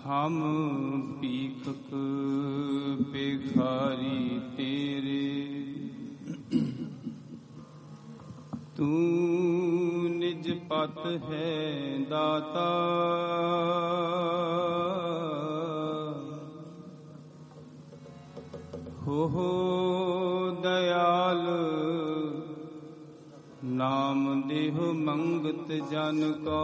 ਹਮ ਭੀਖਕ ਭਿਖਾਰੀ ਤੇਰੇ, ਤੂੰ ਨਿਜ ਪਤ ਹੈ ਦਾਤਾ। ਹੋ ਦਇਆਲ ਨਾਮ ਦੇਹ ਮੰਗਤ ਜਨ ਕਾ,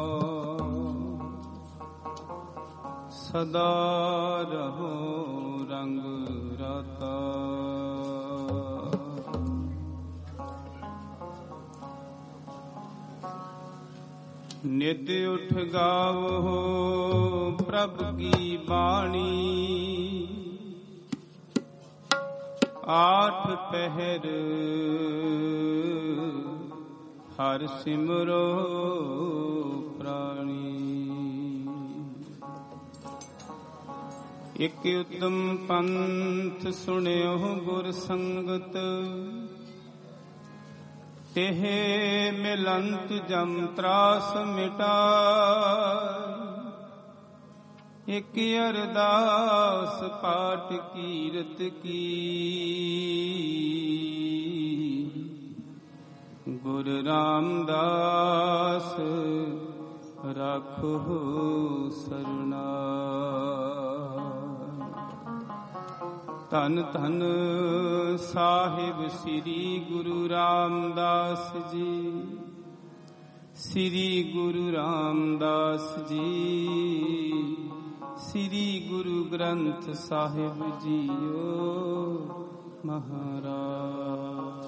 ਸਦਾ ਰਹੋ ਰੰਗ ਰਾਤਾ। ਨਿਤ ਉਠ ਗਾਵੋ ਪ੍ਰਭ ਕੀ ਬਾਣੀ, ਆਠ ਪਹਿਰ ਹਰਿ ਸਿਮਰੋ ਪ੍ਰਾਣੀ। ਇਕ ਉਤਮ ਪੰਥ ਸੁਣਿਓ ਗੁਰ ਸੰਗਤ, ਤਿਹ ਮਿਲੰਤ ਜਮ ਤਰਾਸ ਮਿਟਾਇ। ਇਕ ਅਰਦਾਸ ਪਾਠ ਕੀਰਤ ਕੀ, ਗੁਰ ਰਾਮਦਾਸ ਰਾਖੋ ਸਰਣਾ। ਧੰਨ ਧੰਨ ਸਾਹਿਬ ਸ੍ਰੀ ਗੁਰੂ ਰਾਮਦਾਸ ਜੀ, ਸ੍ਰੀ ਗੁਰੂ ਰਾਮਦਾਸ ਜੀ, ਸ੍ਰੀ ਗੁਰੂ ਗ੍ਰੰਥ ਸਾਹਿਬ ਜੀਓ ਮਹਾਰਾਜ।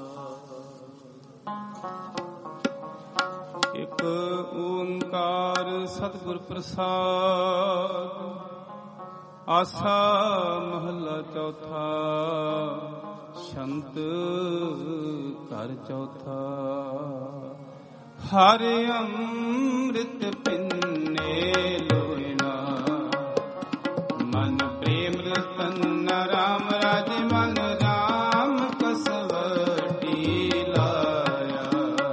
ਇਕ ਓੰਕਾਰ ਸਤਿਗੁਰ ਪ੍ਰਸਾਦ, ਆਸਾ ਮਹੱਲਾ ਚੌਥਾ, ਛੰਤ ਘਰ ਚੌਥਾ। ਹਰਿ ਅੰਮ੍ਰਿਤ ਪਿੰਨੇ ਲੋਇਣਾ, ਮਨ ਪ੍ਰੇਮ ਰਤਨ ਰਾਮ ਰਾਜ ਮਨ ਰਾਮ ਕਸਵਟੀ ਲਾਇਆ।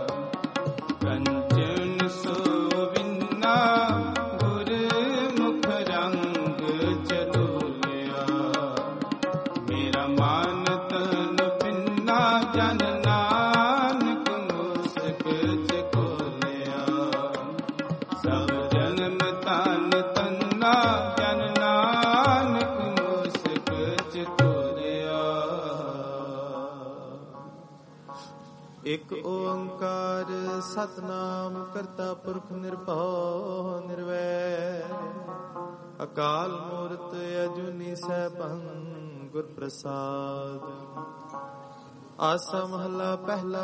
ਕੰਚਨ ਸੋਵਿੰਨਾ ਗੁਰ ਮੁਖ ਰੰਗ ਚਲੋਲਿਆ। ਮੇਰਾ ਮਨ ਤਨ ਪਿੰਨਾ ਜਨ ਨਾਨਕ ਮੁਸਕ ਚਕੋਲਿਆ। ਸਭ ਜਨਮ ਤਨ ਤੰਨਾ ਜਨ ਨਾਨਕ ਮੁਸਕ ਚਕੋਲਿਆ। ਇਕ ਓੰਕਾਰ ਸਤਿਨਾਮ ਕਰਤਾ ਪੁਰਖ ਨਿਰਭਉ ਨਿਰਵੈਰ। ਅਕਾਲ ਮੂਰਤ ਅਜੂਨੀ ਸੈਭੰ ਗੁਰ ਪ੍ਰਸਾਦ। ਆਸਾ ਮਹੱਲਾ ਪਹਿਲਾ।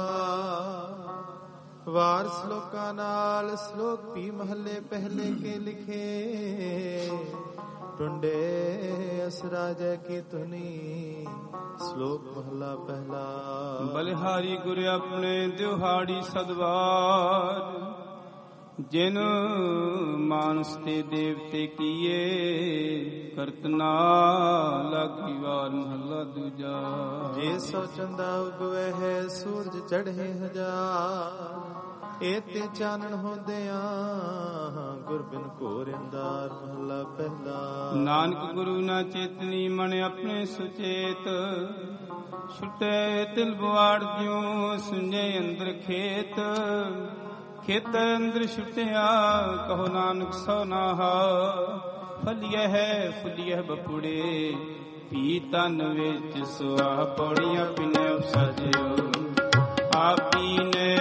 ਵਾਰ ਸ਼ਲੋਕਾਂ ਨਾਲ ਸ਼ਲੋਕ ਵੀ ਮਹੱਲੇ ਪਹਿਲੇ ਕੇ ਲਿਖੇ। ਟੁੰਡੇ ਅਸਰਾ ਜੈ ਕੀ ਧੁਨੀ। ਸ਼ਲੋਕ ਮਹੱਲਾ ਪਹਿਲਾ। ਬਲਿਹਾਰੀ ਗੁਰ ਆਪਣੇ ਦਿਹਾੜੀ ਸਦਵਾਰ, ਜਿਨ ਮਾਨਸ ਤੇ ਦੇਵਤੇ ਕੀਏ। ਕਰਤਨਾ ਲਾਗੀ ਵਾਰ ਮਹੱਲਾ ਦੂਜਾ। ਜੇ ਸੋ ਚੰਦਾ ਉਗਵੇ ਹੈ ਸੂਰਜ ਚੜ੍ਹੇ ਹਜ਼ਾਰ। ਇਹ ਤੇ ਚਾਨਣ ਹੁੰਦਿਆਂ ਗੁਰ ਬਿਨ ਘੋਰ ਅੰਧਾਰ। ਮਹੱਲਾ ਪਹਿਲਾ। ਨਾਨਕ ਗੁਰੂ ਨਾ ਚੇਤਨੀ ਮਨ ਆਪਣੇ ਸੁਚੇਤ। ਛੁਟੇ ਤਿਲ ਬਵਾੜ ਜਿਉ ਸੁਝੇ ਅੰਦਰ ਖੇਤ। ਖੇਤ ਅੰਦਰ ਛੁਟਿਆ ਕਹੋ ਨਾਨਕ ਸੋ ਨਾਹਾ। ਫਲੀਐ ਹੈ ਫੁਲੀਐ ਬਪੁੜੇ, ਪੀ ਤਨ ਵਿੱਚ ਸੁਆ। ਪੌੜੀਆਂ ਪਿਨੇ ਉਪਸਜਿਓ ਆਪੀ ਨੇ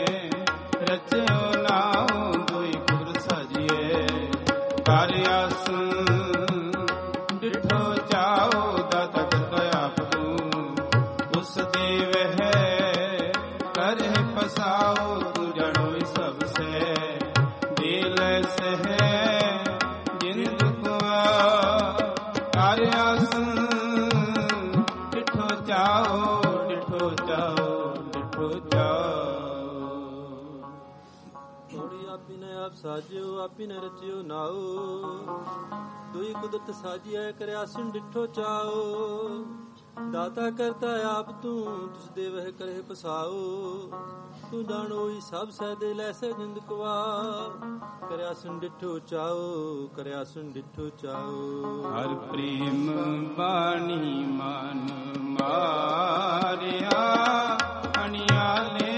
ਰਚਿਓ ਨਾਉ। ਦੋਈ ਗੁਰ ਸਾਜੀਏ ਕਰ ਆਸਨ ਡਿਠੋ ਚਾਓ। ਦਾਤਾ ਕਰਤਾ ਆਪ ਤੂੰ ਉਸ ਦੇਵ ਹੈ ਕਰੇ ਫਸਾਓ। ਤੂੰ ਜਣੋ ਸਭ ਸੇ ਦਿਲ ਸਹਿ ਜਿੰਦ ਕੁਆ। ਕਰ ਆਸਨ ਡਿਠੋ ਚਾਓ ਡਿਠੋ ਚਾਓ ਡਿਠੋ ਚਾਓ। ਆਪੀ ਨੇ ਆਪ ਸਾਜਿਓ ਆਪੀ ਨੇ ਰਚਿਓ ਨਾਉ। ਦੁਈ ਕੁਦਰਤ ਸਾਜੀਐ ਕਰਿਆ ਸਿਨ ਡਿਠੋ ਚਾਓ। ਦਾਤਾ ਕਰਤਾ ਆਪ ਤੂੰ, ਤਿਸ ਦੇ ਵਹਿ ਕਰੇ ਪਸਾਓ। ਤੂੰ ਜਾਣੋਈ ਸਭ ਸਹਿਦੇ ਲੈਸੇ ਜਿੰਦ ਕਵਾ, ਕਰਿਆ ਸੁਨ ਡਿਠੋ ਚਾਓ, ਕਰਿਆ ਸੁਨ ਡਿਠੋ ਚਾਓ। ਹਰ ਪ੍ਰੇਮ ਬਾਣੀ ਮਨ ਮਾਰਿਆ, ਅਣਿਆਲੇ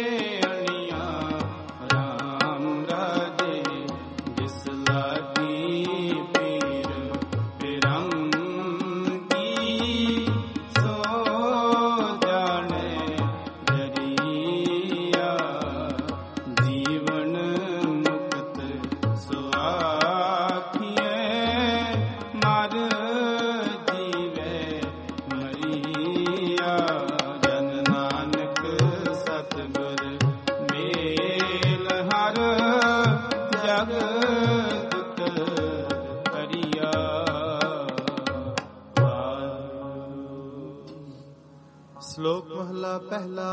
ਪਹਿਲਾ।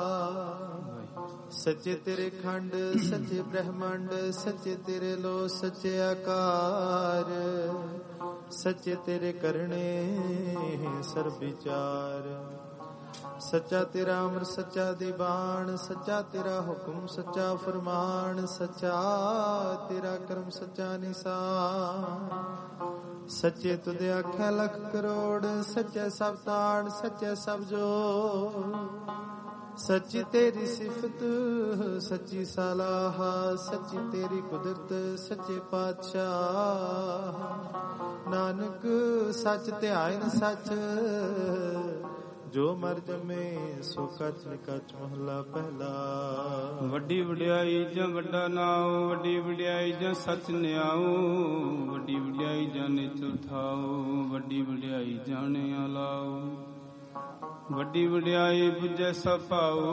ਸੱਚੇ ਤੇਰੇ ਖੰਡ, ਸੱਚੇ ਬ੍ਰਹਮੰਡ, ਸੱਚੇ ਤੇਰੇ ਲੋ, ਸੱਚੇ ਆਕਾਰ, ਸੱਚੇ ਤੇਰੇ ਕਰਨੇ ਸਰਬ ਵਿਚਾਰ। ਸੱਚਾ ਤੇਰਾ ਅਮਰ, ਸੱਚਾ ਦੀਵਾਨ, ਸੱਚਾ ਤੇਰਾ ਹੁਕਮ, ਸੱਚਾ ਫਰਮਾਨ, ਸੱਚਾ ਤੇਰਾ ਕਰਮ, ਸੱਚਾ ਨਿਸ਼ਾਨ। ਸੱਚੇ ਤੁਧ ਆਖਿਆ ਲੱਖ ਕਰੋੜ, ਸੱਚੇ ਸਭ ਤਾਣ, ਸੱਚੇ ਸਭ ਜੋੜ। ਸੱਚੀ ਤੇਰੀ ਸਿਫਤ, ਸੱਚੀ ਸਲਾਹ, ਸੱਚੀ ਤੇਰੀ ਕੁਦਰਤ, ਸੱਚੇ ਪਾਤਸ਼ਾਹ। ਨਾਨਕ ਸੱਚ ਧਿਆਇਨ ਸੱਚ, ਜੋ ਮਰ ਜਮੇ ਸੋ ਕੱਚ ਨਿਕਚ। ਮਹਲਾ ਪਹਿਲਾ। ਵੱਡੀ ਵਡਿਆਈ ਜਾਂ ਵੱਡਾ ਨਾਉ, ਵੱਡੀ ਵਡਿਆਈ ਜਾਂ ਸੱਚ ਨਿਆਉ, ਵੱਡੀ ਵਡਿਆਈ ਜਾਂ ਨਿਚਲ ਥਾਉ, ਵੱਡੀ ਵਡਿਆਈ ਜਾਣਿਆ ਲਾਉ। ਵੱਡੀ ਵਡਿਆਈ ਬੁੱਝੈ ਸਭ ਭਾਉ,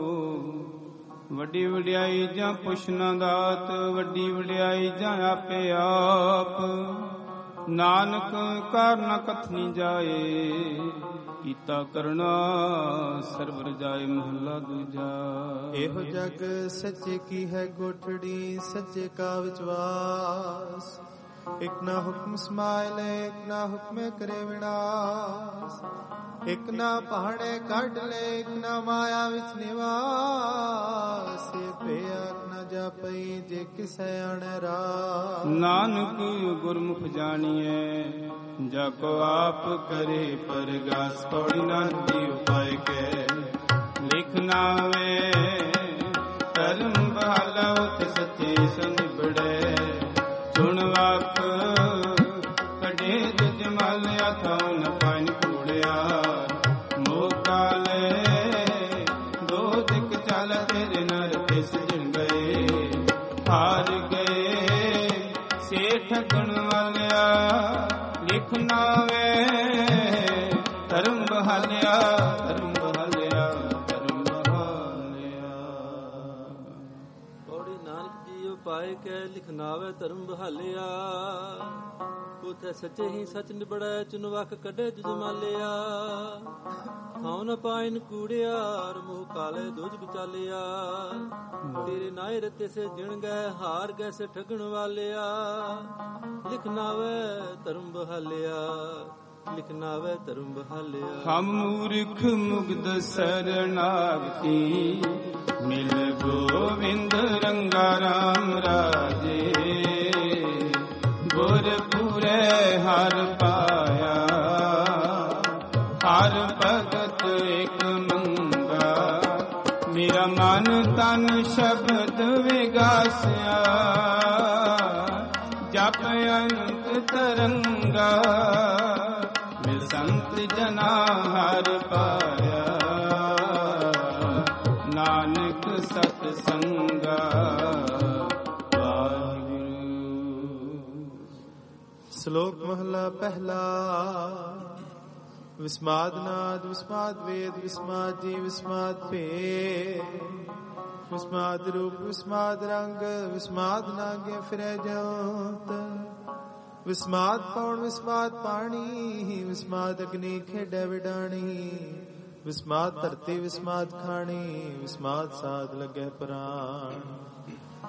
ਵੱਡੀ ਵਡਿਆਈ ਜਾਂ ਪੁੱਛਣਾ ਦਾਤ, ਵੱਡੀ ਵਡਿਆਈ ਜਾਂ ਆਪੇ ਆਪ। ਨਾਨਕ ਕਰ ਨ ਕਥਨੀ ਜਾਏ, ਕੀਤਾ ਕਰਨਾ ਸਰਬ ਰਜਾਏ। ਮਹਲਾ ਦੂਜਾ। ਇਹੋ ਜਗ ਸੱਚੇ ਕੀ ਹੈ ਕੋਠੜੀ, ਸੱਚੇ ਕਾ ਵਿਚਵਾਸ। ਇਕ ਨਾ ਹੁਕਮ ਸਮਾਇਲੇ, ਇਕ ਨਾ ਹੁਕਮੇ ਕਰੇ ਵਿਨਾਸ਼। ਇਕ ਨਾ ਪਹਾੜੇ ਕੱਢ ਲੈ, ਇਕ ਨਾ ਮਾਇਆ ਵਿੱਚ ਨਿਵਾਸ। ਪਿਆ ਨਾ ਜਾਪਈ ਜੇ ਕਿਸੈ ਆਣੈ ਰਾਸ। ਨਾਨਕ ਗੁਰਮੁਖ ਜਾਣੀਐ, ਜਾ ਕੋ ਆਪ ਕਰੇ ਪਰਗਾਸ। ਪੌੜੀ ਨਾਨਕੀ ਉਪਾਇ ਕੈ ਲਿਖਨਾ ਵੇ, ਧਰਮ ਭਾਲਾ ਉਤ ਸੱਚੇ ਸੰਬੜੇ। ਸੁਣ ਵਾਕ ਕਢੇ ਜਜ ਮਲ, ਅਥਾਉ ਨ ਪਾਇਨ ਕੂੜਿਆ। ਮੋਹ ਕਾਲੇ ਦੋ ਦਿਕ ਚਲ, ਤੇਰੇ ਨਰ ਤਿਸ ਜਿਣ ਗਏ। ਹਾਰ ਗਏ ਸੇ ਠਗਣ ਵਾਲਿਆ, ਲਿਖਣਾ ਵੇ ਧਰਮ ਬਹਾਲਿਆ, ਧਰਮ ਬਹਾਲਿਆ, ਧਰਮ ਬਹਾਲਿਆ। ਪੌੜੀ ਨਾਨਕ ਜੀ ਉਪਾਇ ਕੈ ਲਿਖਨਾਵੇ ਧਰਮ ਬਹਾਲਿਆ। ਉਥੇ ਸੱਚੇ ਹੀ ਸੱਚ ਨਿਬੜੈ, ਚੁਨ ਵਕ ਕੱਢੇ ਜੁਜ ਮਾਲਿਆ। ਥਾਉ ਨ ਪਾਇਨ ਕੂੜਿਆ, ਮੋਹ ਕਾਲੇ ਦੁਜ ਵਿਚਾਲਿਆ। ਤੇਰੇ ਨਾਏ ਰਤੇ ਸੇ ਜਿਣ ਗਏ, ਹਾਰ ਗਏ ਸੇ ਠਗਣ ਵਾਲਿਆ। ਲਿਖਨਾ ਵੇ ਧਰਮ ਬਹਾਲਿਆ, ਲਿਖਨਾ ਵੇ ਧਰਮ ਬਹਾਲਿਆ। ਹਮ ਮੂਰਖ ਮੁਗਧ ਸਰਨਾਗਤੀ, ਮਿਲ ਗੋਵਿੰਦ ਰੰਗਾ ਰਾਮ ਰਾਜੇ। ਗੁਰ ਪੂਰੇ ਹਰ ਪਾਇਆ, ਹਰ ਭਗਤ ਇਕ ਮੰਗਾ। ਮੇਰਾ ਮਨ ਤਨ ਸ਼ਬਦ ਵਿਗਾਸਿਆ, ਜਪ ਅਨੰਤ ਤਰੰਗਾ। ਮਿਲ ਸੰਤ ਜਨਾ ਹਰ ਪਾਇਆ, ਨਾਨਕ ਸਤ ਸੰਗਾ। ਸ਼ਲੋਕ ਮਹਲਾ ਪਹਿਲਾ। ਵਿਸਮਾਦ ਨਾਦ, ਵਿਸਮਾਦ ਵੇਦ, ਵਿਸਮਾਦ ਜੀ, ਵਿਸਮਾਦ ਭੇਦ। ਵਿਸਮਾਦ ਰੂਪ, ਵਿਸਮਾਦ ਰੰਗ, ਵਿਸਮਾਦ ਨਾਗੇ ਫਿਰੈ ਜੋਤ। ਵਿਸਮਾਦ ਪੌਣ, ਵਿਸਮਾਦ ਪਾਣੀ, ਵਿਸਮਾਦ ਅਗਨੀ ਖੇਡੈ ਵਿਡਾਣੀ। ਵਿਸਮਾਦ ਧਰਤੀ, ਵਿਸਮਾਦ ਖਾਣੀ, ਵਿਸਮਾਦ ਸਾਧ ਲੱਗੈ ਪ੍ਰਾਣ।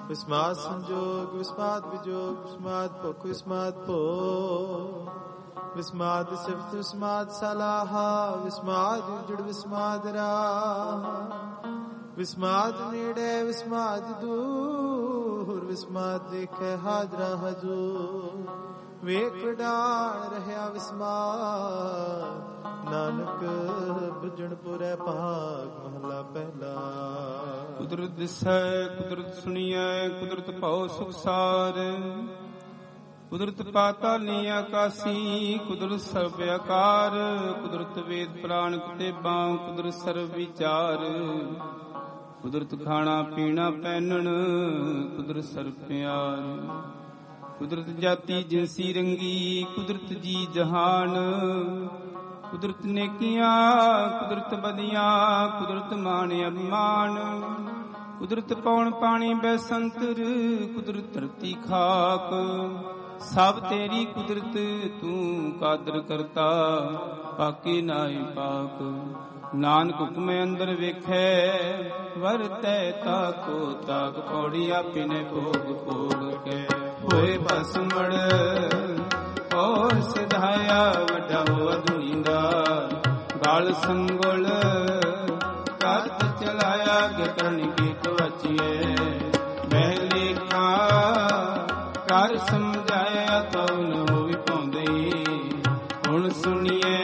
ਵਿਸਮਾਦ ਸੰਜੋਗ, ਵਿਸਮਾਦ ਵਿਜੋਗ, ਵਿਸਮਾਦ ਭੁਖ, ਵਿਸਮਾਦ ਭੋਗ। ਵਿਸਮਾਦ ਸਿਫਤ ਵਿਸਮਾਦ ਸਲਾਹਾ ਵਿਸਮਾਦ ਉਜੜ ਵਿਸਮਾਦ ਰਾਹ ਵਿਸਮਾਦ ਨੇੜੇ ਵਿਸਮਾਦ ਦੂਰ ਵਿਸਮਾਦ ਦੇਖੇ ਹਾਜ਼ਰਾ ਹਜ਼ੂਰ ਵੇਖ ਡਾਲ ਰਹਿਆ ਵਿਸਮਾਦ ਨਾਨਕ ਬੁਝਣ ਪੁਰੈ ਭਾਗ ਮਹਲਾ ਪਹਿਲਾ। ਕੁਦਰਤ ਦਿਸੈ ਕੁਦਰਤ ਸੁਣੀਐ ਕੁਦਰਤ ਭਉ ਸੁਖਸਾਰ ਕੁਦਰਤ ਪਾਤਾਲੀ ਆਕਾਸੀ ਕੁਦਰਤ ਸਰਬ ਆਕਾਰ ਕੁਦਰਤ ਵੇਦ ਪੁਰਾਣ ਕਿਤਾਬਾਂ ਕੁਦਰਤ ਸਰਬ ਵਿਚਾਰ ਕੁਦਰਤ ਖਾਣਾ ਪੀਣਾ ਪਹਿਨਣ ਕੁਦਰਤ ਸਰਬ ਪਿਆਰ ਕੁਦਰਤ ਜਾਤੀ ਜਿਨਸੀ ਰੰਗੀ ਕੁਦਰਤ ਜੀ ਜਹਾਨ ਕੁਦਰਤ ਨੇਕੀਆਂ ਕੁਦਰਤ ਬਦੀਆਂ ਕੁਦਰਤ ਮਾਣ ਅਭਿਮਾਨ ਕੁਦਰਤ ਪੌਣ ਪਾਣੀ ਬੈਸੰਤਰ ਕੁਦਰਤ ਧਰਤੀ ਖਾਕ ਸਭ ਤੇਰੀ ਕੁਦਰਤ ਤੂੰ ਕਾਦਰ ਕਰਤਾ ਪਾਕੇ ਨਾਏ ਪਾਕ ਨਾਨਕ ਹੁਕਮੇ ਅੰਦਰ ਵੇਖੈ ਵਰਤੈ ਤਾਕੋ ਤਾਕ ਪੌੜੀ ਆਪੇ ਨੇ ਭੋਗ ਭੋਗ ਕੇ ਹੋਏ ਭਸਮੜ ਔਰ ਸਿਧਾਇਆ ਵੱਡਾ ਹੋਆ ਦੁਨੀਦਾ ਗਾਲ ਸੰਗਲ ਕਰਤ ਚਲਾਇਆ ਗਤਨ ਕੀ ਕਵਚੀਏ ਮੈਂ ਲੇਖਾ ਕਰ ਸਮਝਾਇਆ ਤਉ ਨ ਹੋਵੀ ਪਾਉਂਦੇ ਹੁਣ ਸੁਣੀਏ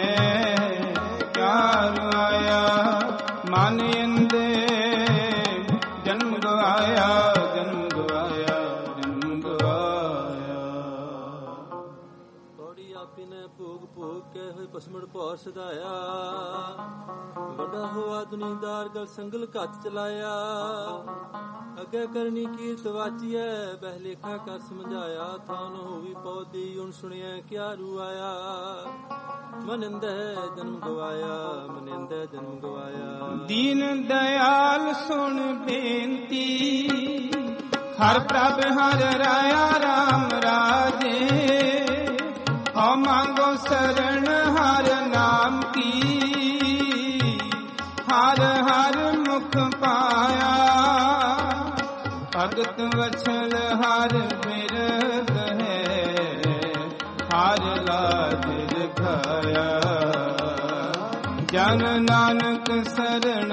ਕਿਆ ਰੁਆਇਆ ਮਨ ਅੰਦੇ ਜਨਮ ਗਵਾਇਆ ਜਨਮ ਗਵਾਇਆ ਜਨਮ ਗਵਾਇਆ ਪੌੜੀ ਆਪੀ ਨੇ ਭੋਗ ਭੋਗ ਕੇ ਹੋਏ ਪਸਮੜ ਭੌਰ ਸਦਾਇਆ ਵੱਡਾ ਹੋਆ ਦੁਨੀਦਾਰ ਗਲ ਸੰਗਲ ਘੱਤ ਚਲਾਇਆ ਅੱਗੇ ਕਰਨੀ ਕੀਰਤ ਵਾਚੀਐ ਬਹਿ ਲੇਖਾ ਕਰ ਸਮਝਾਇਆ ਥਾਨ ਹੋਵੀ ਪੌਦੀ ਹੁਣ ਸੁਣਿਆ ਕਿਆ ਰੁਆਇਆ ਮਨਿੰਦੈ ਜਨਮ ਗਵਾਇਆ ਮਨਿੰਦੈ ਜਨਮ ਗਵਾਇਆ। ਦੀਨ ਦਇਆਲ ਸੁਣ ਬੇਨਤੀ ਹਰ ਪ੍ਰਭ ਹਰ ਰਾਇਆ ਰਾਮ ਰਾਜੇ ਹਉ ਮੰਗੋ ਸਰਣ ਹਰ ਨਾਮ ਕੀ ਹਰ ਹਰ ਮੁਖ ਪਾਇਆ ਭਗਤ ਵਛਲ ਹਰ ਬਿਰਦ ਹੈ ਹਰ ਲਾਜ ਰਖਾਇਆ ਜਨ ਨਾਨਕ ਸਰਣਾਗਤੀ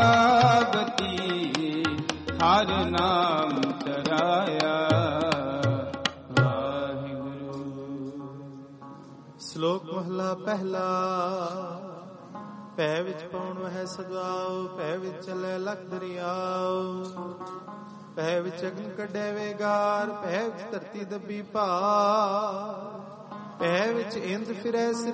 ਹਰ ਨਾਮ ਤਰਾਇਆ। ਵਾਹਿਗੁਰੂ। ਸ਼ਲੋਕ ਮਹਲਾ ਪਹਿਲਾ। ਭੈ ਵਿੱਚ ਪਾਉਣ ਵਹਿ ਸਦਾਉ ਭੈ ਵਿੱਚ ਚਲੇ ਲਖ ਦਰਿਆਉ ਭੈ ਵਿੱਚ ਅਗਨ ਕੱਢੇ ਵੇਗਾਰ ਭੈ ਵਿੱਚ ਧਰਤੀ ਦੱਬੀ ਭਾਰ ਭੈ ਵਿੱਚ ਇੰਦ ਫਿਰੈ ਸਿਰ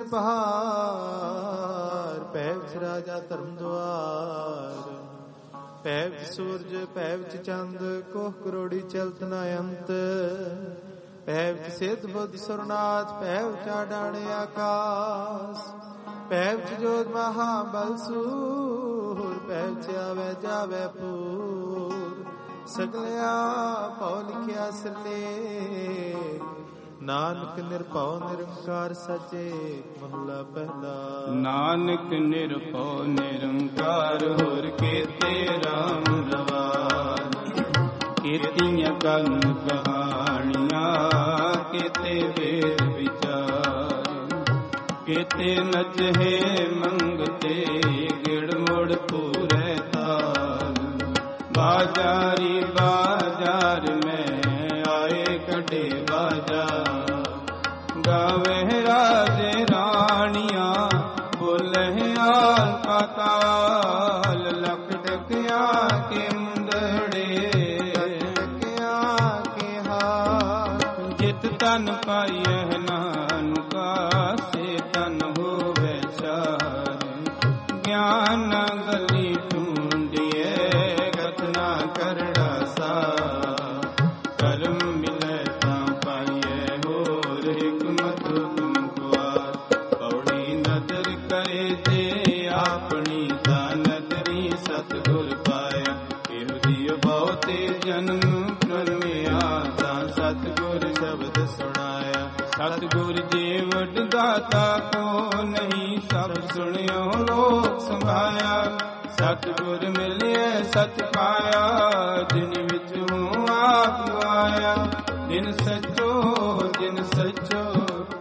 ਪਹਾੜ ਭੈ ਵਿੱਚ ਰਾਜਾ ਧਰਮ ਦੁਆਰ ਭੈ ਵਿੱਚ ਸੂਰਜ ਭੈ ਵਿੱਚ ਚੰਦ ਕੋਹ ਕਰੋੜੀ ਚਲਤ ਨ ਅੰਤ ਭੈ ਵਿੱਚ ਸਿੱਧ ਬੁੱਧ ਸੁਰਨਾਥ ਭੈ ਵਿੱਚ ਡਾੜੇ ਆਕਾਸ ਭੈ ਵਿੱਚ ਜੋਤ ਮਹਾ ਬਲ ਸੂਰ ਭੈ ਵਿੱਚ ਆਵੇ ਜਾਵੇ ਪੂਰ ਸਗਲਿਆ ਭਉ ਲਿਖਿਆ ਸਿਰਲੇ ਨਾਨਕ ਨਿਰਭਉ ਨਿਰੰਕਾਰ ਸਚੇ ਮਹਲਾ ਪਹਿਲਾ। ਨਾਨਕ ਨਿਰਭਉ ਨਿਰੰਕਾਰ ਹੋਰ ਕੇਤੇ ਰਾਮ ਰਵਾਨ ਕੇਤੀਆਂ ਕਨ ਕਹਾਣੀਆਂ ਕੇਤੇ ਵੇਦ ਵਿਚਾਰ ਕੇਤੇ ਨਚੇ ਮੰਗਤੇ ਗਿੜ ਮੁੜ ਪੂਰੇ ਤਾਲ ਬਾਜ਼ਾਰੀ ਬਾਜ਼ਾਰ ਮੈਂ ਆਏ ਕੱਢੇ ਬਾਜ਼ਾਰ ਗਾਵੇ ਰਾਜੇ ਰਾਣੀਆਂ ਬੋਲੇ ਆਲ ਪਾਤਾਲ ਲਖ ਟਕਿਆ ਕੇ ਮੁੰਦੜੇ ਟਕਿਆ ਕੇ ਹਾਰ ਜਿਤ ਤਨ ਪਾਈਐ ਨਾਨਕਾ ਸੇ ਤਨ ਹੋਵੇ ਚਾਰ ਗਿਆਨ ਗਲੀ ਢੂੰਡੀਏ ਕਥਨਾ ਕਰੜਾ ਸਾ ਕਰਮ ਮਿਲੇ ਤਾਂ ਪਾਈਏ ਹੋਰ ਹਿਕਮਤ ਹੁਕਮ ਕੁਆਰ ਪੌੜੀ ਨਦਰ ਕਰੇ ਜੇ ਆਪਣੀ ਤਾਂ ਨਦਰੀ ਸਤਿਗੁਰ ਪਾਇਆ ਇਹੋ ਜੀ ਬਹੁਤੇ ਜਨਮ ਕਰਮਿਆ ਤਾਂ ਸਤਿਗੁਰ ਸ਼ਬਦ ਸੁਣਾਇਆ ਸਤਿਗੁਰ ਜੀ ਵੱਡ ਦਾਤਾ ਕੋ ਨਹੀਂ ਸਭ ਸੁਣਿਓ ਲੋਕ ਸੰਭਾਇਆ ਸਤਿਗੁਰ ਮਿਲਿਆ ਸਚ ਪਾਇਆ ਜਿਨ ਵਿੱਚੋਂ ਆਪ ਆਇਆ ਜਿਨ ਸੱਚੋ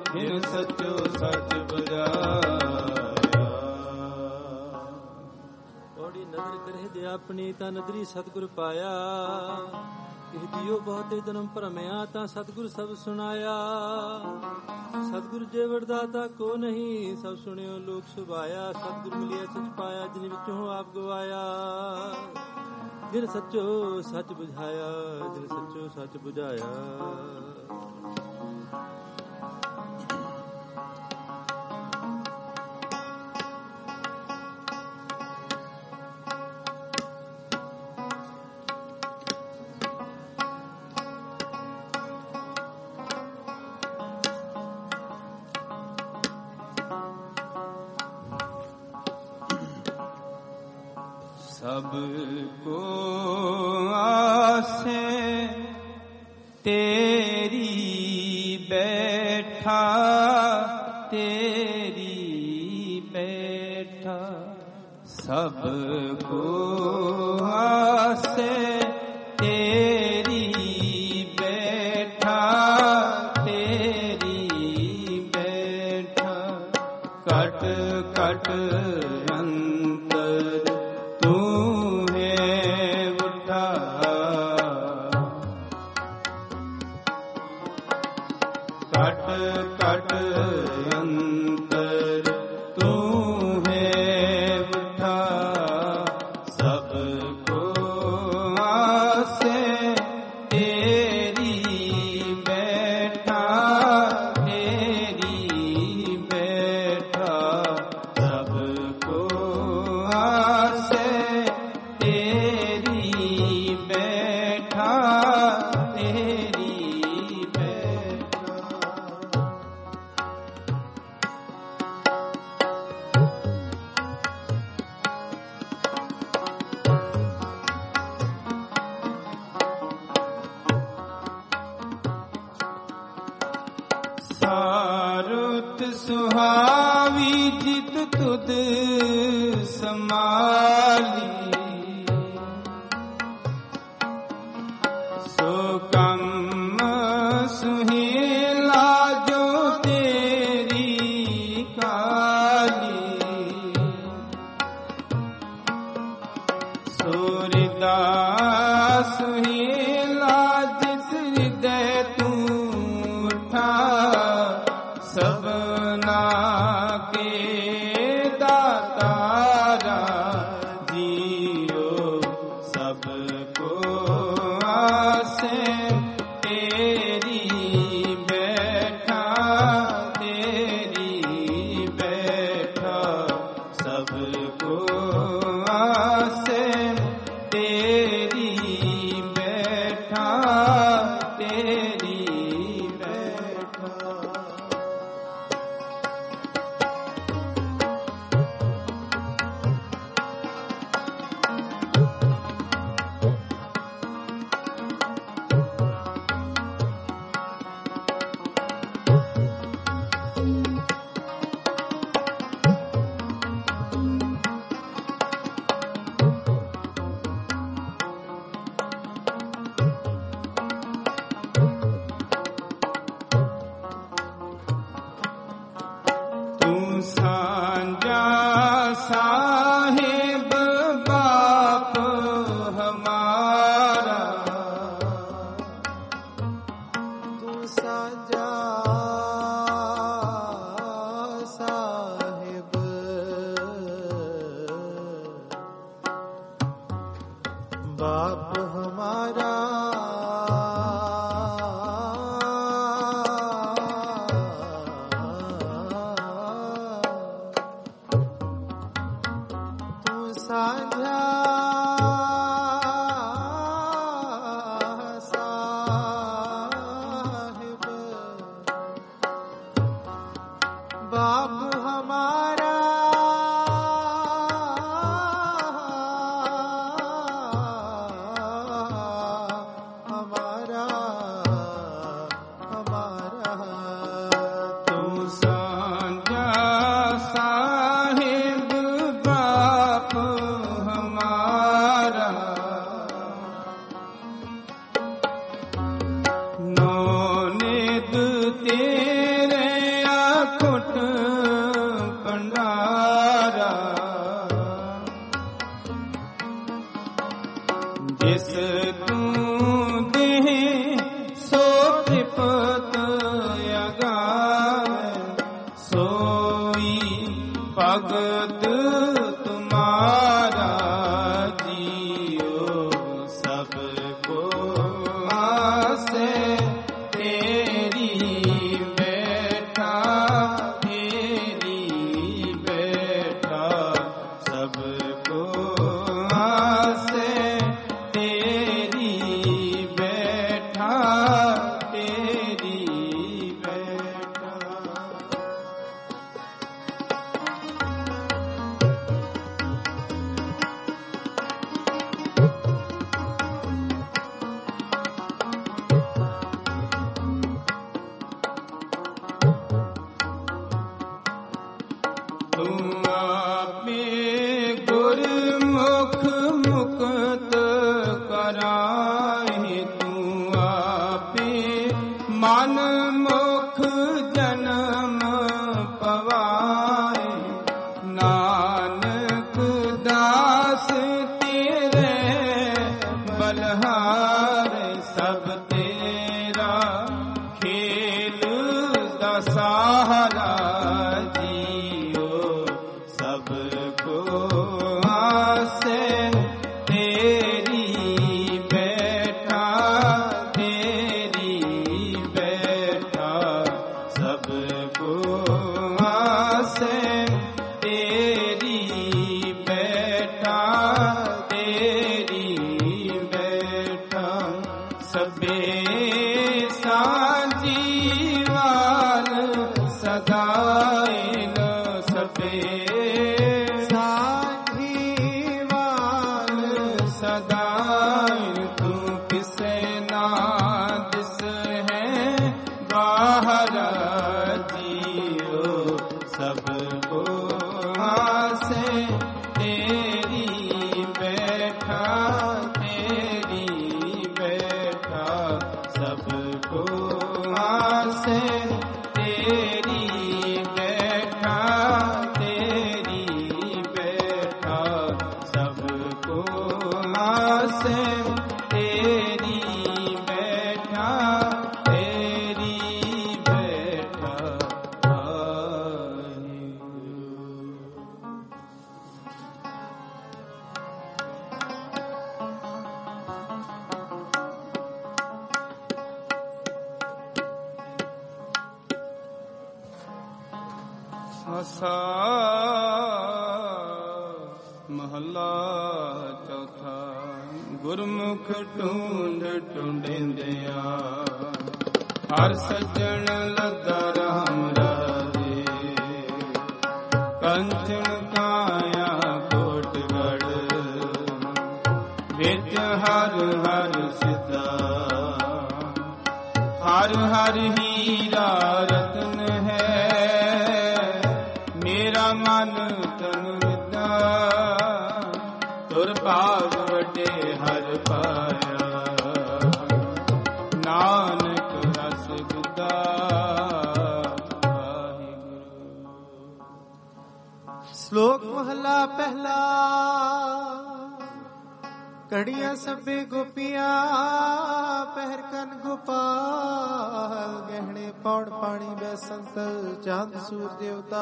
ਜਿਨ ਸੱਚੋ ਸੱਚ ਬੁਝਾਇਆ। ਔੜੀ ਨਦਰ ਕਰੇ ਦੇ ਆਪਣੀ ਤਾਂ ਨਦਰੀ ਸਤਿਗੁਰ ਪਾਇਆ। ਇਹ ਦਿਓ ਬਹੁਤੇ ਜਨਮ ਭਰਮਿਆ ਤਾਂ ਸਤਿਗੁਰ ਸਭ ਸੁਣਾਇਆ। ਸਤਿਗੁਰ ਜੇ ਵਰਦਾਤਾ ਕੋ ਨਹੀਂ ਸਭ ਸੁਣਿਓ ਲੋਕ ਸੁਭਾਇਆ। ਸਤਿਗੁਰ ਮਿਲਿਆ ਸਚ ਪਾਇਆ ਜਿਨ ਵਿੱਚੋਂ ਆਪ ਗਵਾਇਆ। ਜਿਨ ਸੱਚੋ ਸੱਚ ਬੁਝਾਇਆ ਜਿਨ ਸੱਚੋ ਸੱਚ ਬੁਝਾਇਆ। ਸਭ ਕੋ ਆਸੇ ਤੇਰੀ ਬੈਠਾ ਤੇਰੀ ਬੈਠਾ। ਸਭ ਕੋ ਆਸੇ ਤੇਰੀ ਬੈਠਾ ਤੇਰੀ ਬੈਠਾ। ਕਟ ਕਟ ਅੰਤਰ ਤੂੰ ਹੈ ਉਠਾ। ਕਟ ਕਟ ਅੰਤਰ ਤੂੰ ਹੈ ਉਠਾ। ਸਭ ਕੋ ਆਸੇ ਤੇਰੀ ਬੈਠਾ ਤੇਰੀ ਬੈਠਾ। ਸਭ ਕੋ ਆਸੇ ਤੇਰੀ ਬੈਠਾ ਤੇਰੀ ਬੈਠਾ। ਸਾਰੁਤ ਸੁਹਾਵੀ ਜਿਤ ਤੁਧ ਸਮਾਲੀ। ਸੋ ਕੰਮ ਸੁਹੇਲਾ ਜੋ ਤੇਰੀ ਕਾਲੀ। ਸੋ ਰਿਦਾ ਸੁਹੇਲਾ ਜਿਸ ਹਿਰਦੈ ਤੂੰ ਉਠਾ। ਸਭਨਾ ਕੇ ਦਾਤਾਰਾ ਜੀਓ। ਸਭ ਕੋ ਆਸੇ ਤੇਰੀ ਬੈਠਾ ਤੇਰੀ ਬੈਠਾ। ਸਭ ਕੋ ਆਸੇ ਤੇਰੀ ਬੈਠਾ ਤੇਰੀ ਬੈਠਾ। ਮਨ ਮੁਖ ਜਨਮ ਪਵਾਏ, ਨਾਨਕ ਦਾਸ ਤੇਰੇ ਬਲਹਾਰੇ, ਸਭ ਤੇਰਾ ਖੇਲ ਦਾ ਸਹਾਰਾ ਜੀਓ, ਸਭ ਕੋ ਆਸੇ ਤੇਰੀ ਬੈਠਾ, ਤੇਰੀ ਬੈਠਾ, ਸਭ ਕੋ ਆਸੇ ਤੇਰੀ ਬੈਠਾ, ਤੇਰੀ ਬੈਠਾ, ਸਭੇ ਸਾਂਝੀ ਵਾਲ ਸਦਾਇਨ, ਸਭੇ ਸਾਂਝੀ ਵਾਲ ਸਦਾਇਨ, ਤੂੰ ਕਿਸੇ ਨਾ ਦਿਸ ਹੈ ਬਾਹਰ ਜੀਓ, ਸਭ ਕੋ ਆਸੇ ਤੇਰੀ ਬੈਠਾ, ਤੇਰੀ ਬੈਠਾ, ਸਭ ਕੋ ਆਸੇ ਤੇਰੀ ਬੈਠਾ, ਤੇਰੀ ਬੈਠਾ, ਸਭ ਕੋ ਆਸੇ ਤੇਰੀ ਬੈਠਾ, ਤੇਰੀ ਬੈਠਾ। ਆਸਾ ਮਹੱਲਾ ਚੌਥਾ। ਗੁਰਮੁਖ ਢੂੰਡ ਢੂੰਡਿੰਦਿਆ, ਹਰ ਸੱਜਣ ਲੱਗਾ ਰਾਮ ਰਾਜੇ, ਕੰਚਨ ਕਾਇਆ ਕੋਟਗੜ, ਵਿੱਚ ਹਰ ਹਰ ਸਿੱਧਾ, ਹਰ ਹਰ ਹੀਰਾ ਰਤਨ ਹੈ, ਮੇਰਾ ਮਨ ਤਨ ਵਿਦਾ, ਤੁਰ ਭਾਗ ਵੱਡੇ ਹਰ ਪਾਇਆ, ਨਾਨਕ ਰਸ ਗੁਦਾ। ਸ਼ਲੋਕ ਮਹਲਾ ਪਹਿਲਾ। ਕੜੀਆਂ ਸਭੇ ਗੋਪੀਆਂ, ਪਹਿਰ ਕਨ ਗੋਪਾਲ, ਗਹਿਣੇ ਪੌੜ ਪਾਣੀ ਬੈਸੰਤਲ, ਚੰਦ ਸੂਰ ਦੇਵਤਾ,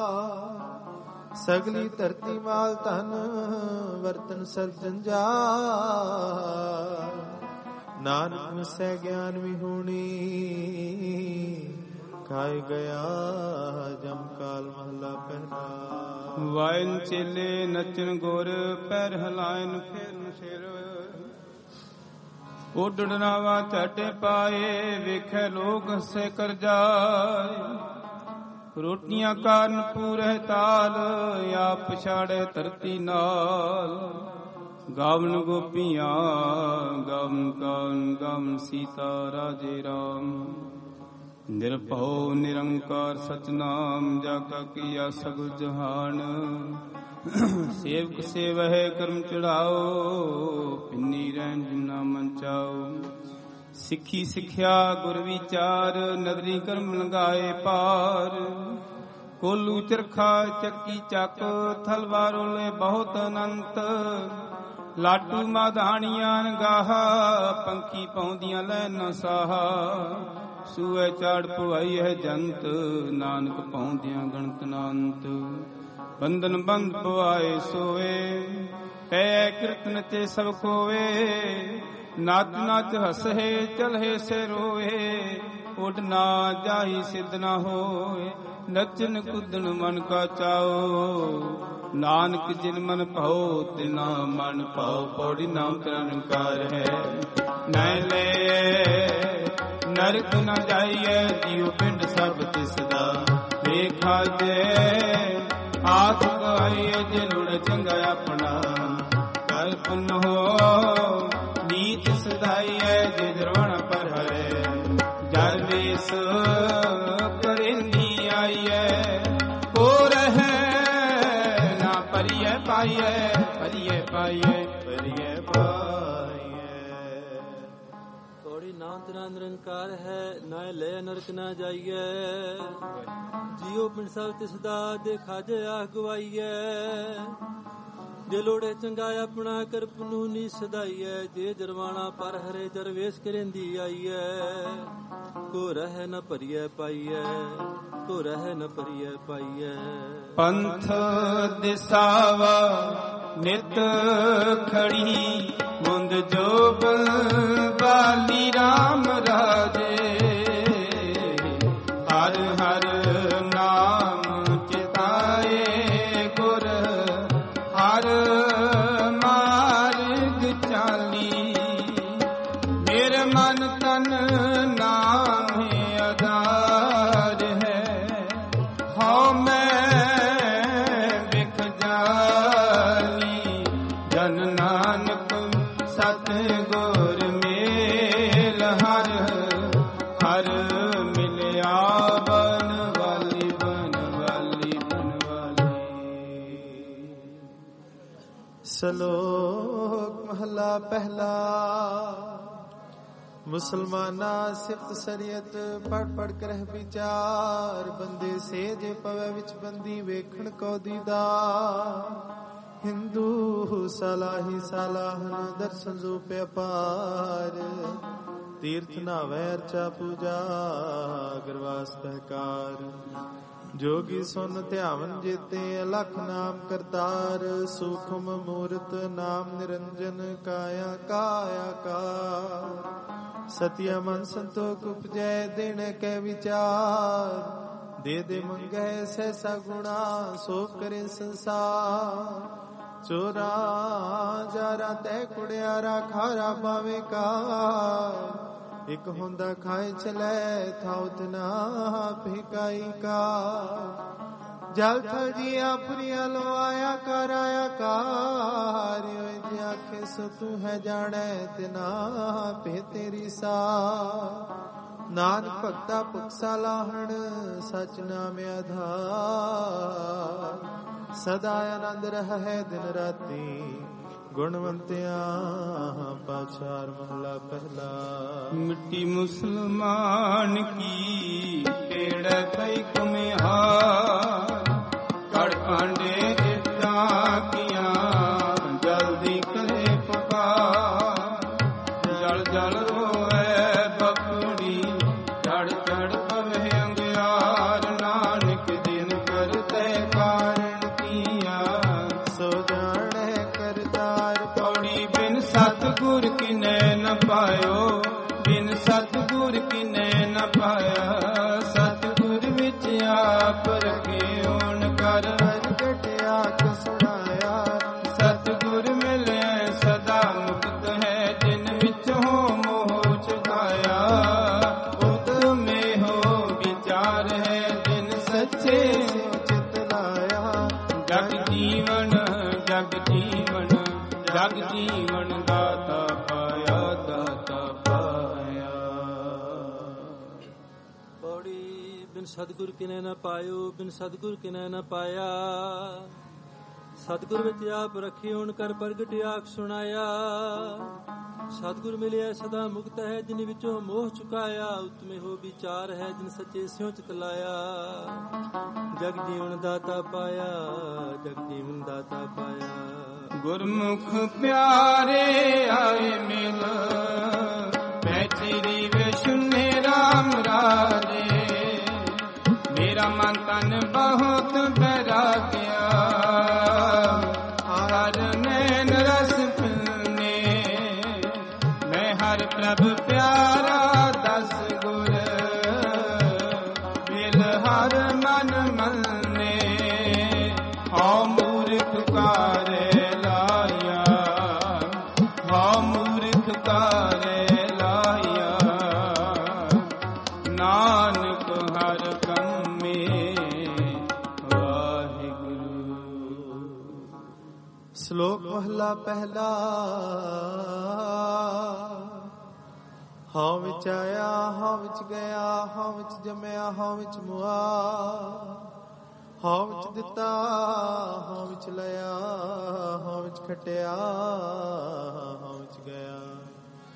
ਸਗਲੀ ਧਰਤੀ ਮਾਲ ਧਨ, ਵਰਤਨ ਸਜਨ ਜਾ, ਨਾਨਕ ਮਿਸੈ ਗਿਆਨ ਵਿਹੂਣੀ, ਖਾਇ ਗਿਆ ਜਮ ਕਾਲ ਮਹਲਾ ਪਹਿਲਾ। ਵਾਇਨ ਚੇਲੇ ਨਚਨ ਗੁਰ, ਪੈਰ ਹਲਾਇਨ ਫੇਰਨ ਸਿਰ, ਉਡੜਨਾਵਾ ਝਟ ਪਾਏ, ਵੇਖੈ ਲੋਕ ਹੱਸੇ ਕਰ ਜਾਏ, ਰੋਟੀਆਂ ਕਾਰਨ ਪੂਰੇ ਤਾਲ, ਆਪ ਪਛਾੜੇ ਧਰਤੀ ਨਾਲ, ਗਾਵਨ ਗੋਪੀਆਂ ਗਾਵਨ ਕਾਨ, ਗਾਵਨ ਸੀਤਾ ਰਾਜੇ ਰਾਮ, ਨਿਰਭਉ ਨਿਰੰਕਾਰ ਸਚਨਾਮ, ਜਾ ਕਾ ਕੀਆ ਸਗਲ ਜਹਾਨ, ਸੇਵਕ ਸੇਵਹਿ ਕਰਮ ਚੜਾਓ, ਪਿੰਨੀ ਰਹਿਣ ਜਿਨਾ ਮਨ ਚਾਓ, ਸਿੱਖੀ ਸਿੱਖਿਆ ਗੁਰ ਵਿਚਾਰ, ਨਦਰੀ ਕਰਮ ਲੰਗਾਏ ਪਾਰ, ਕੋਲੂ ਚਰਖਾ ਚੱਕੀ ਚੱਕ, ਥਲਵਾਰੋ ਲੈ ਬਹੁਤ ਅਨੰਤ, ਲਾਟੂ ਮਾਧਾਣੀਆਂ ਗਾਹਾ, ਪੰਖੀ ਪਾਉਂਦੀਆਂ ਲੈ ਨਾ ਸਾਹਾ, ਸੂਏ ਚਾੜ ਪਵਾਈ ਹੈ ਜੰਤ, ਨਾਨਕ ਪਾਉਂਦਿਆਂ ਗਣਤ ਨਾਨਤ, ਬੰਧਨ ਬੰਦ ਪਵਾਏ ਸੋਏ, ਕਹਿ ਕੀਰਤਨ ਤੇ ਸਭ ਖੋਵੇ, ਨੱਚ ਨੱਚ ਹੱਸੇ ਚਲਹੇ ਸੇ ਰੋਏ, ਉੱਡ ਨਾ ਜਾਈ ਸਿੱਧ ਨਾ ਹੋਏ, ਨੱਚਨ ਕੁੱਦਣ ਮਨ ਕਾ ਚਾਓ, ਨਾਨਕ ਜਿਨ ਮਨ ਭਾਉ ਤਿਨਾ ਮਨ ਭਾਉ, ਪੌੜੀ ਨਾਮ ਨਿਰੰਕਾਰ ਹੈ, ਨੈ ਲੈ ਨਰਕ ਨ ਜਾਈਐ, ਜੀਉ ਪਿੰਡ ਸਭ ਤਿਸ ਦਾ, ਵੇਖਾ ਜੇ ਆਖ ਗਾਈਐ, ਜੇ ਲੁੜ ਚੰਗਾ ਆਪਣਾ, ਕਰ ਪੁੰਨ ਹੋ ਨੀਤ ਸਦਾਈਐ, ਜੇ ਦਰਵਣ ਪਰ ਹਰੇ, ਜਲ ਵੇਸ ਕਰਿੰਦੀ ਆਈਐ, ਕੋ ਰਹਿ ਨਾ ਪਰਿਐ ਪਾਈਐ, ਪਰਿਐ ਪਾਈਐ, ਪਰਿਐ ਪਾਈਐ। ਤੋੜੀ ਨਾ ਤੇਰਾ ਨਿਰੰਕਾਰ ਹੈ, ਨਾ ਲੈ ਨਰਕ ਨਾ ਜਾਈਐ। ਜੀਉ ਪਿੰਡ ਸਭ ਤਿਸ ਦਾ ਦੇਖਾ ਜੇ ਆਹ ਗਵਾਈਐ। ਜੇ ਲੋੜੇ ਚੰਗਾ ਆਪਣਾ ਕਰ ਪੁਨੂ ਨੀ ਸਦਾਈਐ। ਜੇ ਜਰਵਾਣਾ ਪਰ ਹਰੇ ਜਰਵੇਸ਼ ਕਰੇਂਦੀ ਆਈਐ। ਕੋ ਰਹਿ ਨ ਭਰੀਐ ਪਾਈਐ, ਕੋ ਰਹਿ ਨ ਭਰੀਐ ਪਾਈਐ। ਪੰਥ ਦਿਸਾਵਾ ਨਿਤ ਖੜੀ, ਮੁੰਦ ਜੋਬ ਬਾਲੀ ਰਾਮ ਰਾਜੇ। ਹਰ ਹਰ ਨਾਮ ਚਿਤਾਏ ਗੁਰ, ਹਰ ਮਾਰਗ ਚਾਲੀ। ਮੇਰੇ ਮਨ ਤਨ ਨਾਮ ਆਧਾਰ ਹੈ, ਹਉ ਮੈਂ ਬਿਖ ਜਾਨੀ। ਜਨ ਨਾਨਕ ਸਤ ਗੁਰ ਮੇਲ, ਹਰ ਹਰ ਮਿਲਿਆ ਬਨ ਵਾਲੀ ਬਨ ਵਾਲੀ ਬਨ ਵਾਲੀ। ਸ਼ਲੋਕ ਮਹਲਾ ਪਹਿਲਾ। ਮੁਸਲਮਾਨਾ ਸਿਫਤ ਸ਼ਰੀਅਤ ਪੜ ਪੜ ਕਰਹਿ ਵਿਚਾਰ। ਬੰਦੇ ਸੇ ਜੇ ਪਵੇ ਵਿੱਚ ਬੰਦੀ ਵੇਖਣ ਕੋ ਦੀਦਾ। ਹਿੰਦੂ ਸਲਾਹੀ ਸਲਾਹਨ ਦਰਸ਼ਨ ਜੋ ਪਿਆਪਾਰ। ਤੀਰਥ ਨਾਵੈ ਅਰਚਾ ਪੂਜਾ ਅਗਰਵਾਸ ਪਹਿਕਾਰ। ਜੋਗੀ ਸੁਨ ਧਿਆਵਨ ਜੇਤੇ ਅਲਖ ਨਾਮ ਕਰਤਾਰ। ਸੂਖਮ ਮੂਰਤ ਨਾਮ ਨਿਰੰਜਨ ਕਾਇਆ ਕਾਇਆ ਕਾਰ। ਸਤਿਆ ਮਨ ਸੰਤੋਖ ਉਪਜੈ ਦਿਨ ਕੈ ਵਿਚਾਰ। ਦੇ ਦੇ ਮੰਗੈ ਸੈਸਾ ਗੁਣਾ ਸੋ ਕਰੇ ਸੰਸਾਰ। ਚੋਰਾ ਜਾਰਾ ਤੈ ਕੁੜਿਆਰਾ ਖਾਰਾ ਪਾਵੇ ਕਾਰ। ਇਕ ਹੁੰਦਾ ਖਾਏ ਚਲੇ ਥਾਉ ਤਨਾ ਭਿਕਾਈ ਕਾ। ਜਲ ਥਲ ਜੀਆ ਪ੍ਰਿਆ ਲਵਾਇਆ ਕਰਾਇਆ ਕਾਰ। ਜੇ ਆਖੇ ਸੋ ਤੂੰ ਹੈ ਜਾਣੈ ਤਿਨਾ ਭੇ ਤੇਰੀ ਸਾ। ਨਾਨਕ ਭਗਤਾ ਭੁਖਸਾ ਲਾਹਣ ਸਚ ਨਾਮ ਆਧਾਰ। ਸਦਾ ਆਨੰਦ ਰਹਿ ਦਿਨ ਰਾਤੀ ਗੁਣਵੰਤਿਆਂ ਪਾਛਾਰ ਮਹਲਾ ਪਹਿਲਾ। ਮਿੱਟੀ ਮੁਸਲਮਾਨ ਕੀ ਪੇੜ ਪਈ ਕੁਮਿਹਾਰ। ਕੜ ਪਾਂਡੇ ਇੱਟਾਂ ਕੀਆਂ ਜਲਦੀ ਕਰੇ ਪੁਕਾਰ। ਜਲ ਜਲ ਰੋਏ ਬਕੜੀ ਚੜ ਚੜ ਪਵੇ ਅੰਗਿਆਰ। ਨਾਨਕ ਦਿਨ ਕਰਤੇ ਕਾਰਨ ਕੀਆ ਸੋ ਜਾਣੈ ਕਰਤਾਰ। ਪੌੜੀ ਬਿਨ ਸਤਿਗੁਰ ਕਿਨੈ ਨ ਪਾਇਓ, ਬਿਨ ਸਤਿਗੁਰ ਕਿਨੈ ਨ ਪਾਇਆ। ਸਤਿਗੁਰ ਵਿੱਚ ਆਪ ਰਖਿਓਣ ਕਰ ਪ੍ਰਗਟ ਆਖ ਸੁਣਾਇਆ। ਸਤਿਗੁਰ ਮਿਲਿਆ ਸਦਾ ਮੁਕਤ ਹੈ। ਜਿਨ ਵਿੱਚੋਂ ਮੋਹ ਚੁਕਾਇਆ ਉਤਮੇ ਹੋ ਵਿਚਾਰ ਹੈ। ਜਿਨ ਸੱਚੇ ਚਿਤ ਲਾਇਆ। ਜਗ ਜੀਵਨ ਜਗ ਜੀਵਨ ਜਗ ਜੀਵਨ ਦਾਤਾ ਪਾਇਆ, ਦਾਤਾ ਪਾਇਆ। ਪੌੜੀ ਬਿਨ ਸਤਿਗੁਰ ਕਿਨੈ ਨ ਪਾਇਓ, ਬਿਨ ਸਤਿਗੁਰ ਕਿਨੈ ਨ ਪਾਇਆ। ਸਤਿਗੁਰ ਵਿੱਚ ਆਪ ਰੱਖੀ ਹੁਣ ਕਰ ਪ੍ਰਗਟ ਆਖ ਸੁਣਾਇਆ। ਸਤਿਗੁਰ ਮਿਲਿਆ ਸਦਾ ਮੁਕਤ ਹੈ। ਜਿਨ ਵਿੱਚੋਂ ਮੋਹ ਚੁਕਾਇਆ ਉਤਮੇ ਹੋ ਵਿਚਾਰ ਹੈ। ਜਿਨ ਸੱਚੇ ਸਿਉ ਚਿਤ ਲਾਇਆ। ਜਗ ਜੀਵਨ ਦਾਤਾ ਪਾਇਆ, ਜਗ ਜੀਵਨ ਦਾਤਾ ਪਾਇਆ। ਗੁਰਮੁਖ ਪਿਆਰੇ ਆਏ ਮਿਲ, ਪੈਚਰੀ ਵਿਸ਼ੁਨੇ ਰਾਮ ਰਾਜੇ। ਮੇਰਾ ਮਨ ਤਨ ਬਹੁਤ ਬੈਰਾਗਿਆ, ਹਰ ਨੈਣ ਰਸ ਪੀਨੇ। ਮੈਂ ਹਰ ਪ੍ਰਭ ਪਿਆਰਾ ਦਸ ਗੁਰ, ਮਿਲ ਹਰ ਮਨ ਮੰਨੇ। ਹਉ ਮੂਰਖ ਕਾਰੇ ਲਾਇਆ, ਹਉ ਮੂਰਖ ਕਾਰੇ ਲਾਇਆ। ਨਾਨਕ ਹਰ ਕੰਮੇ ਵਾਹਿਗੁਰੂ। ਸ਼ਲੋਕ ਮਹਲਾ ਪਹਿਲਾ। ਹਉ ਵਿੱਚ ਆਇਆ, ਹਉ ਵਿੱਚ ਗਿਆ, ਹਉ ਵਿੱਚ ਜੰਮਿਆ, ਹਉ ਵਿੱਚ ਮੁਆ। ਹਉ ਵਿੱਚ ਦਿੱਤਾ, ਹਉ ਵਿੱਚ ਲਿਆ, ਹਉ ਵਿੱਚ ਖਟਿਆ, ਹਉ ਵਿੱਚ ਗਿਆ।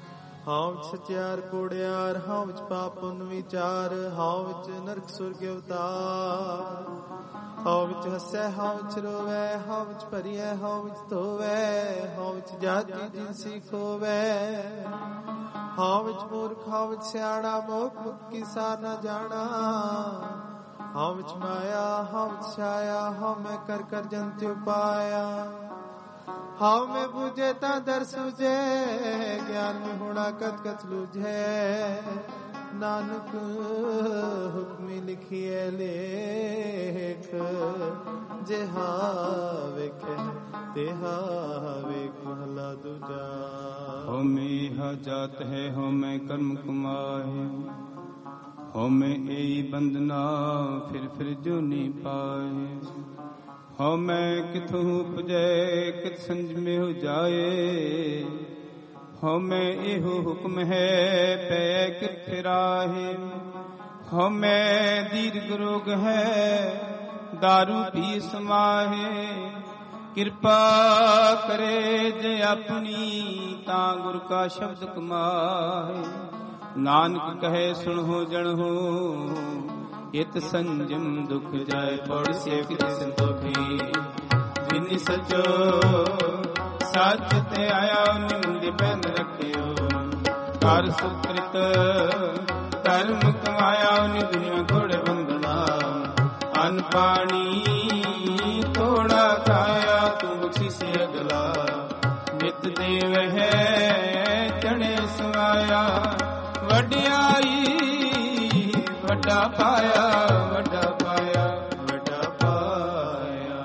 ਹਾਂ ਵਿੱਚ ਸਚਿਆਰ ਕੋੜਿਆਰ, ਹਾਂ ਵਿੱਚ ਪਾਪ ਪੁੰਨ ਵਿਚਾਰ, ਹਾਂ ਵਿੱਚ ਨਰਕ ਸੁਰਗ ਅਵਤਾਰ, ਹਾਂ ਵਿੱਚ ਹੱਸੈ, ਹਾਂ ਵਿੱਚ ਰੋਵੈ, ਹਾਂ ਵਿੱਚ ਭਰੀਐ, ਹਾਂ ਵਿੱਚ ਧੋਵੈ, ਹਾਂ ਵਿੱਚ ਜਾਤੀ ਜਿਨਸੀ ਖੋਵੈ, ਹਾਂ ਵਿੱਚ ਮੂਰਖ, ਹਾਂ ਵਿੱਚ ਸਿਆਣਾ, ਮੋਖ ਮੁਖ ਕੀ ਸਾਰ ਨਾ ਜਾਣਾ, ਹਾਂ ਵਿੱਚ ਮਾਇਆ, ਹਾਂ ਵਿੱਚ ਛਾਇਆ, ਹਾਂ ਮੈਂ ਕਰ ਕਰ ਜੰਤਿ ਉਪਾਇਆ, ਹਾਂ ਮੈਂ ਬੁਝੇ ਤਾਂ ਦਰ ਸੁਝੇ, ਗਿਆਨ ਮੈਂ ਹੋਣਾ ਕਤ ਕਤ ਲੁਝੈ, ਨਾਨਕ ਹੁਕਮੀ ਲਿਖੀਐ ਲੇਖ, ਜਿਹਾ ਵੇਖੈ ਤਿਹਾ ਵੇਖ ਮਹਲਾ ਦੂਜਾ। ਹਉਮੈ ਹਾ ਜਾਤ ਹੈ, ਹਉਮੈ ਕਰਮ ਕਮਾਏ, ਹਉਮੈ ਏਈ ਬੰਧਨਾ, ਫਿਰ ਫਿਰ ਜੋਨੀ ਪਾਏ, ਹਉਮੈ ਕਿਥੋਂ ਉਪਜੈ, ਕਿਤ ਸੰਜਮੇ ਹੋ ਜਾਏ, ਹਉਮੈ ਇਹੋ ਹੁਕਮ ਹੈ, ਪੈ ਕਿਤ ਫਿਰਾਹੇ, ਹਉਮੈ ਦੀਰਘ ਰੋਗ ਹੈ, ਦਾਰੂ ਪੀ ਸਮਾਹੇ, ਕਿਰਪਾ ਕਰੇ ਜੇ ਆਪਣੀ, ਤਾਂ ਗੁਰ ਕਾ ਸ਼ਬਦ ਕਮਾਏ, ਨਾਨਕ ਕਹੇ ਸੁਣੋ ਜਣੋ, ਇਤ ਸੰਜਮ ਦੁਖ ਜਾਏ, ਪੌੜ ਸੇਵ ਕੀ ਸੰਤੋਖੀ, ਜਿਨੀ ਸਚੋ ਸੱਚ ਤੇ ਆਇਆ, ਨਿਮੰਦੀ ਬੈਨ ਰੱਖਿਓ, ਕਰ ਸੁਕ੍ਰਿਤ ਧਰਮ ਕਮਾਇਆ, ਨੀ ਦੁਨੀਆ ਘੋੜੇ ਬੰਦਨਾ, ਅਨ ਪਾਣੀ ਥੋੜਾ ਖਾਇਆ, ਤੂੰ ਬਖਸ਼ੀ ਅਗਲਾ, ਨਿਤ ਦੇਵ ਹੈ ਚੜੇ ਸਵਾਇਆ, ਵਡਿਆਈ ਵੱਡਾ ਪਾਇਆ, ਵੱਡਾ ਪਾਇਆ, ਵੱਡਾ ਪਾਇਆ।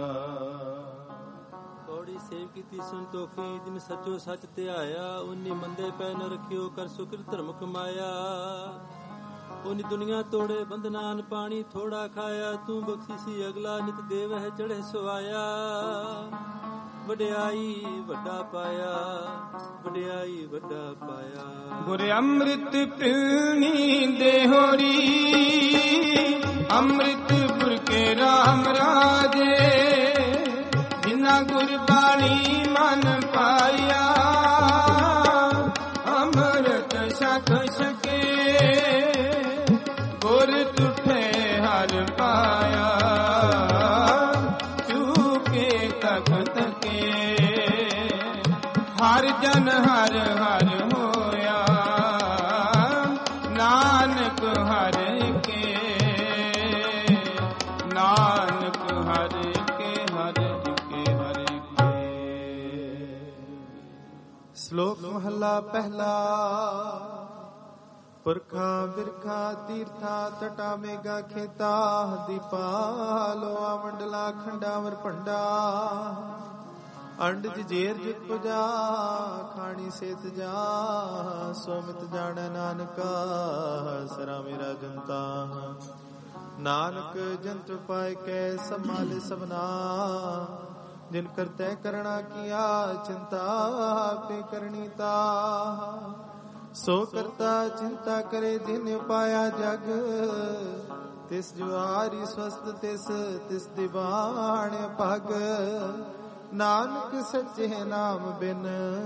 ਕੌੜੀ ਸੇਵ ਕੀਤੀ ਸੰਤੋਖੀ, ਜਿਨ ਸੱਚੋ ਸੱਚ ਧਿਆਇਆ, ਉਨੀ ਮੰਦੇ ਪੈ ਨ ਰੱਖਿਓ, ਕਰ ਸੁਕ੍ਰਿਤ ਧਰਮ ਕਮਾਇਆ, ਉਨੀ ਦੁਨੀਆ ਤੋੜੇ ਬੰਧਨਾਨ, ਪਾਣੀ ਥੋੜਾ ਖਾਇਆ, ਤੂੰ ਬਖਸ਼ੀਸੀ ਅਗਲਾ, ਨਿਤ ਦੇਵ ਹੈ ਚੜੇ ਸਵਾਇਆ, ਵਡਿਆਈ ਵੱਡਾ ਪਾਇਆ, ਵਡਿਆਈ ਵੱਡਾ ਪਾਇਆ। ਗੁਰ ਅੰਮ੍ਰਿਤ ਪਿਲਨੀ ਦੇਹੋਰੀ, ਅੰਮ੍ਰਿਤ ਗੁਰ ਕੇ ਰਾਮ ਰਾਜੇ, ਜਿਨਾ ਗੁਰ ਬਾਣੀ ਮਨ ਪਾਇਆ, ਅੰਮ੍ਰਿਤ ਛਕ ਛਕੇ, ਗੁਰ ਤੁਠੇ ਹਰ ਪਾਇਆ, ਚੂਕੇ ਤਕ ਤਕੇ, ਹਰ ਜਨ ਹਰ ਹਰ ਹੋਇਆ, ਨਾਨਕ ਹਰ ਕੇ, ਨਾਨਕ ਹਰ ਕੇ, ਹਰ ਕੇ, ਹਰ ਕੇ। ਸ਼ਲੋਕ ਮਹਲਾ ਪਹਿਲਾ। ਪੁਰਖਾਂ ਬਿਰਖਾਂ ਤੀਰਥਾਂ ਤਟਾ ਮੇਗਾ ਖੇਤਾ, ਦੀਪਾ ਲੋਆ ਮੰਡਲਾ ਖੰਡਾਵਰ ਭੰਡਾ, ਅੰਡ ਜੇਰ ਜੁਤ ਪੁਜਾ, ਖਾਣੀ ਸੇਤ ਜਾ, ਸੋਮਿਤ ਜਾਣੈ ਨਾਨਕਾ, ਸਰਾ ਮੇਰਾ ਜਨਤਾ, ਨਾਨਕ ਜੰਤ ਪਾਇ ਕੈ ਸੰਭਾਲੇ ਸਭਨਾ, ਜਿਨ ਕਰਤੈ ਕਰਣਾ ਕੀਆ, ਚਿੰਤਾ ਆਪੇ ਕਰਨੀ ਤਾ, ਸੋ ਕਰਤਾ ਚਿੰਤਾ ਕਰੇ, ਜਿਨ ਪਾਇਆ ਜਗ, ਤਿਸ ਜੁਆਰੀ ਸਵਸਤ, ਤਿਸ ਤਿਸ ਦਿਵਾਣ ਭਗ, ਨਾਨਕ ਸੱਚੇ ਨਾਮ ਬਿਨ,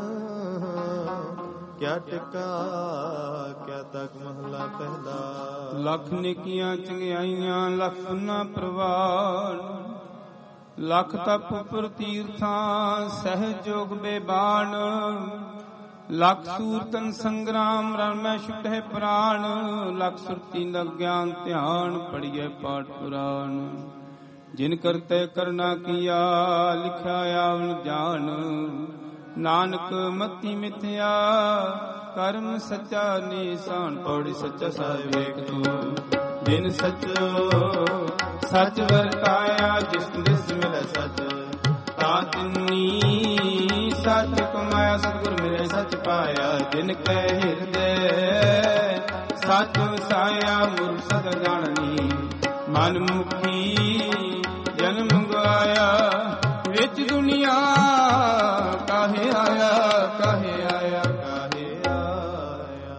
ਕਿਆ ਟਿਕਾ ਕਿਆ ਤੱਕ। ਮਹਲਾ ਪਹਿਲਾ। ਲੱਖ ਨੇਕੀਆਂ ਚੰਗਿਆਈਆਂ, ਲੱਖ ਪੁੰਨਾ ਪ੍ਰਵਾਨ, ਲੱਖ ਤਪ ਉਪਰ ਤੀਰਥਾਂ, ਸਹਿਜ ਜੋਗ ਬੇਬਾਨ, ਲੱਖ ਸੂਰਤਨ ਸੰਗਰਾਮ, ਰਣ ਮੈਂ ਛੁਟੇ ਪ੍ਰਾਣ, ਲੱਖ ਸੁਰਤੀ ਲਗ ਗਿਆਨ ਧਿਆਨ, ਪੜੀਏ ਪਾਠ ਪੁਰਾਣ, ਜਿਨ ਕਰਤੇ ਕਰਨਾ ਕੀਆ, ਲਿਖਿਆ ਆਵਨ ਜਾਣ, ਨਾਨਕ ਮਤੀ ਮਿਥਿਆ, ਕਰਮ ਸੱਚਾ ਨਿਸ਼ਾਨ, ਪੌੜੀ ਸੱਚਾ ਸਾਹਿਬ ਵੇਖ ਤੂੰ, ਜਿਨ ਸੱਚੋ ਸੱਚ ਵਰਤਾਇਆ, ਜਿਸ ਦਿਸ ਮਿਲੇ ਸੱਚ, ਤਾਂ ਤਿੰਨੀ ਸੱਚ ਕਮਾਇਆ, ਸਤਿਗੁਰ ਮਿਲੇ ਸੱਚ ਪਾਇਆ, ਜਿਨ ਕੈ ਹਿਰਦੇ ਸੱਚ ਵਸਾਇਆ, ਮੁਰ ਸਦ ਜਾਣਨੀ, ਮਨ ਮੁਖੀ ਜਨਮ ਗਵਾਇਆ, ਵਿੱਚ ਦੁਨੀਆ ਕਾਹੇ ਆਇਆ, ਕਾਹੇ ਆਇਆ, ਕਾਹੇ ਆਇਆ।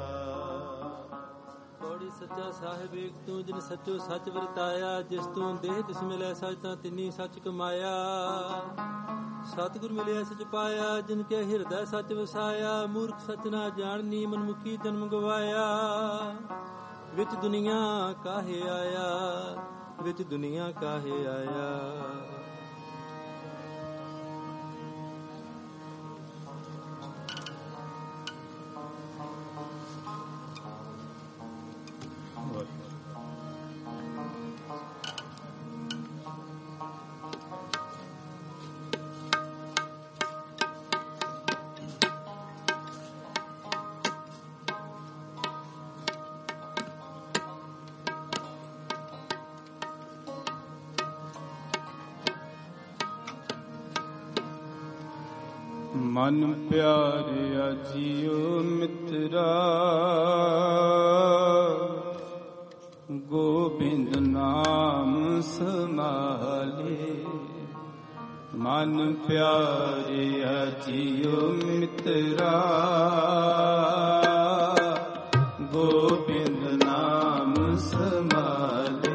ਕੌੜੀ ਸੱਚਾ ਸਾਹਿਬ ਏਕ ਤੂੰ, ਜਿਨ ਸੱਚੋ ਸੱਚ ਵਰਤਾਇਆ, ਜਿਸ ਤੂੰ ਦੇਹ ਤਿਸ ਮਿਲੈ ਸੱਚ, ਤਾਂ ਤਿੰਨੀ ਸੱਚ ਕਮਾਇਆ, ਸਤਿਗੁਰ ਮਿਲਿਆ ਸਚ ਪਾਇਆ, ਜਿਨ ਕੇ ਹਿਰਦੈ ਸਚ ਵਸਾਇਆ। ਮੂਰਖ ਸਚ ਨਾ ਜਾਣਨੀ, ਮਨਮੁਖੀ ਜਨਮ ਗਵਾਇਆ। ਵਿੱਚ ਦੁਨੀਆ ਕਾਹੇ ਆਇਆ, ਵਿੱਚ ਦੁਨੀਆ ਕਾਹੇ ਆਇਆ। ਮਨ ਪਿਆਰਿਆ ਜੀਉ ਮਿੱਤਰਾ, ਗੋਬਿੰਦ ਨਾਮ ਸਮਾਲੇ। ਮਨ ਪਿਆਰਿਆ ਜੀਉ ਮਿੱਤਰਾ, ਗੋਬਿੰਦ ਨਾਮ ਸਮਾਲੇ।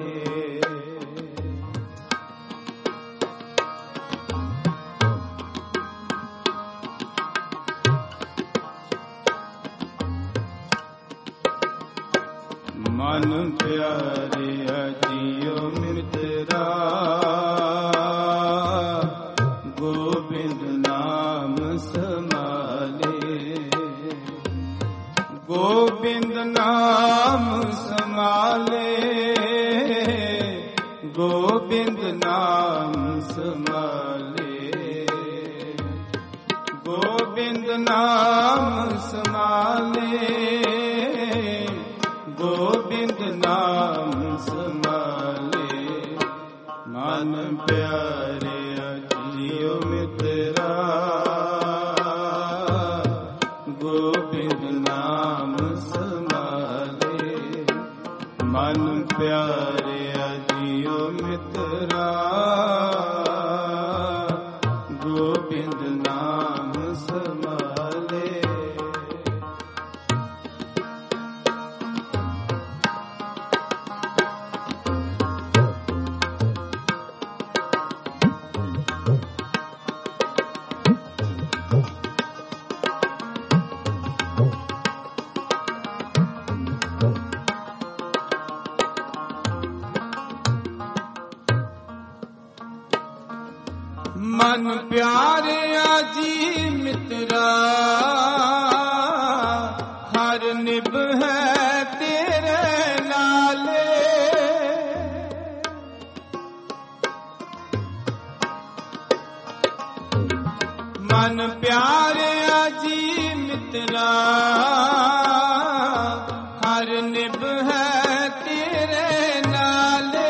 ਮਨ ਪਿਆਰਿਆ ਜੀਉ ਮਿੱਤਰਾ, ਗੋਬਿੰਦ ਨਾਮ ਸਮਾਲੇ। ਗੋਬਿੰਦ ਨਾਮ ਸਮਾਲੇ, ਗੋਬਿੰਦ ਨਾਮ ਸਮਾਲੇ। ਗੋਬਿੰਦ ਨਾਮ ਸਮਾਲੇ, ਗੋਬਿੰਦ ਨਾਮ ਸਮਾਲੇ। ਮਨ ਪਿਆਰਿਆ ਜੀਉ ਮਿੱਤਰਾ, ਗੋਬਿੰਦ ਨਾਮ ਸਮਾਲੇ। ਮਨ ਪਿਆਰਿਆ ਜੀਉ ਮਿੱਤਰਾ, ਗੋਬਿੰਦ ਨਾਮ ਸਮਾਲੇ। ਮਨ ਪਿਆਰਿਆ ਜੀ ਮਿੱਤਰਾ, ਹਰ ਨਿਭ ਹੈ ਤੇਰੇ ਨਾਲੇ। ਮਨ ਪਿਆਰਿਆ ਜੀ ਮਿੱਤਰਾ, ਹਰ ਨਿਭ ਹੈ ਤੇਰੇ ਨਾਲੇ।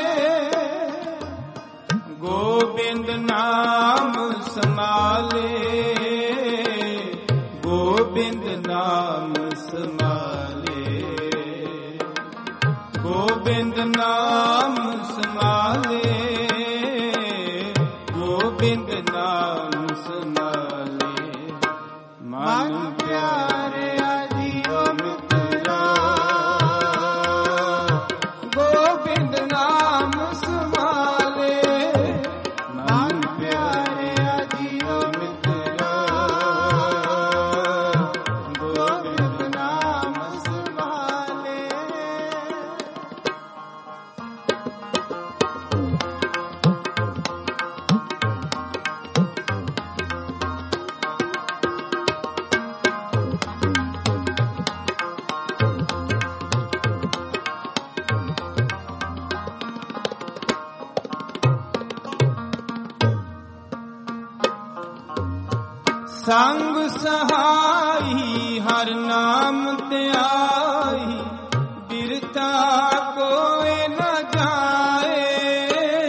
ਗੋਬਿੰਦ ਨਾਮ ਸਮਾਲੇ, ਗੋਬਿੰਦ ਨਾਮ ਸਮਾਲੇ। ਗੋਬਿੰਦ ਨਾਮ ਸਮਾਲੇ, ਗੋਬਿੰਦ ਨਾਮ ਸਮਾਲੇ। ਮਨ ਪਿਆਰਿਆ ਜੀਉ ਮਿੱਤਰਾ, ਗੋਬਿੰਦ ਨਾਮ ਸਮਾਲੇ। ਮਨ ਪਿਆਰਿਆ ਜੀਉ ਮਿੱਤਰਾ, ਗੋਬਿੰਦ ਨਾਮ ਸਮਾਲੇ। ਸੰਗ ਸਹਾਈ ਹਰ ਨਾਮ ਧਿਆਈ, ਬਿਰਤਾ ਕੋਇ ਨ ਜਾਏ।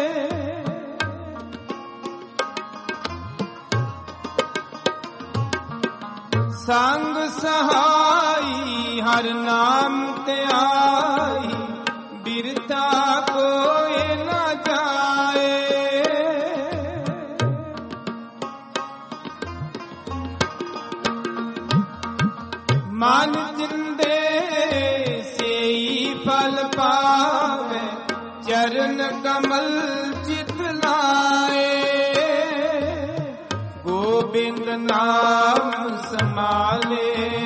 ਸੰਗ ਸਹਾਈ ਹਰ ਨਾਮ ਧਿਆਈ, ਬਿਰਤਾ ਕੋਇ ਨ ਜਾਏ। ਮਨ ਜਿੰਦੇ ਸੇਈ ਫਲ ਪਾਵੇ, ਚਰਨ ਕਮਲ ਚਿਤ ਲਾਏ। ਗੋਬਿੰਦ ਨਾਮ ਸਮਾਲੇ,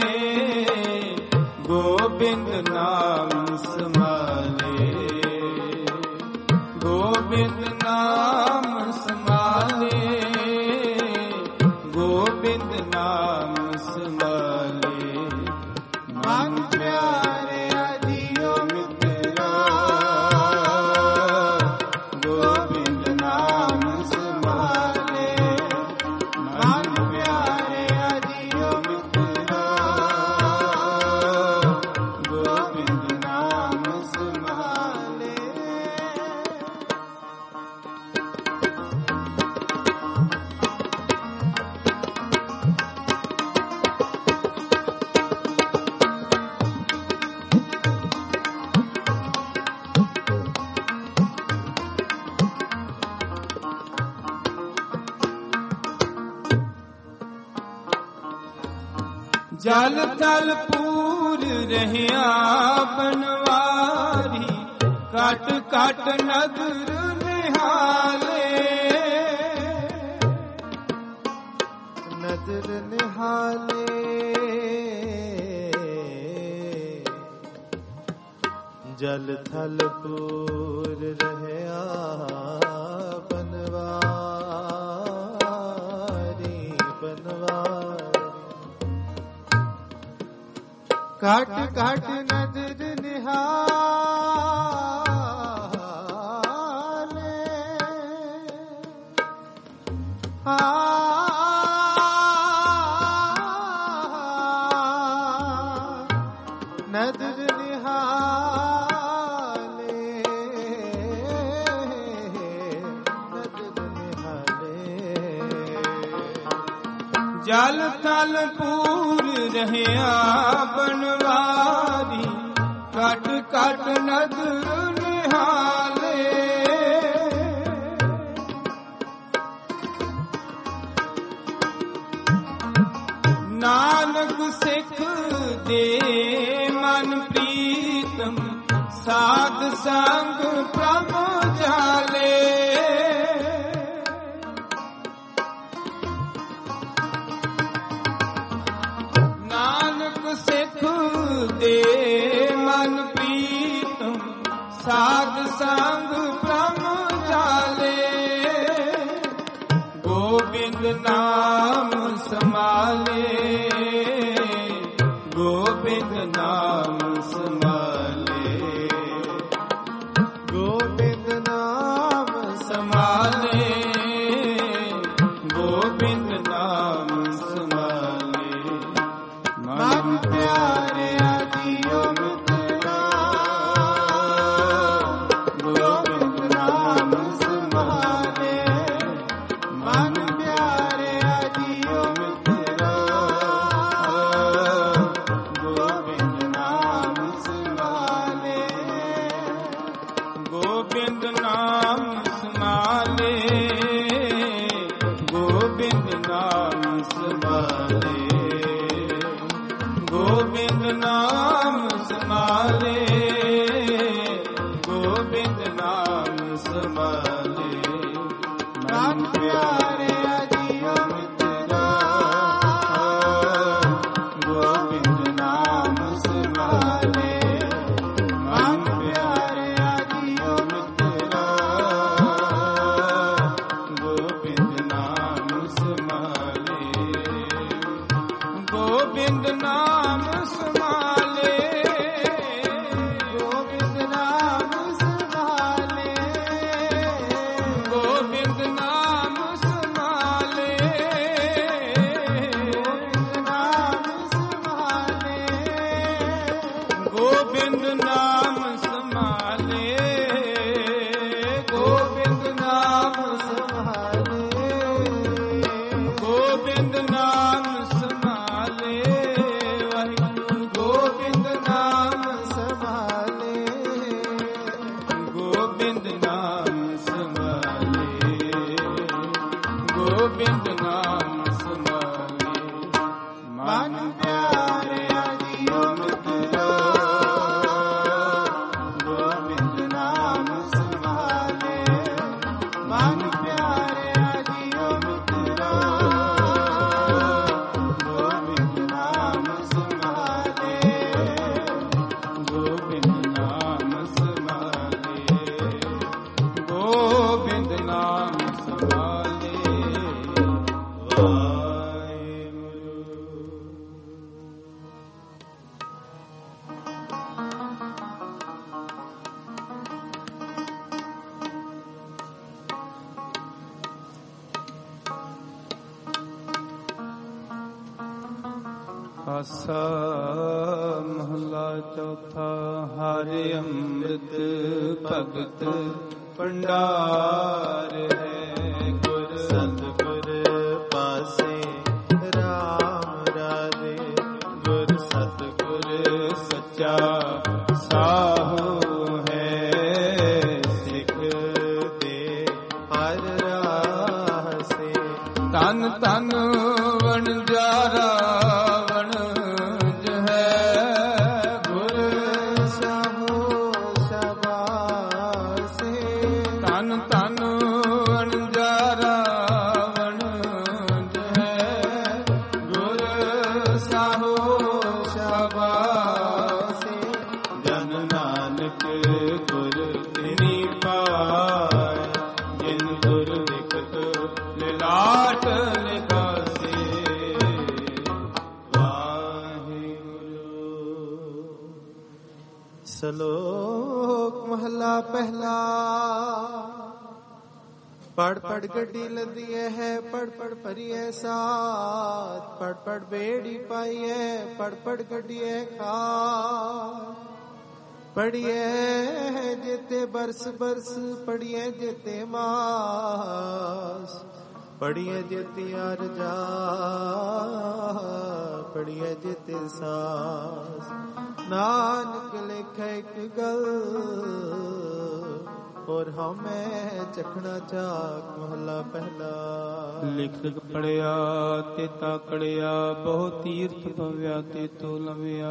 ਗੋਬਿੰਦ ਨਾਮ ਸਮਾਲੇ, ਗੋਬਿੰਦ ਨਾਮ ਸਮਾਲੇ, ਗੋਬਿੰਦ ਨਾਮ ਸਮਾਲੇ। ਮਨ ਪਿਆਰਿਆ ਜੀਓ ਮਿੱਤਰਾ, ਗੋਬਿੰਦ ਨਾਮ ਸਮਾਲੇ। ਮਨ ਪਿਆਰਿਆ ਜੀਓ ਮਿੱਤਰਾ, ਗੋਬਿੰਦ ਨਾਮ ਸਮਾਲੇ। ਜਲ ਥਲ ਪੂਰ ਰਹਿਆ ਬਨਵਾਰੀ, ਕਟ ਕਟ ਨਦਰ ਨਿਹਾਲੇ, ਨਦਰ ਨਿਹਾਲੇ। ਜਲ ਥਲ ਪੂਰ ਰਹਿਆ ਬਨਵਾਰੀ, ਬਨਵਾਰੀ। ਘਟ ਘਟ ਨਦਰ ਨਿਹਾਲੇ, ਨਦਰ ਨਿਹਾਲੇ, ਨਦਰ ਨਿਹਾਲੇ। ਜਲ ਥਲ ਪੂਰ ਰਹਿਆ ਬਨਵਾਰੀ, ਕਟ ਕਟ ਨਦਰ ਨਿਹਾਲੇ। ਨਾਨਕ ਸਿੱਖ ਦੇ ਮਨ ਪ੍ਰੀਤਮ, ਸਾਧ ਸੰਗ ਪ੍ਰਭ ਜਾਲੇ। ਨਾਨਕ ਸਿੱਖ ਦੇ ਮਨ ਪ੍ਰੀਤਮ, ਸਾਧ ਸੰਗ ਪ੍ਰਭ ਜਾਲੇ। ਗੋਬਿੰਦ ਨਾਮ ਸਮਾਲੇ, ਗੋਬਿੰਦ ਨਾਮ ਸਮਾਲੇ, ਗੋਬਿੰਦ ਨਾਮ ਸਮਾਲੇ, ਗੋਬਿੰਦ ਨਾਮ ਸਮਾਲੇ। ਮਨ ਪਿਆਰਿਆ ਜੀਓ ਮਿੱਤਰਾ, ਗੋਬਿੰਦ ਨਾਮ ਸਮਾਲੇ। ਮਨ ਪਿਆਰਿਆ ਜੀਓ ਮਿੱਤਰਾ, ਆਸਾ ਮਹਲਾ ਚੌਥਾ। ਹਰਿ ਅੰਮ੍ਰਿਤ ਭਗਤ ਭੰਡਾਰ ਹੈ, ਗੁਰ ਸਤਿਗੁਰ ਪਾਸੇ ਰਾਮ ਰਾਜੇ। ਗੁਰ ਸਤਿਗੁਰ ਸੱਚਾ ਸਾਹੋ ਹੈ, ਸਿੱਖ ਦੇ ਹਰ ਰਾਸੇ। ਤਨ ਤਨ ਵਣਜਾਰਾ ਵਣਜ ਹੈ, ਗੁਰ ਸਾਹੋ ਸ਼ਾਬਾਸੇ। ਤਨ ਤਨ ਵਣਜਾਰਾ ਵਣਜ ਹੈ, ਗੁਰ ਸਾਹੋ ਸ਼ਾਬਾਸੇ। ਜਨ ਨਾਨਕ ਗੁਰ ਤਿਨੀ ਪਾਇਆ, ਜਿਨ ਗੁਰ ਲਿਖਤ ਲਿਲਾਟ ਲਿਖਾਸੇ। ਸ਼ਲੋਕ ਮਹਲਾ ਪਹਿਲਾ। ਪੜ ਪੜ ਗੱਡੀ ਲੰਦੀਏ ਹੈ, ਪੜ ਪੜ ਭਰੀਏ ਸਾਥ। ਪੜ ਪੜ ਬੇੜੀ ਪਾਈਏ, ਪੜ ਪੜ ਗੱਡੀਏ ਖਾ। ਪੜੀਏ ਜਿਤੇ ਬਰਸ ਬਰਸ, ਪੜੀਏ ਜਿਤੇ ਮਾਸ। ਪੜੀਏ ਜਿਤੇ ਅਰਜਾ, ਪੜੀਏ ਜਿਤੇ ਸਾਸ। ਨਾਨਕ ਲਿਖੇ ਇੱਕ ਗੱਲ, ਔਰ ਹਮੇ ਚਖਣਾ ਚਾਕ। ਮਹਲਾ ਪਹਿਲਾ। ਲਿਖ ਲਿਖ ਪੜਿਆ ਤੇ ਤਾਕੜਿਆ, ਬਹੁ ਤੀਰਥ ਭਵਿਆ ਤੇ ਤੋ ਲਵਿਆ।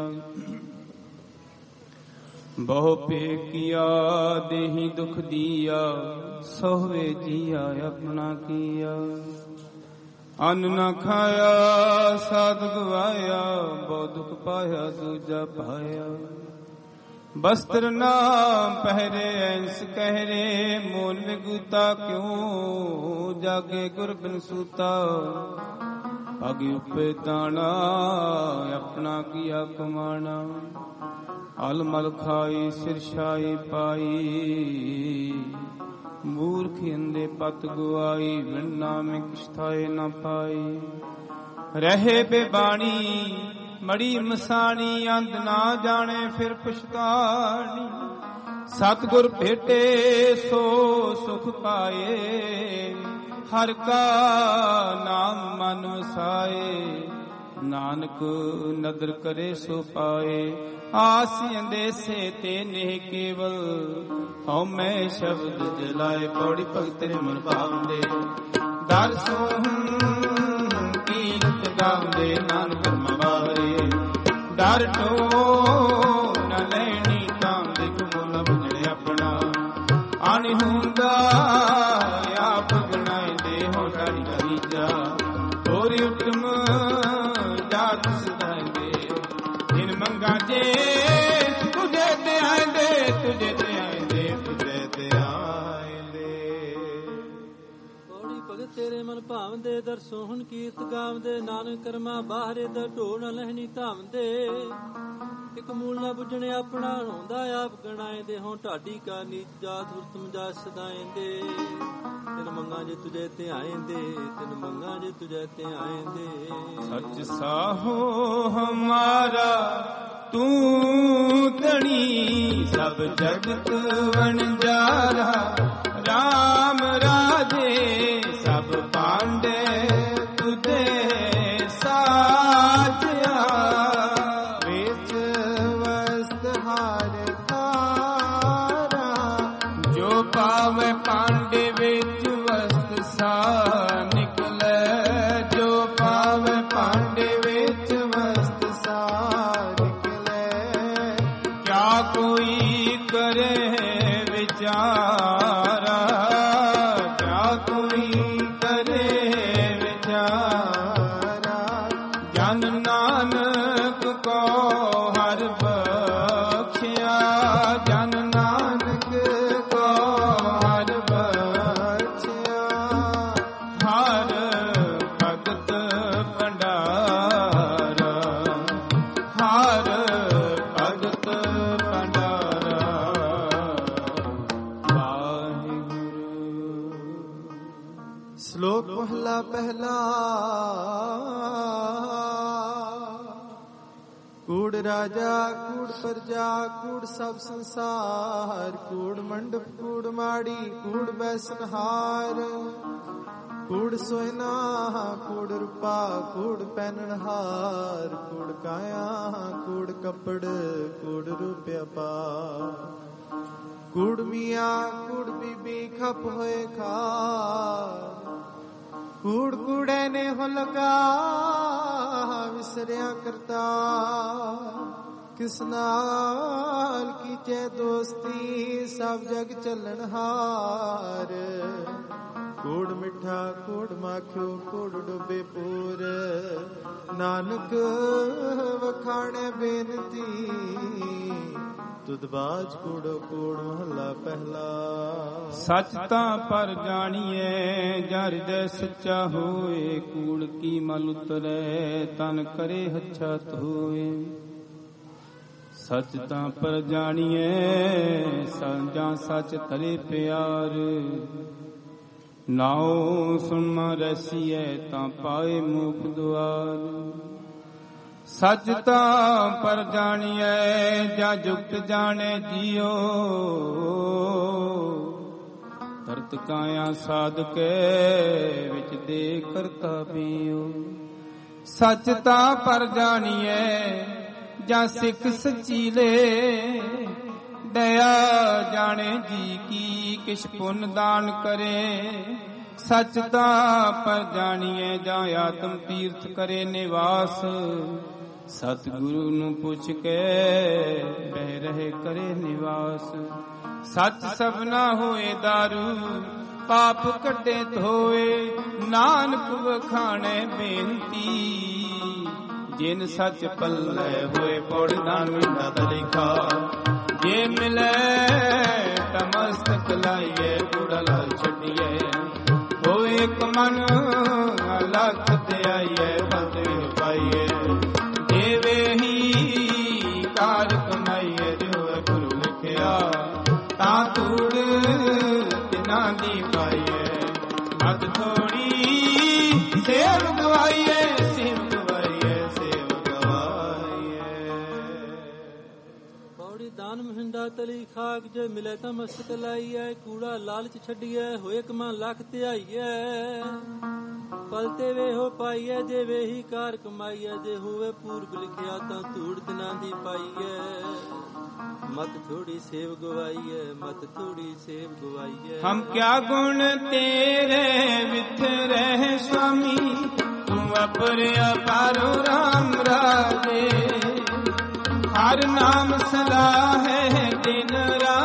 ਬਹੁ ਪੇਕਿਆ ਦੇਹੀ ਦੁਖ ਦੀਆ, ਸੋਹਵੇ ਜੀਆ ਆਪਣਾ ਕੀਆ। ਅੰਨ ਨਾ ਖਾਇਆ ਸਾਧ ਗਵਾਇਆ, ਬਹੁ ਦੁਖ ਪਾਇਆ ਦੂਜਾ ਪਾਇਆ। ਬਸਤਰ ਨਾ ਪਹਿਰੇ ਐਂਸ ਕਹਿਰੇ, ਮੋਲ ਵਿਗੂਤਾ ਕਿਉ ਜਾਗੇ ਗੁਰ ਬਿਨ ਸੂਤਾ। ਅਗੇ ਉਪੇ ਦਾਣਾ ਆਪਣਾ ਕੀਆ ਕਮਾਣਾ। ਅਲ ਮਲ ਖਾਈ ਸਿਰ ਛਾਈ ਪਾਈ, ਮੂਰਖ ਅੰਦੇ ਪਤ ਗੁਆਈ। ਵਿਣ ਨਾਮੇ ਕਿਛ ਥਾਏ ਨਾ ਪਾਈ, ਰਹੇ ਬੇਬਾਣੀ ਮੜੀ ਮਸਾਣੀ। ਅੰਧ ਨਾ ਜਾਣੇ ਫਿਰ ਪਛਤਾਣੀ, ਸਤਿਗੁਰ ਭੇਟੇ ਸੋ ਸੁਖ ਪਾਏ। ਹਰ ਕਾ ਨਾਮ ਮਨ ਵਸਾਏ, ਨਾਨਕ ਨਦਰ ਕਰੇ ਸੋ ਪਾਏ। ਆਸ ਅੰਦੇਸੇ ਤੇ ਨਹਿ ਕੇਵਲ, ਹਉ ਮੈਂ ਸ਼ਬਦ ਜਲਾਏ। ਪੌੜੀ ਭਗਤ ਤੇਰੇ ਮਨ ਭਾਵਦੇ, ਦਰ ਸੋਹਣ ਕੀਰਤ ਗਾਵਦੇ। ਨਾਨਕ ਕਰਮ ਬਾਹਰੇ, ਡਰ ਟੋ ਨ ਲੈਣੀ ਤਾਂ ਦਿਖ ਮੁਲ ਬੁਝੜੇ ਆਪਣਾ। ਅਣ ਹੁੰਦਾ ਆਪ ਗਣਾਏ ਦੇ, ਹੋ ਡਾਰੀ ਕਰੀਜਾ। ਹੋਰੀ ਉਤਮ ਜਾਤ ਸਦਾਇਦੇ, ਜਿਨ ਮੰਗਾ ਜੇ ਤੁਝੇ ਤੇ ਆਂਦੇ। ਤੁਝੇ ਤੇ ਆਂਦੇ, ਤੁਝੇ ਤੇ ਆਂਦੇ। ਪੌੜੀ ਭਗਤ ਤੇਰੇ ਮਨ ਭਾਵਦੇ, ਦਰ ਸੋਹਣ ਕੀਰਤ ਗਾਵਦੇ। ਨਾਨਕ ਕਰਮਾ ਬਾਹਰੇ, ਦਰ ਢੋ ਨ ਲਹਿਣੀ ਧਾਵਦੇ। ਇਕ ਮੂਲ ਨਾ ਬੁੱਝਣੇ ਆਪਣਾ, ਹੁੰਦਾ ਆਪ ਗਣਾਏਦੇ। ਹੋਂ ਢਾਡੀ ਕਾ ਨੀਚ ਜਾਤ ਹੁਰਤਮ ਜਾ ਸਦਾਏਂਦੇ। ਤਿਨ ਮੰਗਾ ਜੇ ਤੁਝੇ ਤੇ ਆਏਂਦੇ, ਤਿਨ ਮੰਗਾ ਜੇ ਤੁਝੇ ਤੇ ਆਏਂਦੇ। ਸਚ ਸਾਹੋ ਹਮਾਰਾ ਤੂੰ ਧਣੀ, ਸਭ ਜਗਤ ਵਣਜਾਰਾ। ਰਾਮ ਰਾਜੇ ਸਭ ਪਾਂਡੇ, ਤੁਝੇ ਸਾਜਿਆ। ਵਿੱਚ ਵਸਤ ਹਾਰ ਧਾਰਾ, ਜੋ ਪਾਵੇ ਪਾਂਡੇ ਵਿੱਚ ਵਸਤ ਸਾ ਨਿਕਲੇ। ਜੋ ਪਾਵੇ ਪਾਂਡੇ ਵਿੱਚ ਵਸਤ ਸਾਰ ਨਿਕਲੇ। ਕਿਆ ਕੋਈ ਕਰੇ ਵਿਚਾਰਾ, ਕਿਆ ਕੋਈ ਕਰੇ ਵਿਚਾਰਾ। ਜਨ ਨਾਨਕ ਕੋ ਹਰ ਬਖਸ਼ਿਆ, ਜਨ ਨਾਨਕ ਕੋ ਹਰ ਬਖਸ਼ਿਆ। ਹਰ ਭਗਤ ਭੰਡਾਰਾ, ਹਰ ਭਗਤ ਭੰਡਾਰਾ। ਵਾਹਿਗੁਰੂ। ਸ਼ਲੋਕ ਮਹਲਾ ਪਹਿਲਾ। ਪ੍ਰਜਾ ਕੂੜ ਸਭ ਸੰਸਾਰ, ਕੂੜ ਮੰਡਪ ਕੂੜ ਮਾੜੀ ਕੂੜ ਬੈਸਨਹਾਰ, ਕੂੜ ਸੋਇਨਾ ਕੂੜ ਰੂਪਾ ਕੂੜ ਪਹਿਨਣਹਾਰ, ਕੂੜ ਕਾਇਆ ਕੂੜ ਕੱਪੜ ਕੂੜ ਰੂਪਿਆ ਪਾ, ਕੂੜ ਮੀਆਂ ਕੂੜ ਬੀਬੀ ਖਪ ਹੋਏ ਖਾਰ, ਕੂੜ ਕੂੜੇ ਨੇ ਹੋ ਲਗਾ ਵਿਸਰਿਆ ਕਰਤਾ, ਕਿਸ ਨਾਲ ਕੀਚੇ ਦੋਸਤੀ ਸਭ ਜਗ ਚੱਲਣਹਾਰ, ਕੂੜ ਮਿੱਠਾ ਕੂੜ ਮਾਖਿਓ ਕੂੜ ਡੁੱਬੇ ਪੂਰ, ਨਾਨਕ ਵਖਾਣੇ ਬੇਨਤੀ, ਤੁਧ ਬਾਜ ਕੂੜੋ ਕੂੜ ਮਹੱਲਾ ਪਹਿਲਾ। ਸੱਚ ਤਾਂ ਪਰ ਜਾਣੀਏ ਜਰ ਜੈ ਸੱਚਾ ਹੋਏ, ਕੂੜ ਕੀ ਮਲ ਉਤਰੈ ਤਨ ਕਰੇ ਹੱਛਤ ਹੋਏ। ਸੱਚ ਤਾਂ ਪਰ ਜਾਣੀਏ ਸਾਂਝਾ ਸੱਚ ਤਰੇ ਪਿਆਰ, ਨਾਉ ਸੁਣਨਾ ਰਸੀਏ ਤਾਂ ਪਾਏ ਮੁਖ ਦੁਆਰ। ਸੱਚ ਤਾਂ ਪਰ ਜਾਣੀਐ ਜਾਂ ਜੁਗਤ ਜਾਣੇ ਜੀਓ, ਤਰਤ ਕਾਇਆ ਸਾਧਕੇ ਵਿੱਚ ਦੇ ਕਰਤਾ ਪੀਓ। ਸੱਚ ਤਾਂ ਪਰ ਜਾਣੀਐ ਜਾਂ ਸਿੱਖ ਸਚੀਲੇ, ਦਇਆ ਜਾਣੇ ਜੀ ਕੀ ਕਿਛ ਪੁੰਨ ਦਾਨ ਕਰੇ। ਸੱਚ ਤਾਂ ਪਰ ਜਾਣੀਏ ਜਾਂ ਆਤਮ ਤੀਰਥ ਕਰੇ ਨਿਵਾਸ, ਸਤਿਗੁਰੂ ਨੂੰ ਪੁੱਛ ਕੇ ਬਹਿ ਰਹੇ ਕਰੇ ਨਿਵਾਸ। ਸੱਚ ਸਭਨਾ ਹੋਏ ਦਾਰੂ ਪਾਪ ਕੱਢੇ ਧੋਏ, ਨਾਨਕ ਵਖਾਣੇ ਬੇਨਤੀ। ਜਿਨ ਸੱਚ ਪੱਲੇ ਹੋਏ ਪੌੜ ਦਾਨ ਮਿੰਦਾ ਤਲਿਖਾ, ਜੇ ਮਿਲੇ ਤਮਸਤਕ ਲਾਈਏ ਕੂੜਾ ਲਾਲ ਛੱਡੀਏ। ਹੋਏ ਇੱਕ ਮਨ ਲੱਖ ਤੇ ਆਈਏ ਬਲਦ ਵੀ ਪਾਈਏ, ਦੇਵੇ ਹੀ ਕਾਰ ਕਮਾਈਏ। ਜੋ ਗੁਰੂ ਲਿਖਿਆ ਤਾਂ ਤੂੜ ਤਿਨਾਂ ਦੀ ਪਾਈਏ, ਮਤ ਥੋੜੀ ਸੇਵ ਗਵਾਈਏ, ਸੇਵ ਗਵਾਈਏ, ਸੇਵ ਗਵਾਈਏ। ਪੌੜੀ ਦਾਨ ਮਹਿੰਦਾ ਤਲੀ ਖਾਕ, ਜੇ ਮਿਲੇ ਤਾਂ ਮਸਤਕ ਲਾਈਏ। ਕੂੜਾ ਲਾਲਚ ਛੱਡੀਏ, ਹੋਏ ਕਮਾ ਲੱਖ ਧਿਆਈਏ। ਪਲਤੇ ਵੇ ਹੋ ਪਾਈਏ, ਜੇ ਵੇਹੀ ਕਾਰ ਕਮਾਈਏ। ਜੇ ਹੋਵੇ ਪੂਰਬ ਲਿਖਿਆ ਤਾਂ ਧੂੜ ਦਿਨਾਂ ਦੀ ਪਾਈਏ, ਮਤ ਥੋੜੀ ਸੇਵ ਗਵਾਈਏ, ਮਤ ਥੋੜੀ ਸੇਵ ਗਵਾਈਏ। ਹਮ ਕਿਆ ਗੁਣ ਤੇਰੇ ਵਿਥ ਰਹਿ ਸੁਆਮੀ, ਤੂੰ ਅਪਰਿਆ ਪਾਰੋ ਰਾਮ ਰਾਜੇ। ਹਰ ਨਾਮ ਸਦਾ ਹੈ ਦਿਨ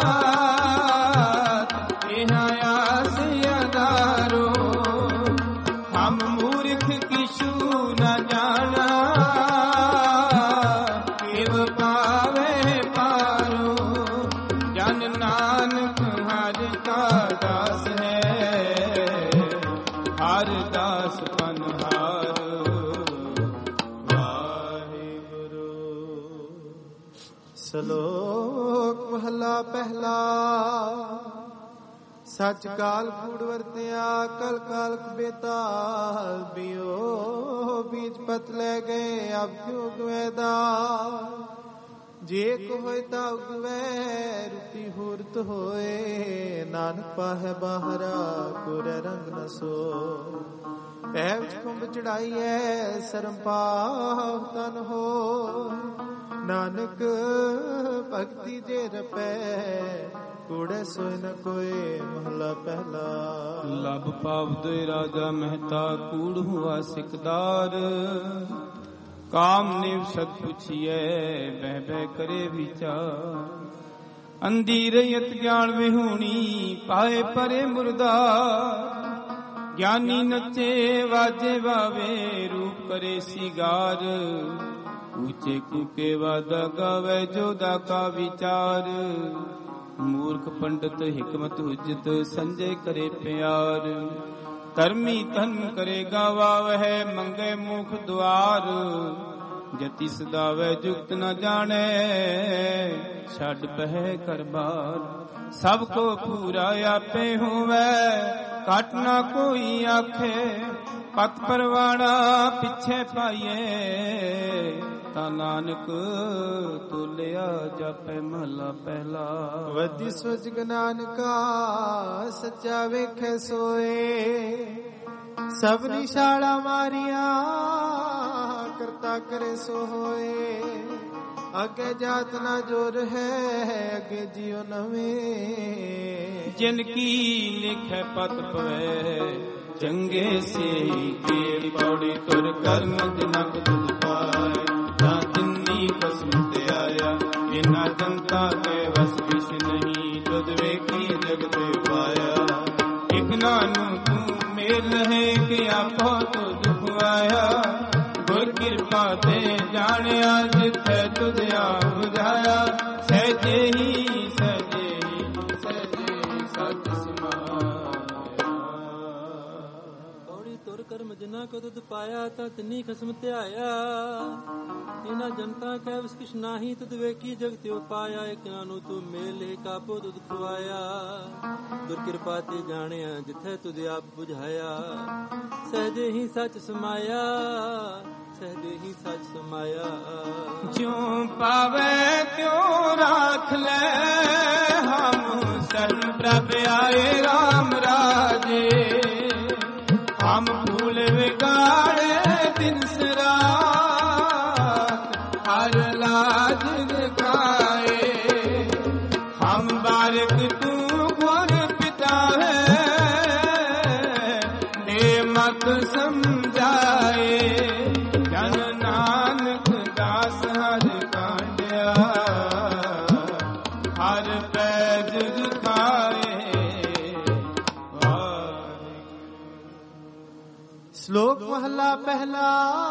ਰਾਤ, ਇਹਾਂ ਆਸ ਅਦਾਰੋ। ਹਮ ਮੂਰਖ ਕਿਛੂ ਨ ਜਾਣਾ, ਕਿਵ ਪਾਵੇ ਪਾਰੋ। ਜਨ ਨਾਨਕ ਹਰਿ ਕਾ ਦਾਸ ਹੈ, ਹਰਿ ਦਾਸ ਪਨਹਾਰੋ। ਸ਼ਲੋਕ ਮਹਲਾ ਪਹਿਲਾ। ਸੱਚ ਕਾਲ ਕੂੜ ਵਰਤਿਆ ਕਲ ਕਾਲਕ ਬੇਤਾਲ, ਬਿਓ ਬੀਜ ਪਤ ਲੈ ਗਏ ਅਬ ਕਿਉ ਗਵੇਦਾ। ਜੇ ਕੋ ਹੋਏ ਤਾ ਉਗਵੇ ਰੁਤੀ ਹੂਰਤ ਹੋਏ, ਨਾਨਕ ਪਾਹੈ ਬਾਹਰਾ ਕੋਰੇ ਰੰਗ ਨ ਸੋ। ਪੈ ਵਿੱਚ ਕੁੰਭ ਚੜਾਈਐ ਸਰਮ ਪਾਵ ਤਨ ਹੋ, ਨਾਨਕ ਭਗਤੀ ਜੇ ਰਪੈ ਕੂੜੇ ਸੋਇ ਨ ਕੋਏ ਮਹਲਾ ਪਹਿਲਾ। ਲਬ ਪਾਵਦੇ ਰਾਜਾ ਮਹਿਤਾ ਕੂੜ ਹੁਆ ਸਿਕਦਾਰ, ਕਾਮ ਨਿਵ ਸਤ ਪੁੱਛੀਐ ਬਹਿ ਬਹਿ ਕਰੇ ਵਿਚਾਰ। ਅੰਧੀ ਰਯਤ ਗਿਆਨ ਵਿਹੂਣੀ ਪਾਏ ਪਰੇ ਮੁਰਦਾਰ, ਗਿਆਨੀ ਨੱਚੇ ਵਾਜੇ ਵਾਵੇ ਰੂਪ ਕਰੇ ਸਿਗਾਰ। ਉੱਚੇ ਕੂਕੇ ਵਾਦਾ ਗਾਵੇ ਜੋਦਾ ਕਾ ਵਿਚਾਰ, ਮੂਰਖ ਪੰਡਤ ਹਿਕਮਤ ਹੁਜਤ ਸੰਜੇ ਕਰੇ ਪਿਆਰ। ਧਰਮੀ ਧਨ ਕਰੇ ਗਾਵਾਵਹਿ ਮੰਗੇ ਮੁਖ ਦੁਆਰ, ਜਤੀ ਸਦਾਵੇ ਜੁਗਤ ਨ ਜਾਣੇ ਛੱਡ ਪਹਿ ਕਰ ਬਾਰ। ਸਭ ਕੋ ਪੂਰਾ ਆਪੇ ਹੋਵੇ ਘਟ ਨਾ ਕੋਈ ਆਖੇ, ਪਤ ਪਰਵਾਣਾ ਪਿੱਛੇ ਪਾਈਏ। ਤਾਂ ਨਾਨਕ ਤੁਲਿਆ ਜਾਪੈ ਮਹਲਾ ਪਹਿਲਾ। ਵਧੀ ਸੁਜਗ ਨਾਨਕਾ ਸੱਚਾ ਵੇਖੈ ਸੋਏ, ਸਭ ਨਿਸ਼ਾਲਾ ਮਾਰੀਆਂ ਕਰਤਾ ਕਰੇ ਸੋ ਹੋਏ। ਅੱਗੇ ਜਾਤ ਨਾ ਜੋਰ ਹੈ ਅੱਗੇ ਜਿਉ ਨਵੇਂ, ਜਿਨ ਕੀ ਲਿਖੈ ਪਤ ਪਵੈ ਚੰਗੇ ਸੇ ਕੇ। ਪੌੜੀ ਤੁਰ ਕਰਮ ਜਨਕ ਤੁਧ ਪਾਏ, ਤਾਂ ਜਿੰਨੀ ਕਸਮ ਤੇ ਆਇਆ ਇਨਾ ਜਨਤਾ ਕੇ ਵਸ ਕਿਛ ਨਹੀਂ। ਤੁਧ ਵੇਖੀ ਜਗ ਤੇ ਪਾਇਆ ਇਕ ਨਾਨੂ ਤੂੰ ਮੇਲ ਹੈ ਕਿ ਆਪੋ ਤੁਧ ਖੁਆਇਆ। ਗੁਰ ਕਿਰਪਾ ਤੇ ਜਾਣਿਆ ਜਿੱਥੈ ਤੁਧ ਆ ਬੁਝਾਇਆ। ਸਹਿਜੇ ਹੀ ਸੱਚ ਸਮਾਇਆ। ਪੌੜੀ ਤੁਰ ਕਰਮ ਜਿਨਾ ਕੋ ਤੁਧ ਪਾਇਆ, ਤਾਂ ਤਿੰਨੀ ਖਸਮ ਧਿਆਇਆ। ਇਹਨਾਂ ਜਨਤਾ ਕਹਿ ਵਸ ਕਿਛ ਨਾਹੀ, ਤੁਧ ਵੇਖੀ ਜਗ ਤੇ ਪਾਇਆ। ਇਕ ਨਾਨੂ ਤੂੰ ਮੇਲ ਕਾਪੋ ਤੁਧ ਖਵਾਇਆ। ਗੁਰ ਕਿਰਪਾ ਤੇ ਜਾਣਿਆ ਜਿੱਥੇ ਤੁਧ ਆਪ ਬੁਝਾਇਆ। ਸਹਿਜੇ ਹੀ ਸੱਚ ਸਮਾਇਆ, ਸਹਿਜੇ ਹੀ ਸੱਚ ਸਮਾਇਆ। ਜਿਉ ਪਾਵੇ ਤਿਉ ਰਾਖ ਲੈ, ਹਮ ਸਰਨ ਪ੍ਰਭ ਆਏ ਰਾਮ ਰਾਜੇ। ਹਮ ਭੂਲ ਵਿਗਾੜੇ ਦਿਨ ਰਾਤ, ਹਰ ਲਾਜ ਦਿਖਾਏ। ਹਮ ਬਾਰਿਕ ਤੂੰ ਗੁਰ ਪਿਤਾ ਹੈ, ਦੇ ਮਤ ਸਮਝਾਏ। ਜਨ ਨਾਨਕ ਦਾਸ ਹਰ ਕਾਂਡਿਆ, ਹਰ ਪੈਜ ਦਿਖਾਏ। ਸ਼ਲੋਕ ਮਹਲਾ ਪਹਿਲਾ।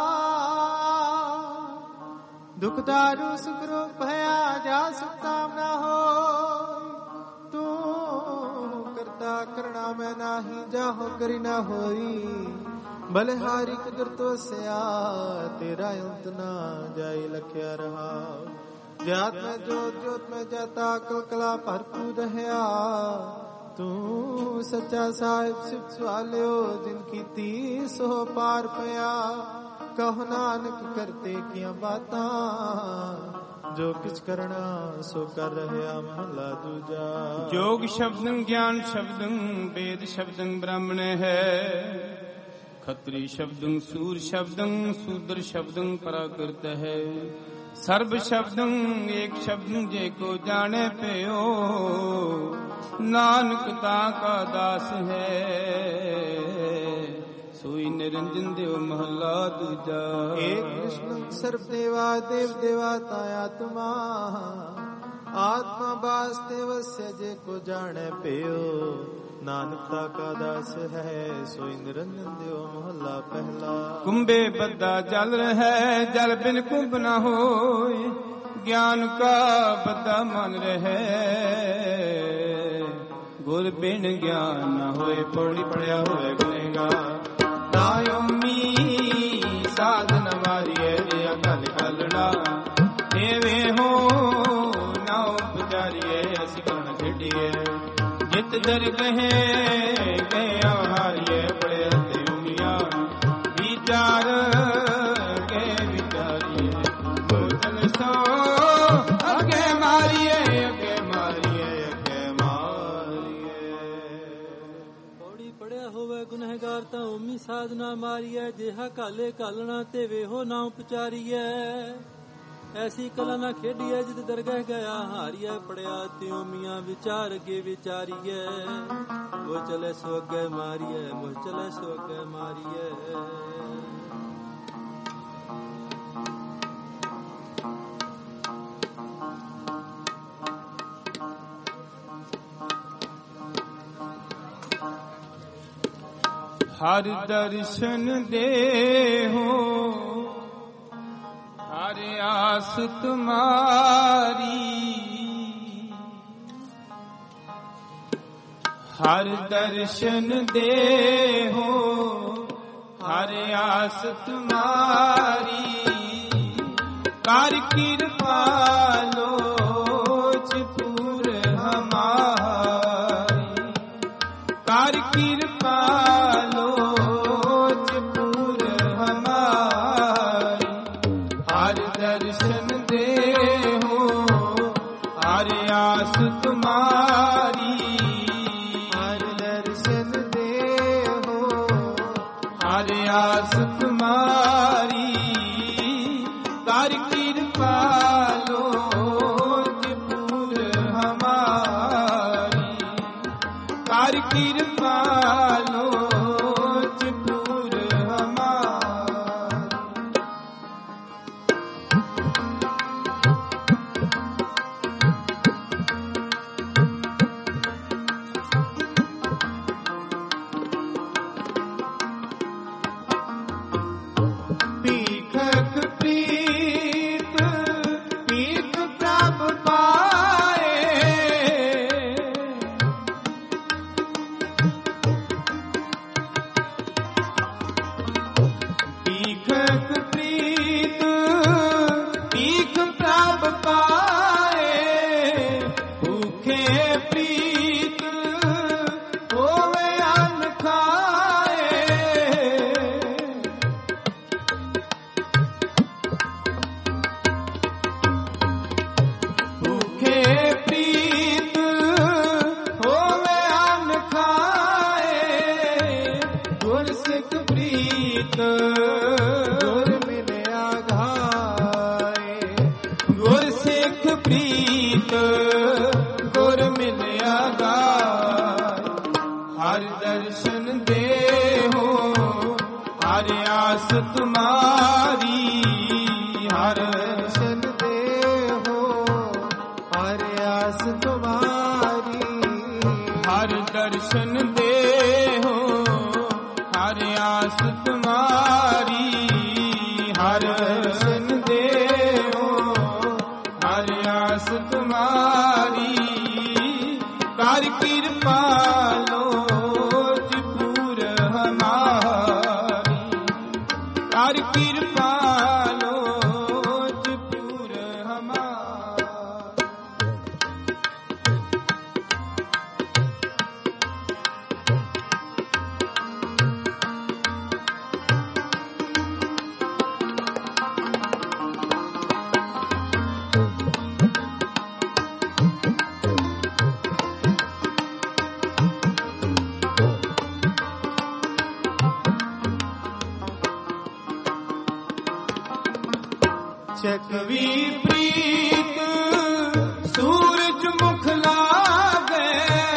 ਦੁਖ ਦਾਰੂ ਸੁਖ ਰੋਗ ਭਇਆ, ਜਾ ਸੁਖ ਕਾਮ ਨਾ ਹੋਇ। ਤੂੰ ਕਰਤਾ ਕਰਣਾ ਮੈਂ ਨਾਹੀ, ਜਾਹੋ ਕਰੀ ਨਾ ਹੋਈ। ਬਲਿਹਾਰੀ ਕੁਦਰਤੋ ਸਿਆ, ਤੇਰਾ ਅੰਤ ਨਾ ਜਾਈ ਲਖਿਆ ਰਹਾ। ਜਾਤ ਮੈਂ ਜੋਤ ਜੋਤ ਮੈਂ ਜਾਤਾ, ਕਲ ਕਲਾ ਭਰਪੂਰ ਰਹਿਆ। ਤੂੰ ਸੱਚਾ ਸਾਹਿਬ ਸਿਫ ਸਵਾਲਿਓ, ਜਿਨ ਕੀਤੀ ਸੋ ਪਾਰ ਪਿਆ। ਕਹੋ ਨਾਨਕ ਕਰਤੇ ਕੀਆਂ ਬਾਤਾਂ, ਜੋ ਕਿਛ ਕਰਨਾ ਸੋ ਕਰ ਰਹਿਆ ਮਹਲਾ ਦੂਜਾ। ਜੋਗ ਸ਼ਬਦੰ ਗਿਆਨ ਸ਼ਬਦੰ ਵੇਦ ਸ਼ਬਦੰ ਬ੍ਰਾਹਮਣ ਹੈ। ਖੱਤਰੀ ਸ਼ਬਦੰ ਸੂਰ ਸ਼ਬਦੰ ਸੂਦਰ ਸ਼ਬਦੰ ਪਰਾਕ੍ਰਿਤ ਹੈ। ਸਰਬ ਸ਼ਬਦੰ ਏਕ ਸ਼ਬਦੰ ਜੇ ਕੋ ਜਾਣੇ ਪਿਓ। ਨਾਨਕ ਤਾਂ ਕਾ ਦਾਸ ਹੈ, ਸੋਈ ਨਿਰੰਜਨ ਦਿਓ ਮਹਲਾ ਦੂਜਾ। ਏਕ ਕ੍ਰਿਸ਼ਨ ਸਰਬ ਦੇਵਾ ਦੇਵ ਦੇਵਾਤਾ ਆਤਮਾ। ਆਤਮਾ ਵਾਸਤੇ ਵਸਿਆ ਜੇ ਕੋ ਜਾਣੇ ਪਿਓ। ਨਾਨਕਤਾ ਕਾ ਦਾਸ ਹੈ, ਸੋਈ ਨਿਰੰਜਨ ਦਿਓ ਮਹਲਾ ਪਹਿਲਾ। ਕੁੰਭੇ ਬੱਧਾ ਜਲ ਰਹਿ, ਜਲ ਬਿਨ ਕੁੰਭ ਨਾ ਹੋਏ। ਗਿਆਨ ਕਾ ਬੱਧਾ ਮਨ ਰਹਿ, ਗੁਰ ਬਿਨ ਗਿਆਨ ਨਾ ਹੋਏ। ਪੌੜੀ ਪੜਿਆ ਹੋਏ ਗੁਨੇਗਾਰ, ਨਾਇਓਮੀ ਸਾਧਨ ਵਾਰੀਏ। ਜੇ ਅਕਲ ਕਲੜਾ ਦੇਵੇ ਹੋ ਨਾ ਉਪਚਾਰੀਏ। ਅਸੀਂ ਕਰਨ ਖੇਡੀਏ ਜਿਤ ਦਰ ਕਹੇ ਗਿਆ ਹਾਰੀਏ। ਬੜੇ ਤੇ ਉਮੀਆਂ ਵਿਚਾਰ ਕੇ ਵਿਚਾਰੀਏ। ਬੋਤਲ ਸੋ ਅੱਗੇ ਮਾਰੀਏ, ਅੱਗੇ ਮਾਰੀਏ, ਅੱਗੇ ਮਾਰੀਏ। ਪੌੜੀ ਪੜਿਆ ਹੋਵੇ ਗੁਨਹਗਾਰ, ਤਾਂ ਉਮੀ ਸਾਧਨਾ ਮਾਰੀਐ। ਜਿਹਾ ਕਾਲੇ ਕਾਲਣਾ ਤੇ ਵੇਹੋ ਨਾ ਉਪਚਾਰੀਐ। ਐਸੀ ਕਲਾ ਨਾ ਖੇਡੀਐ, ਜਿਤ ਦਰਗਹਿ ਗਿਆ ਹਾਰੀਐ। ਪੜਿਆ ਤਿਉ ਮੀਆਂ ਵਿਚਾਰ ਅਗੇ ਵਿਚਾਰੀਐ। ਉਹ ਚਲੇ ਸੋ ਅੱਗੇ ਮਾਰੀਐ, ਉਹ ਚਲੇ ਸੋ ਅੱਗੇ ਮਾਰੀਐ। ਹਰ ਦਰਸ਼ਨ ਦੇਹੋ, ਹਰ ਆਸ ਤੁਮਾਰੀ। ਹਰ ਦਰਸ਼ਨ ਦੇਹੋ, ਹਰ ਆਸ ਤੁਮਾਰੀ। ਕਰ ਕਿਰਪਾ ਲੋਚ ਪੂਰ ਹਮਾਰੀ। ਕਰ ਕਿਰਪਾ ਲੋਚ ਪੂਰ ਹਮਾਰੀ। ਹਰ ਤੁਮਾਰੀ ਹਰ ਦਰਸ਼ਨ ਦੇਹੋ ਹਰ ਆਸ ਤੁਮਾਰੀ ਕਰ ਕਿਰਪਾ ਲੋਚ ਪੂਰ ਹਮਾਰੀ ਕਰ ਕਿਰਪਾ ਲੋਚ ਪੂਰ ਹਮਾਰੀ ਭੀਖਕ ਪ੍ਰੀਤ ਭੀਖ ਪ੍ਰਭ ਪਾਏ ਭੀਖਕ ਪ੍ਰੀਤ ਭੀਖ ਪ੍ਰਭ ਪਾਏ ਭੂਖੇ ਪ੍ਰੀਤ ਹੋਵੇ ਅੰਨ ਖਾਏ ਭੂਖੇ ਪ੍ਰੀਤ ਹੋਵੇ ਅੰਨ ਖਾਏ ਗੁਰਸਿੱਖ ਪ੍ਰੀਤ ਗੁਰ ਮਿਲਿਆ ਘਾਏ ਗੁਰਸਿੱਖ ਪ੍ਰੀਤ ਗੁਰ ਮਿਲਿਆ ਗਾਏ ਹਰ ਦਰਸ਼ਨ ਦੇਹੋ ਹਰ ਆਸ ਤੁਮਾਰੀ ਹਰ ਦਰਸ਼ਨ ਦੇਹੋ ਹਰ ਆਸ ਤੁਮਾਰੀ ਹਰ ਦਰਸ਼ਨ ਦੇਹੋ ਹਰ ਆਸ ਤੁਮਾਰੀ ਹਰ ਦਰਸ਼ਨ ਦੇਹੋ ਹਰ ਆਸ ਤੁਮਾਰੀ ਕਰ ਕਿਰਪਾ ਲੋਚ ਪੂਰ ਹਮਾਰੀ ਕਰ ਕਿਰਪਾ ਲੋਚ ਪੂਰ ਹਮਾਰੀ ਚਕਵੀ ਪ੍ਰੀਤ ਸੂਰਜ ਮੁਖ ਲਾਗੇ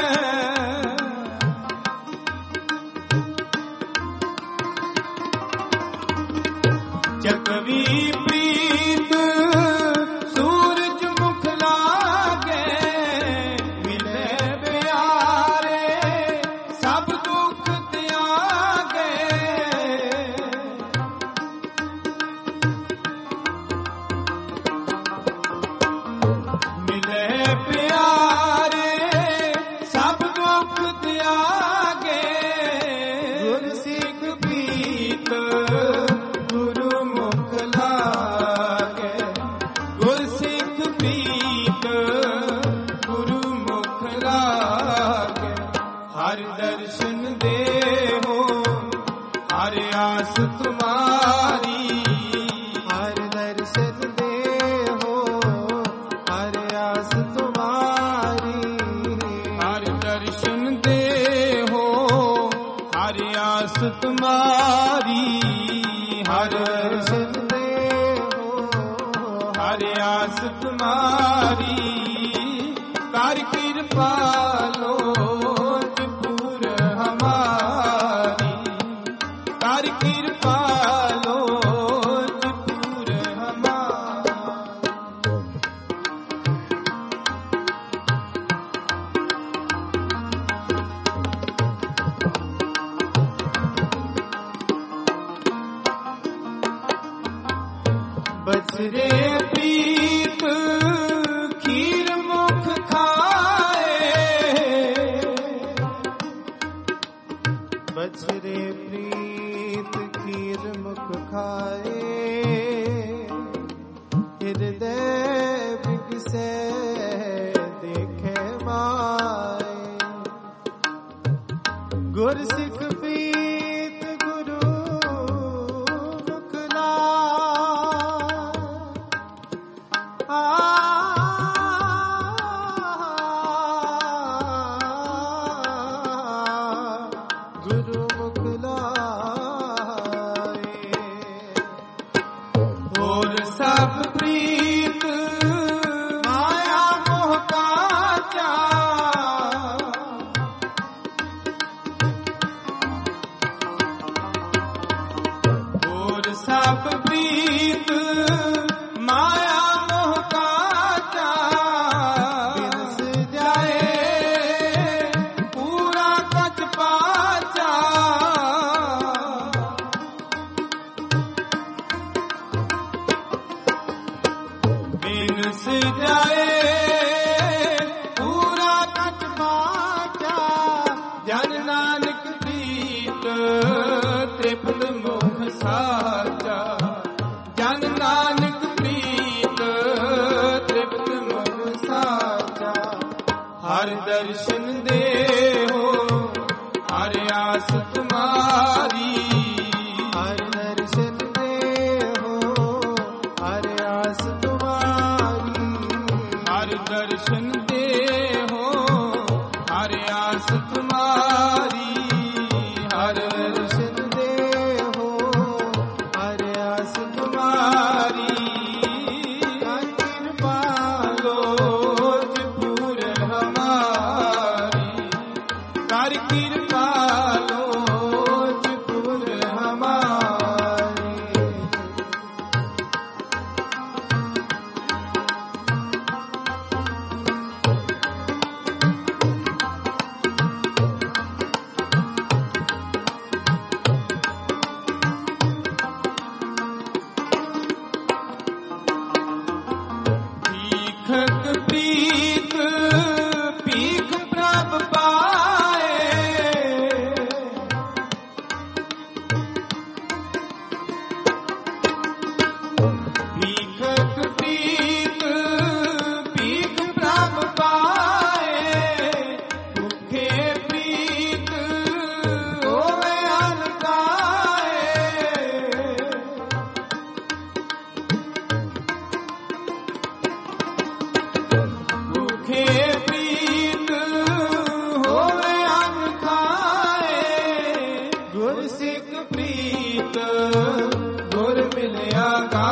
ਚਕਵੀ ਪ੍ਰੀਤ ਸੂਰਜ ਮੁਖ ਲਾਗੇ ਮਿਲੇ ਪਿਆਰੇ ਸਭ ਦੁੱਖ ਤਿਆਗੇ ਮਿਲੇ ਪਿਆਰੇ ਸਭ ਦੁੱਖ ਤਿਆਗੇ ਗੁਰਸਿੱਖ ਪ੍ਰੀਤ ਗੁਰੂ ਮੁਖ ਲਾਗੇ ਗੁਰਸਿੱਖ ਪ੍ਰੀਤ ਗੁਰੂ ਮੁਖ ਲਾਗੇ ਹਰ ਦਰਸ਼ਨ ਦੇਹੋ ਹਰ ਆਸ ਤੁਮਾਰੀ ਹਰ ਦਰਸ਼ਨ ਦੇਹੋ ਹਰ ਆਸ ਤੁਮਾਰੀ ਹਰ ਦਰਸ਼ਨ ਦੇਹੋ ਹਰ ਆਸ ਤੁਮਾਰੀ ਹਰ ਦਰਸ਼ਨ ਦੇਹੋ ਹਰ ਆਸ ਤੁਮਾਰੀ ਕਰ ਕਿਰਪਾ ਲੋਚ ਪੂਰ ਹਮਾਰੀ ਕਰ ਕਿਰਪਾ ਲੋਚ ਪੂਰ ਹਮਾਰੀ ਬਚਰੇ ਪ੍ਰੀਤ ਖੀਰ ਮੁਖ ਖਾਏ ਬਚਰੇ ਪ੍ਰੀਤ ਖੀਰ ਮੁਖ ਖਾਏ ਹਿਰਦੈ ਵਿਗਸੈ ਦੇਖੇ ਮਾਏ ਗੁਰਸਿੱਖ ਪ੍ਰੀਤ ਗੁਰੂ ਮੁਖ ਲਾਏ ਗੁਰੂ ਮੁਖ ਲਾਏ। ਹੋਰ ਸਭ ਪ੍ਰੀਤ ਮਾਇਆ ਮੋਹ ਕਾਚਾ, ਹੋਰ ਸਭ ਪ੍ਰੀਤ ਮਾਇਆ ਮੋਹ ਕਾਚਾ, ਬਿਨਸ ਜਾਏ ਪੂਰਾ ਕਚ ਪਾਚਾ, ਬਿਨਸ ਜਾਏ ਪੂਰਾ ਕਚ ਪਾਚਾ, ਜਨ ਨਾਨਕ ਪ੍ਰੀਤ ਤ੍ਰਿਪਤ ਮੁਖ ਸਾਚਾ, ਜਨ ਨਾਨਕ ਪ੍ਰੀਤ ਤ੍ਰਿਪਤ ਮੁਖ ਸਾਚਾ। ਹਰ ਦਰਸ਼ਨ ਦੇਹੋ ਹਰ ਆਸ ਤੁਮਾਰੀ, ਹਰ ਦਰਸ਼ਨ ਦੇਹੋ ਹਰ ਆਸ ਤੁਮਾਰੀ। ਹਰ ਦਰਸ਼ਨ ਦੇਹੋ ਹਰ ਆਸ ਤੁਮਾਰੀ, ਹਰ ਦਰਸ਼ਨ ਦੇਹੋ ਹਰ ਆਸ ਤੁਮਾਰੀ। ਕਰ ਕਿਰਪਾ ਲੋਚ ਪੂਰ ਹਮਾਰੀ, ਕਰ ਕਿਰਪਾ ਲੋਚ ਪੂਰ ਹਮਾਰੀ। ਭੀਖਕ ਪ੍ਰੀਤ ਭੀਖ ਪ੍ਰਭ ਪਾਏ, ਭੀਖਕ ਪ੍ਰੀਤ ਭੀਖ ਪ੍ਰਭ ਪਾਏ, ਭੁੱਖੇ ਪ੍ਰੀਤ ਹੋਵੇ ਅਨਕਾਏ, ਭੁੱਖੇ ਪ੍ਰੀਤ ਹੋਵੇ ਅੰਨ ਖਾਏ, ਗੁਰ ਸਿੱਖ ਪ੍ਰੀਤ ਗੁਰ ਮਿਲਿਆ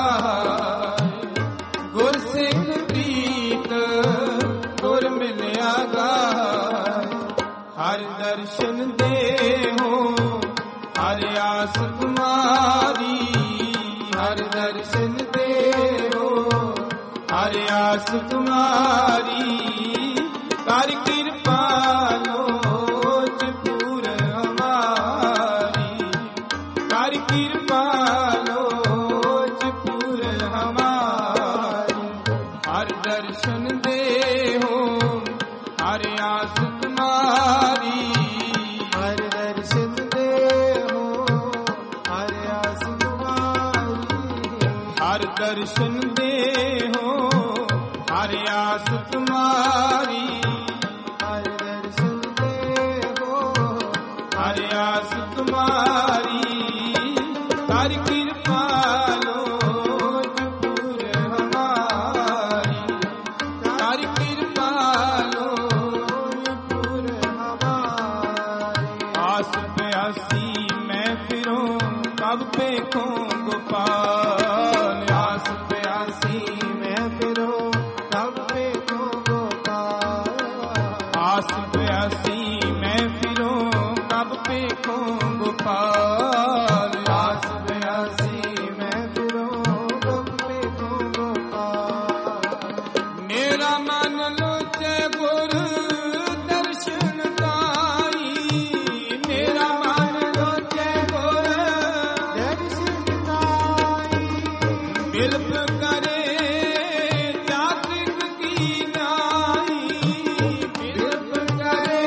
ਗਾਏ, ਗੁਰ ਸਿੱਖ ਪ੍ਰੀਤ ਗੁਰ ਮਿਲਿਆ ਗਾਏ। ਹਰ ਦਰਸ਼ਨ ਦੇਹੋ ਹਰ ਆਸ ਤੁਮਾਰੀ, ਹਰ ਦਰਸ਼ਨ ਦੇਹੋ ਹਰ ਆਸ ਤੁਮਾਰੀ। ਕਰ ਕਿਰਪਾ ਲੋਚ ਪੂਰ ਹਮਾਰੀ, ਕਰ ਕਿਰਪਾ ਲੋਚ ਪੂਰ ਹਮਾਰੀ। ਹਰ ਦਰਸ਼ਨ ਦੇਹੋ ਹਰ ਆਸ ਤੁਮਾਰੀ, ਹਰ ਦਰਸ਼ਨ ਦੇਹੋ ਹਰ ਆਸ ਤੁਮਾਰੀ। ਹਰ ਦਰਸ਼ਨ ਦੇਹੋ ਹਰ ਆਸ ਤੁਮਾਰੀ, ਹਰ ਦਰਸ਼ਨ ਦੇਹੋ ਹਰ ਆਸ ਤੁਮਾਰੀ। ਕਰ ਕਿਰਪਾ ਲੋਚ ਪੂਰ ਹਮਾਰੀ, ਕਰ ਕਿਰਪਾ ਲੋਚ ਪੂਰ ਹਮਾਰੀ। ਆਸ ਪਿਆਸੀ ਮੈਂ ਫਿਰੋਂ ਕਬ ਵੇਖੋਂ ਗੋਪਾਲ, ਆਸ ਪਿਆਸੀ ਮੈਂ ਫਿਰੋ ਤਬ ਵੇਖੋ ਗੋਪਾਲ। ਆਸ ਪਿਆਸੀ ਮੈਂ ਫਿਰੋਂ ਕਬ ਵੇਖੋਂ ਗੋਪਾਲ, ਆਸ ਪਿਆਸੀ ਮੈਂ ਫਿਰੋ ਤਬ ਵੇਖੋ ਗੋਪਾਲ। ਮੇਰਾ ਮਨ ਲੋਚੇ ਗੁਰ ਦਰਸ਼ਨ ਤਾਈ, ਮੇਰਾ ਮਨ ਲੋਚੇ ਗੁਰ ਦਰਸ਼ਨ ਤਾਈ। ਬਿਲਪ ਕਰੇ ਚਾਤ੍ਰਿਕ ਕੀ ਨਾਈ, ਬਿਲਪ ਕਰੇ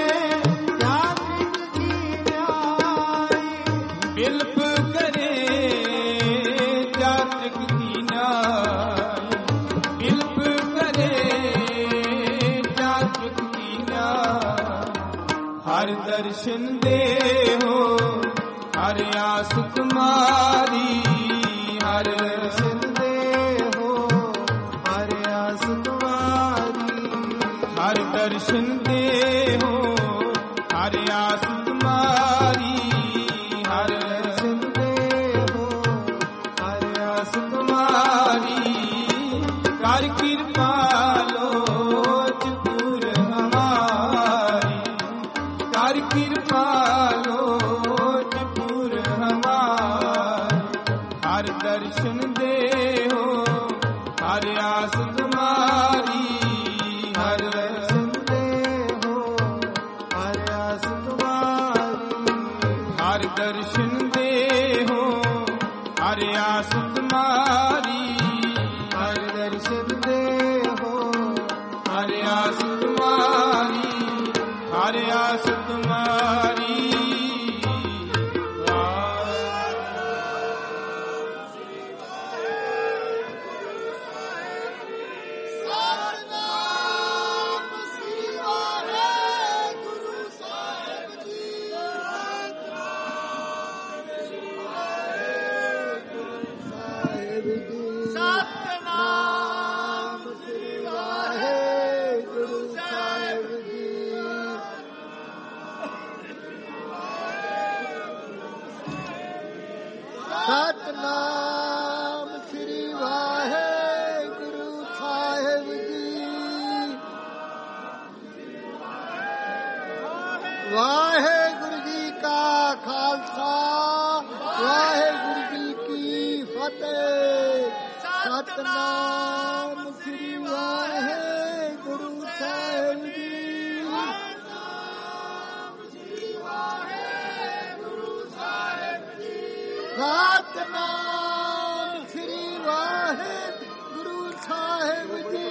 ਚਾਤ੍ਰਿਕ ਕੀ ਨਿਆਈ। ਬਿਲਪ ਕਰੇ ਚਾਤ੍ਰਿਕ ਕੀ ਨਾਈ, ਬਿਲਪ ਕਰੇ ਚਾਤ੍ਰਿਕ ਕੀ ਨਾਈ। ਹਰ ਦਰਸ਼ਨ ਦੇਹੋ ਹਰ ਆਸ ਤੁਮਾਰੀ, ਹਰ ਦਰਸ਼ਨ ਦੇਹੋ ਹਰ ਆਸ ਤੁਮਾਰੀ। ਹਰ ਦਰਸ਼ਨ ਦੇਹੋ ਹਰ ਆਸ ਤੁਮਾਰੀ। ਦਰਸ਼ਨ ਦੇਹੋ ਹਰਿ ਆਸ ਤੁਮਾਰੀ, ਹਰਿ ਦਰਸ਼ਨ ਦੇਹੋ ਹਰਿ ਆਸ ਤੁਮਾਰੀ, ਹਰਿ ਆਸ ਤੁਮਾਰੀ। ਸਤਿਨਾਮ ਸ੍ਰੀ ਵਾਹਿਗੁਰੂ ਸਾਹਿਬ ਜੀ। ਵਾਹਿਗੁਰੂ ਜੀ ਕਾ ਖਾਲਸਾ, ਵਾਹਿਗੁਰੂ ਜੀ ਕੀ ਫਤਿਹ। ਸਤਿਨਾਮ ਸ੍ਰੀ ਵਾਹਿਗੁਰੂ ਸਾਹਿਬ ਜੀ। ਸਤਿਨਾਮ ਸ੍ਰੀ ਵਾਹਿਗੁਰੂ ਸਾਹਿਬ ਜੀ।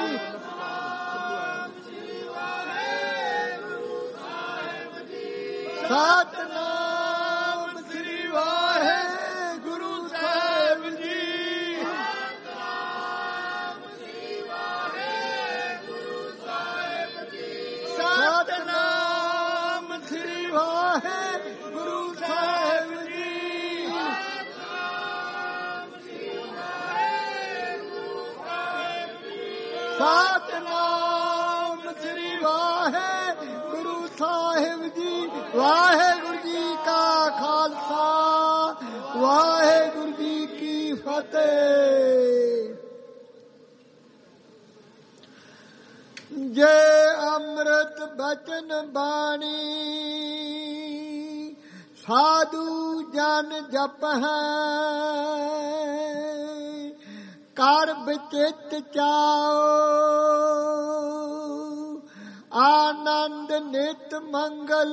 ਸਤਿਨਾਮ ਸ੍ਰੀ ਵਾਹਿਗੁਰੂ ਸਾਹਿਬ ਜੀ। ਸਤਿਨਾਮ ਸ੍ਰੀ ਵਾਹਿਗੁਰੂ ਸਾਹਿਬ ਜੀ। ਸਤਿਨਾਮ ਸ੍ਰੀ ਵਾਹਿਗੁਰੂ ਸਾਹਿਬ ਜੀ। ਵਾਹਿਗੁਰੂ ਜੀ ਕਾ ਖਾਲਸਾ, ਵਾਹਿਗੁਰੂ ਜੀ ਕੀ ਫਤਿਹ। ਜੇ ਅੰਮ੍ਰਿਤ ਬਚਨ ਬਾਣੀ ਸਾਧੂ ਜਨ ਜਪਹਿ, ਕਰ ਬਿਚਿਤ ਚਾਓ ਆਨੰਦ ਨਿਤ ਮੰਗਲ।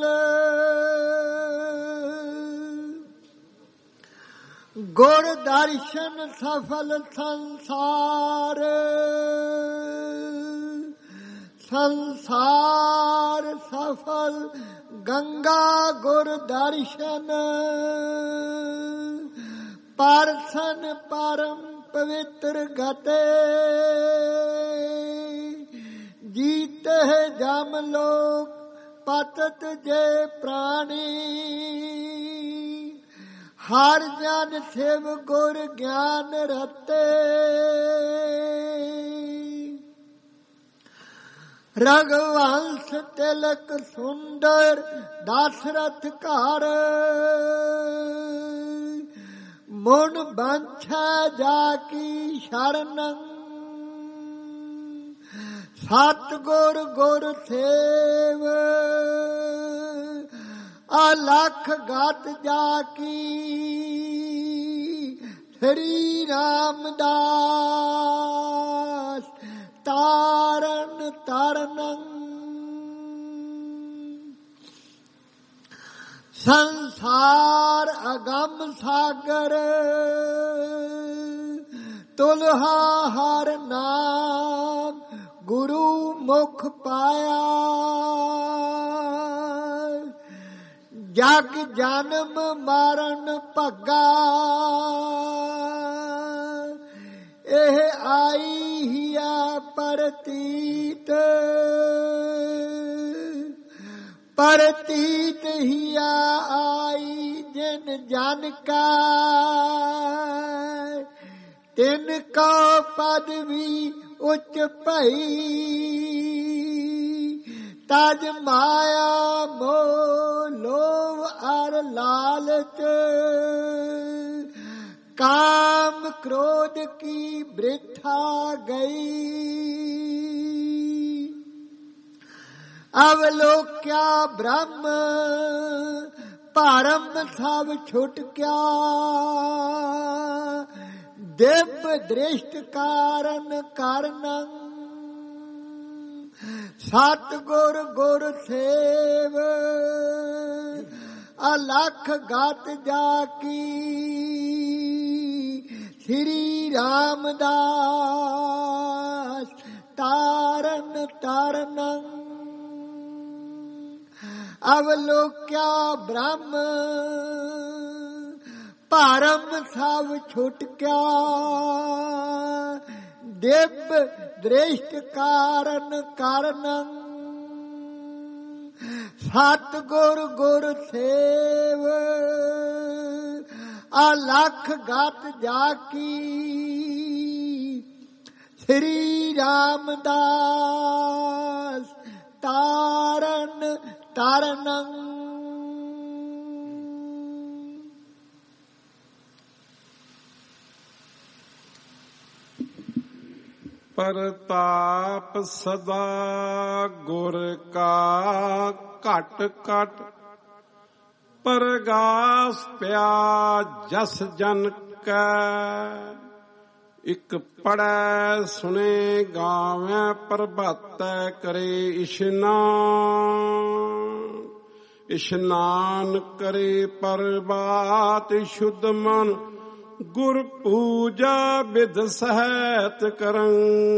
ਗੁਰ ਦਰਸ਼ਨ ਸਫਲ ਸੰਸਾਰ, ਸੰਸਾਰ ਸਫਲ ਗੰਗਾ ਗੁਰ ਦਰਸ਼ਨ। ਪਰਸਨ ਪਰਮ ਪਵਿੱਤਰ ਗਤੇ, ਜੀਤੇ ਜਮ ਲੋਕ ਪਤਤ ਜੇ ਪ੍ਰਾਣੀ। ਹਰ ਜਨ ਸਿਵ ਗੁਰ ਗਿਆਨ ਰਤੇ, ਰਘੁਵੰਸ਼ ਤਿਲਕ ਸੁੰਦਰ ਦਸ਼ਰਥ ਘਰ। ਮਨ ਬਾਂਛਾ ਜਾ ਕੀ ਸ਼ਰਨੰ, ਸਤਿਗੁਰ ਗੁਰ ਸੇਵ। ਅਲਖ ਗਤ ਜਾ ਕੀ ਸ੍ਰੀ ਰਾਮਦਾਸ ਤਾਰਨ ਤਰਨੰ। ਸੰਸਾਰ ਅਗੰਮ ਸਾਗਰ, ਤੁਲਹਾ ਹਰ ਨਾਮ ਗੁਰੂ ਮੁਖ ਪਾਇਆ। ਜਗ ਜਨਮ ਮਰਨ ਭੱਗਾ, ਇਹ ਆਈ ਹਿਆ ਪ੍ਰਤੀਤ। ਪ੍ਰਤੀਤ ਹਿਆ ਆਈ ਜਿਨ ਜਨ ਕਾ, ਤਿਨ ਕਾ ਪਦਵੀ ਉੱਚ ਭਈ। ਤਜ ਮਾਇਆ ਮੋਹ ਲੋਭ ਅਰ ਲਾਲਚ, ਕਾਮ ਕ੍ਰੋਧ ਕੀ ਬ੍ਰਿਥਾ ਗਈ। ਅਵਲੋਕਿਆ ਬ੍ਰਹਮ ਭਰਮ ਸਭ ਛੁਟ ਗਿਆ। ਦਿਵ ਦ੍ਰਿਸ਼ਟ ਕਾਰਨ ਕਰਨੰ, ਸਤਿਗੁਰ ਗੁਰ ਸੇਵ। ਅਲਖ ਗਤ ਜਾ ਕੀ ਸ੍ਰੀ ਰਾਮਦਾਸ ਤਾਰਨ ਤਾਰਨ ਅਵਲੋਕਿਆ ਬ੍ਰਹਮ ਭਰਮ ਸਭ ਛੁਟਕਿਆ ਦਿਵ ਦ੍ਰਿਸ਼ਟ ਕਾਰਨ ਕਾਰਨ ਸਤ ਗੁਰ ਗੁਰ ਸੇਵ ਅਲਖ ਗਤ ਜਾ ਕੀ ਸ੍ਰੀ ਰਾਮਦਾਸ ਤਾਰਨ ਤਾਰਨ ਪਰਤਾਪ ਸਦਾ ਗੁਰ ਕਾ ਘਟ ਘਟ ਪਰਗਾਸ ਪਿਆ ਜਸ ਜਨ ਕੈ ਇਕ ਪੜੈ ਸੁਣੇ ਗਾਵੈ ਪ੍ਰਭਾਤੈ ਕਰੇ ਇਸ਼ਨਾਨ ਕਰੇ ਪ੍ਰਭਾਤ ਸ਼ੁੱਧ ਮਨ ਗੁਰ ਪੂਜਾ ਬਿਧ ਸਹਿਤ ਕਰੰ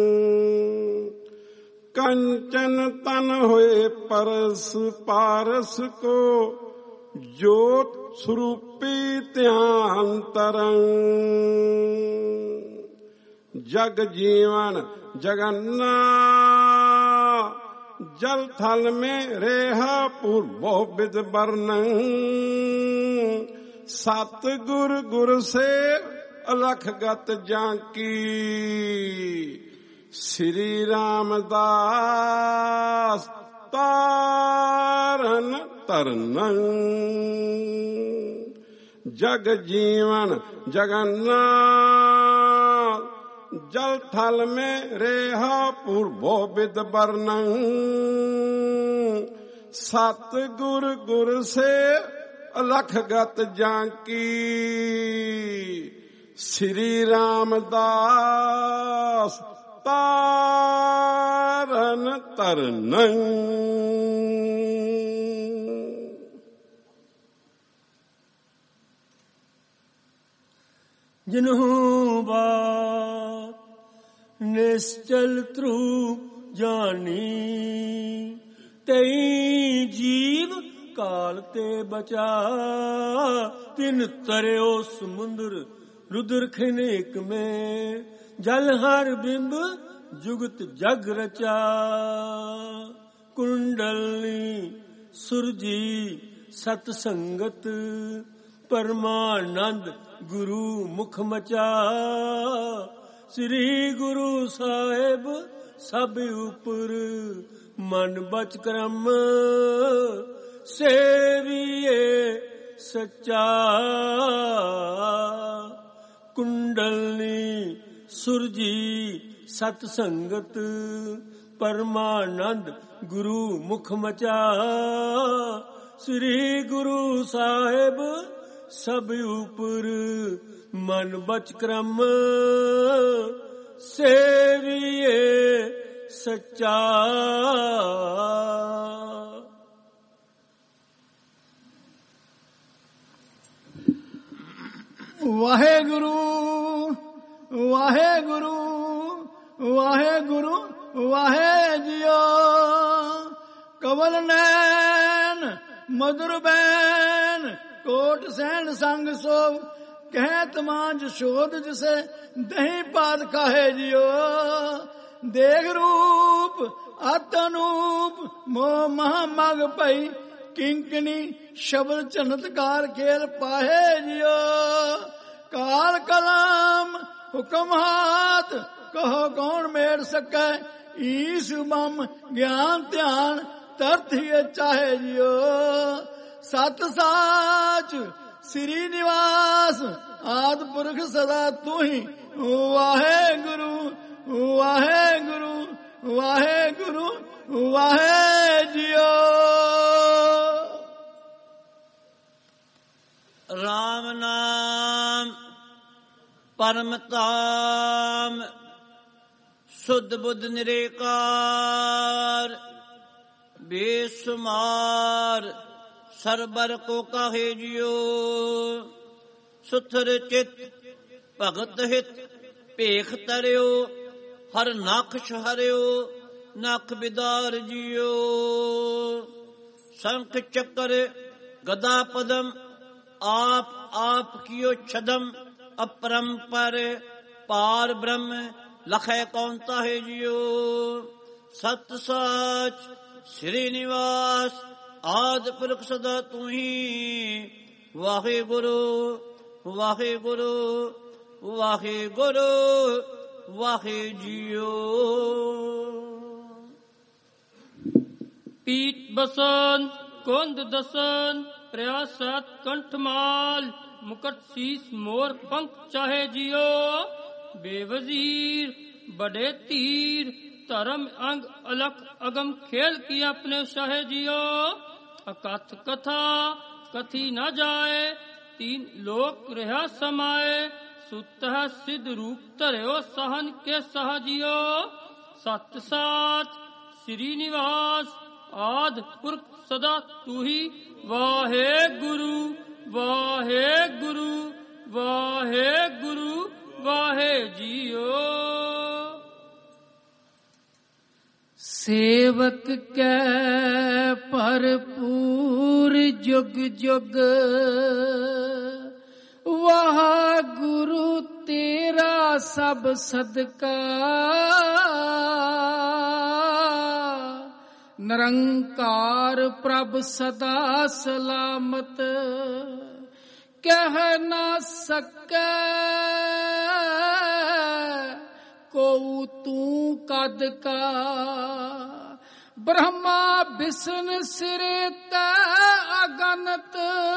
ਕੰਚਨ ਤਨ ਹੋਏ ਪਰਸ ਪਾਰਸ ਕੋ ਜੋਤ ਸਰੂਪੀ ਧਿਆਨ ਤਰੰ ਜਗ ਜੀਵਨ ਜਗन्ना जल थल में रेहा पूर्वो विद वर्णं सत गुर गुर से अलख गत जाकी श्री रामदास तारन तरनं जग जीवन जगन्ना जल थल में रेहा पूर्वो विद वर्णं सत गुर गुर से अलख गत जाकी श्री रामदास तारन तरनं जिन्हू बात निश्चल ध्रुव जानी तई जीव काल ते बचा तिन तरयो समुद्र रुद्र खिनेक में जल हर बिंब जुगत जग रचा कुंडलनी सुरजी सत संगत परमानंद गुरु मुख मचा श्री गुरु साहेब सब उपर मन बच क्रम सेविए सच्चा कुंडलनी सुरजी सत संगत परमानंद गुरु मुख मचा श्री गुरु साहेब सब उपर मन बच क्रम सेविए सच्चा वाहेगुरु वाहेगुरु वाहेगुरु वाहे जियो कवल नैन मधुर बैन कोट सैन संग सोव कहत मांझ शोध जिसे दही पाद काहे जियो देख रूप अतनूप मोह महा मग पई किंकनी शब्द चमत्कार खेल पाहे जियो काल कलाम हुक्म हाथ कहो कौन मेड़ सके ईश मम ज्ञान ध्यान तरथ ही चाहे जियो सत साच श्री निवास आद पुरख सदा तू ही वाहे गुरु वाहे गुरु वाहे गुरु वाहे जियो राम नाम परम ताम शुद्ध बुद्ध निरेकार बेसुमार ਸਰਬਰ ਕੋ ਕਾਹੇ ਜਿਉ। ਸੁਥਰ ਚਿਤ ਭਗਤ ਹਿਤ ਭੇਖ ਤਰਿਓ, ਹਰ ਨਖਸ਼ ਹਰਿਓ ਨਖ ਬਿਦਾਰ ਜਿਉ। ਸ਼ੰਖ ਚੱਕਰ ਗਦਾ ਪਦਮ ਆਪ ਆਪ ਕੀਓ ਛਦਮ। ਅਪਰੰਪਰ ਪਾਰ ਬ੍ਰਹਮ ਲਖੈ ਕੌਣ ਤਾਹੇ ਜਿਉ। ਸਤ ਸਾਚ ਸ੍ਰੀ ਨਿਵਾਸ ਆਦਿ ਪੁਰਖ ਸਦਾ ਤੂੰ ਵਾਹਿਗੁਰੂ ਵਾਹਿਗੁਰੂ ਵਾਹਿਗੁਰੂ ਵਾਹਿ ਜੀਓ। ਪੀਤ ਬਸਨ ਕੁੰਦ ਦਸਨ ਪ੍ਰਿਆਸਤ ਕੰਠਮਾਲ ਮੁਕਟ ਸੀਸ ਮੋਰ ਪੰਖ ਚਾਹੇ ਜਿਓ। बेवजीर बड़े तीर धर्म अंग अलख अगम खेल की अपने शाहे जियो। अकथ कथा कथी न जाए तीन लोक रहा समाए। सुत सिद्ध रूप धरियो सहन के सह जियो। सत साच श्री निवास आद पुरख सदा तू ही वाहे गुरु वाहे गुरु वाहे गुरु वाहे जियो। सेवक कै भरपूर जुग जुग वाह गुरु तेरा सब सदका। निरंकार प्रभ सदा सलामत कह ना सकै। को तू कद का ब्रह्मा विष्णु सिरे अगनत।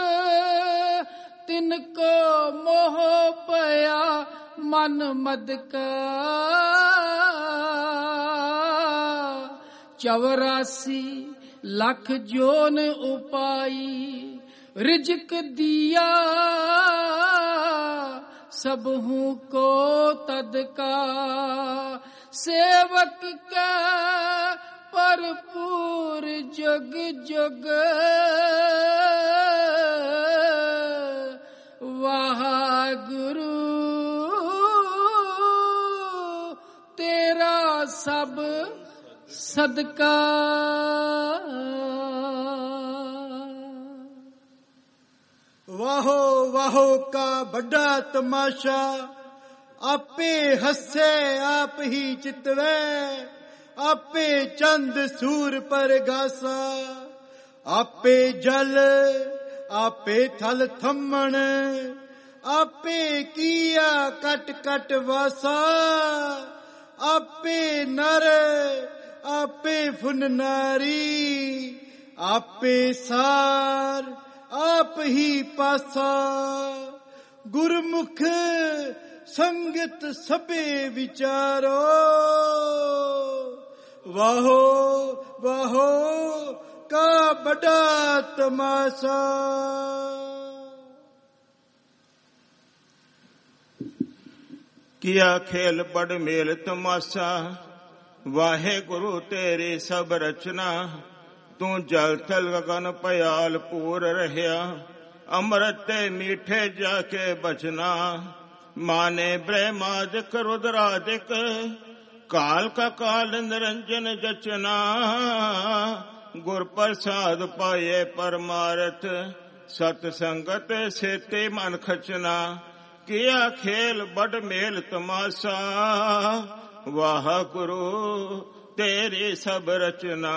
तिनको मोह पया मन मद का। 84 लाख जोन उपाई रिजक दिया। सबहू को तदका सेवक का भरपूर जुग जुग वाह गुरु तेरा सब सदका। वाहो वाहो का बड़ा तमाशा आपे हसे आप ही चितवे। आपे चंद सूर पर गासा आपे जल आपे थल थमन। आपे किया कट कट वासा आपे नर आपे फुन नारी। आपे सार आप ही पासा। गुरमुख संगत सबे विचारो। वाहो वाहो का बड़ा तमाशा। किया खेल बड़ मेल तमाशा। वाहे गुरु तेरी सब रचना। तू जल थल गगन पयाल पूर रहया। अमृत मीठे जाके बचना। माने ब्रह्मादिक रुद्रादिक काल का काल निरंजन जचना। गुर प्रसाद पाए परमारथ सत संगत सेते मन खचना। किया खेल बड़ मेल तमाशा। वाह गुरु तेरी सब रचना।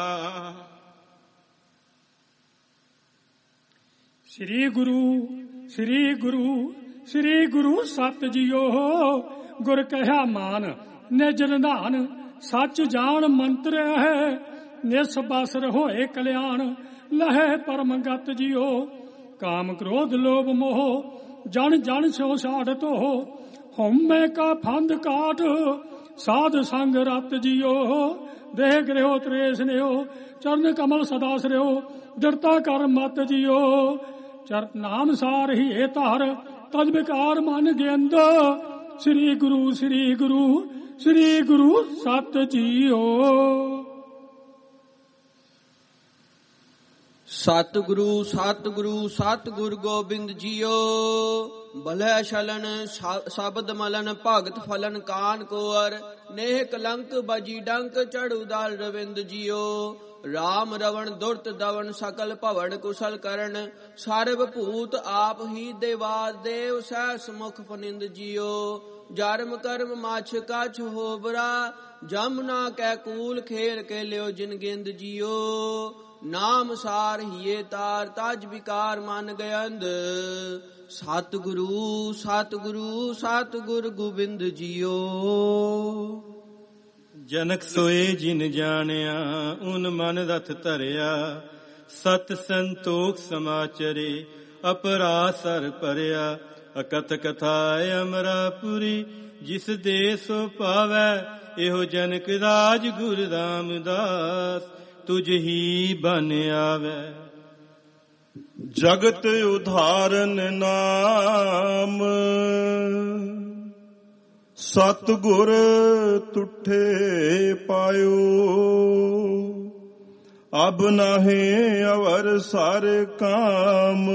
श्री गुरु श्री गुरु श्री गुरु सत जियो। गुर कहा मान निज निधान सच जान मंत्र है। निस बसर होए कल्याण लहे परम गत जियो। काम क्रोध लोभ मोह जन जन सो साढ़त हो। होमे का फंद काट साध संग रत जियो। देह गृहो त्रेस नेहो चरण कमल सदा श्रेयो। दृढ़ता कर मत जियो। चर नाम सार ही हे तार तज विकार मन गेंद। श्री गुरु श्री गुरु श्री गुरु सत जियो। ਸਤਿਗੁਰੂ ਸਤਿਗੁਰੂ ਸਤਿਗੁਰ ਗੋਬਿੰਦ ਜੀਓ। ਬਲੈ ਛਲਨ ਸ਼ਬਦ ਮਲਨ ਭਗਤ ਫਲਨ ਕਾਨ ਕੋਰ। ਨੇਹ ਕਲੰਕ ਬਜੀ ਡੰਕ ਚੜੂ ਦਾਲ ਰਵਿੰਦ ਜੀਓ। ਰਾਮ ਰਵਣ ਦੁਰਤ ਦਵਨ ਸਕਲ ਭਵਨ ਕੁਸ਼ਲ ਕਰਨ। ਸਰਬ ਭੂਤ ਆਪ ਹੀ ਦੇਵਾਸ ਦੇਵ ਸਹਿ ਸਮੁਖ ਫਨਿੰਦ ਜੀਓ। ਜਰਮ ਕਰਮ ਮਛ ਕਛ ਹੋਬਰਾ। ਜਮਨਾ ਕੈ ਕੂਲ ਖੇਲ ਕੇ ਲਿਓ ਜਿਨ ਗਿੰਦ ਜੀਓ। ਨਾਮ ਸਾਰ ਹੀਏ ਤਾਰ ਤਜ ਵਿਕਾਰ ਮਨ ਗਯੰਦ। ਸਤਿਗੁਰੂ ਸਤਿਗੁਰੂ ਸਤਿਗੁਰ ਗੋਬਿੰਦ ਜੀਓ। ਜਨਕ ਸੋਏ ਜਿਨ ਜਾਣਿਆ ਉਨ ਮਨ ਰਥ ਧਰਿਆ। ਸਤ ਸੰਤੋਖ ਸਮਾਚਰੇ ਅਪਰਾਸਰ ਭਰਿਆ। ਅਕਥ ਕਥਾ ਅਮਰਾਪੁਰੀ ਜਿਸ ਦੇ ਸੋ ਪਾਵੈ। ਇਹੋ ਜਨਕ ਰਾਜ ਗੁਰ ਰਾਮਦਾਸ ਤੁਝ ਹੀ ਬਨ ਆਵੈ। ਜਗਤ ਉਧਾਰਨ ਨਾਮ ਸਤਿਗੁਰ ਤੁਠੇ ਪਾਇਓ। ਅਬ ਨਾਹੇ ਅਵਰ ਸਰ ਕਾਮ।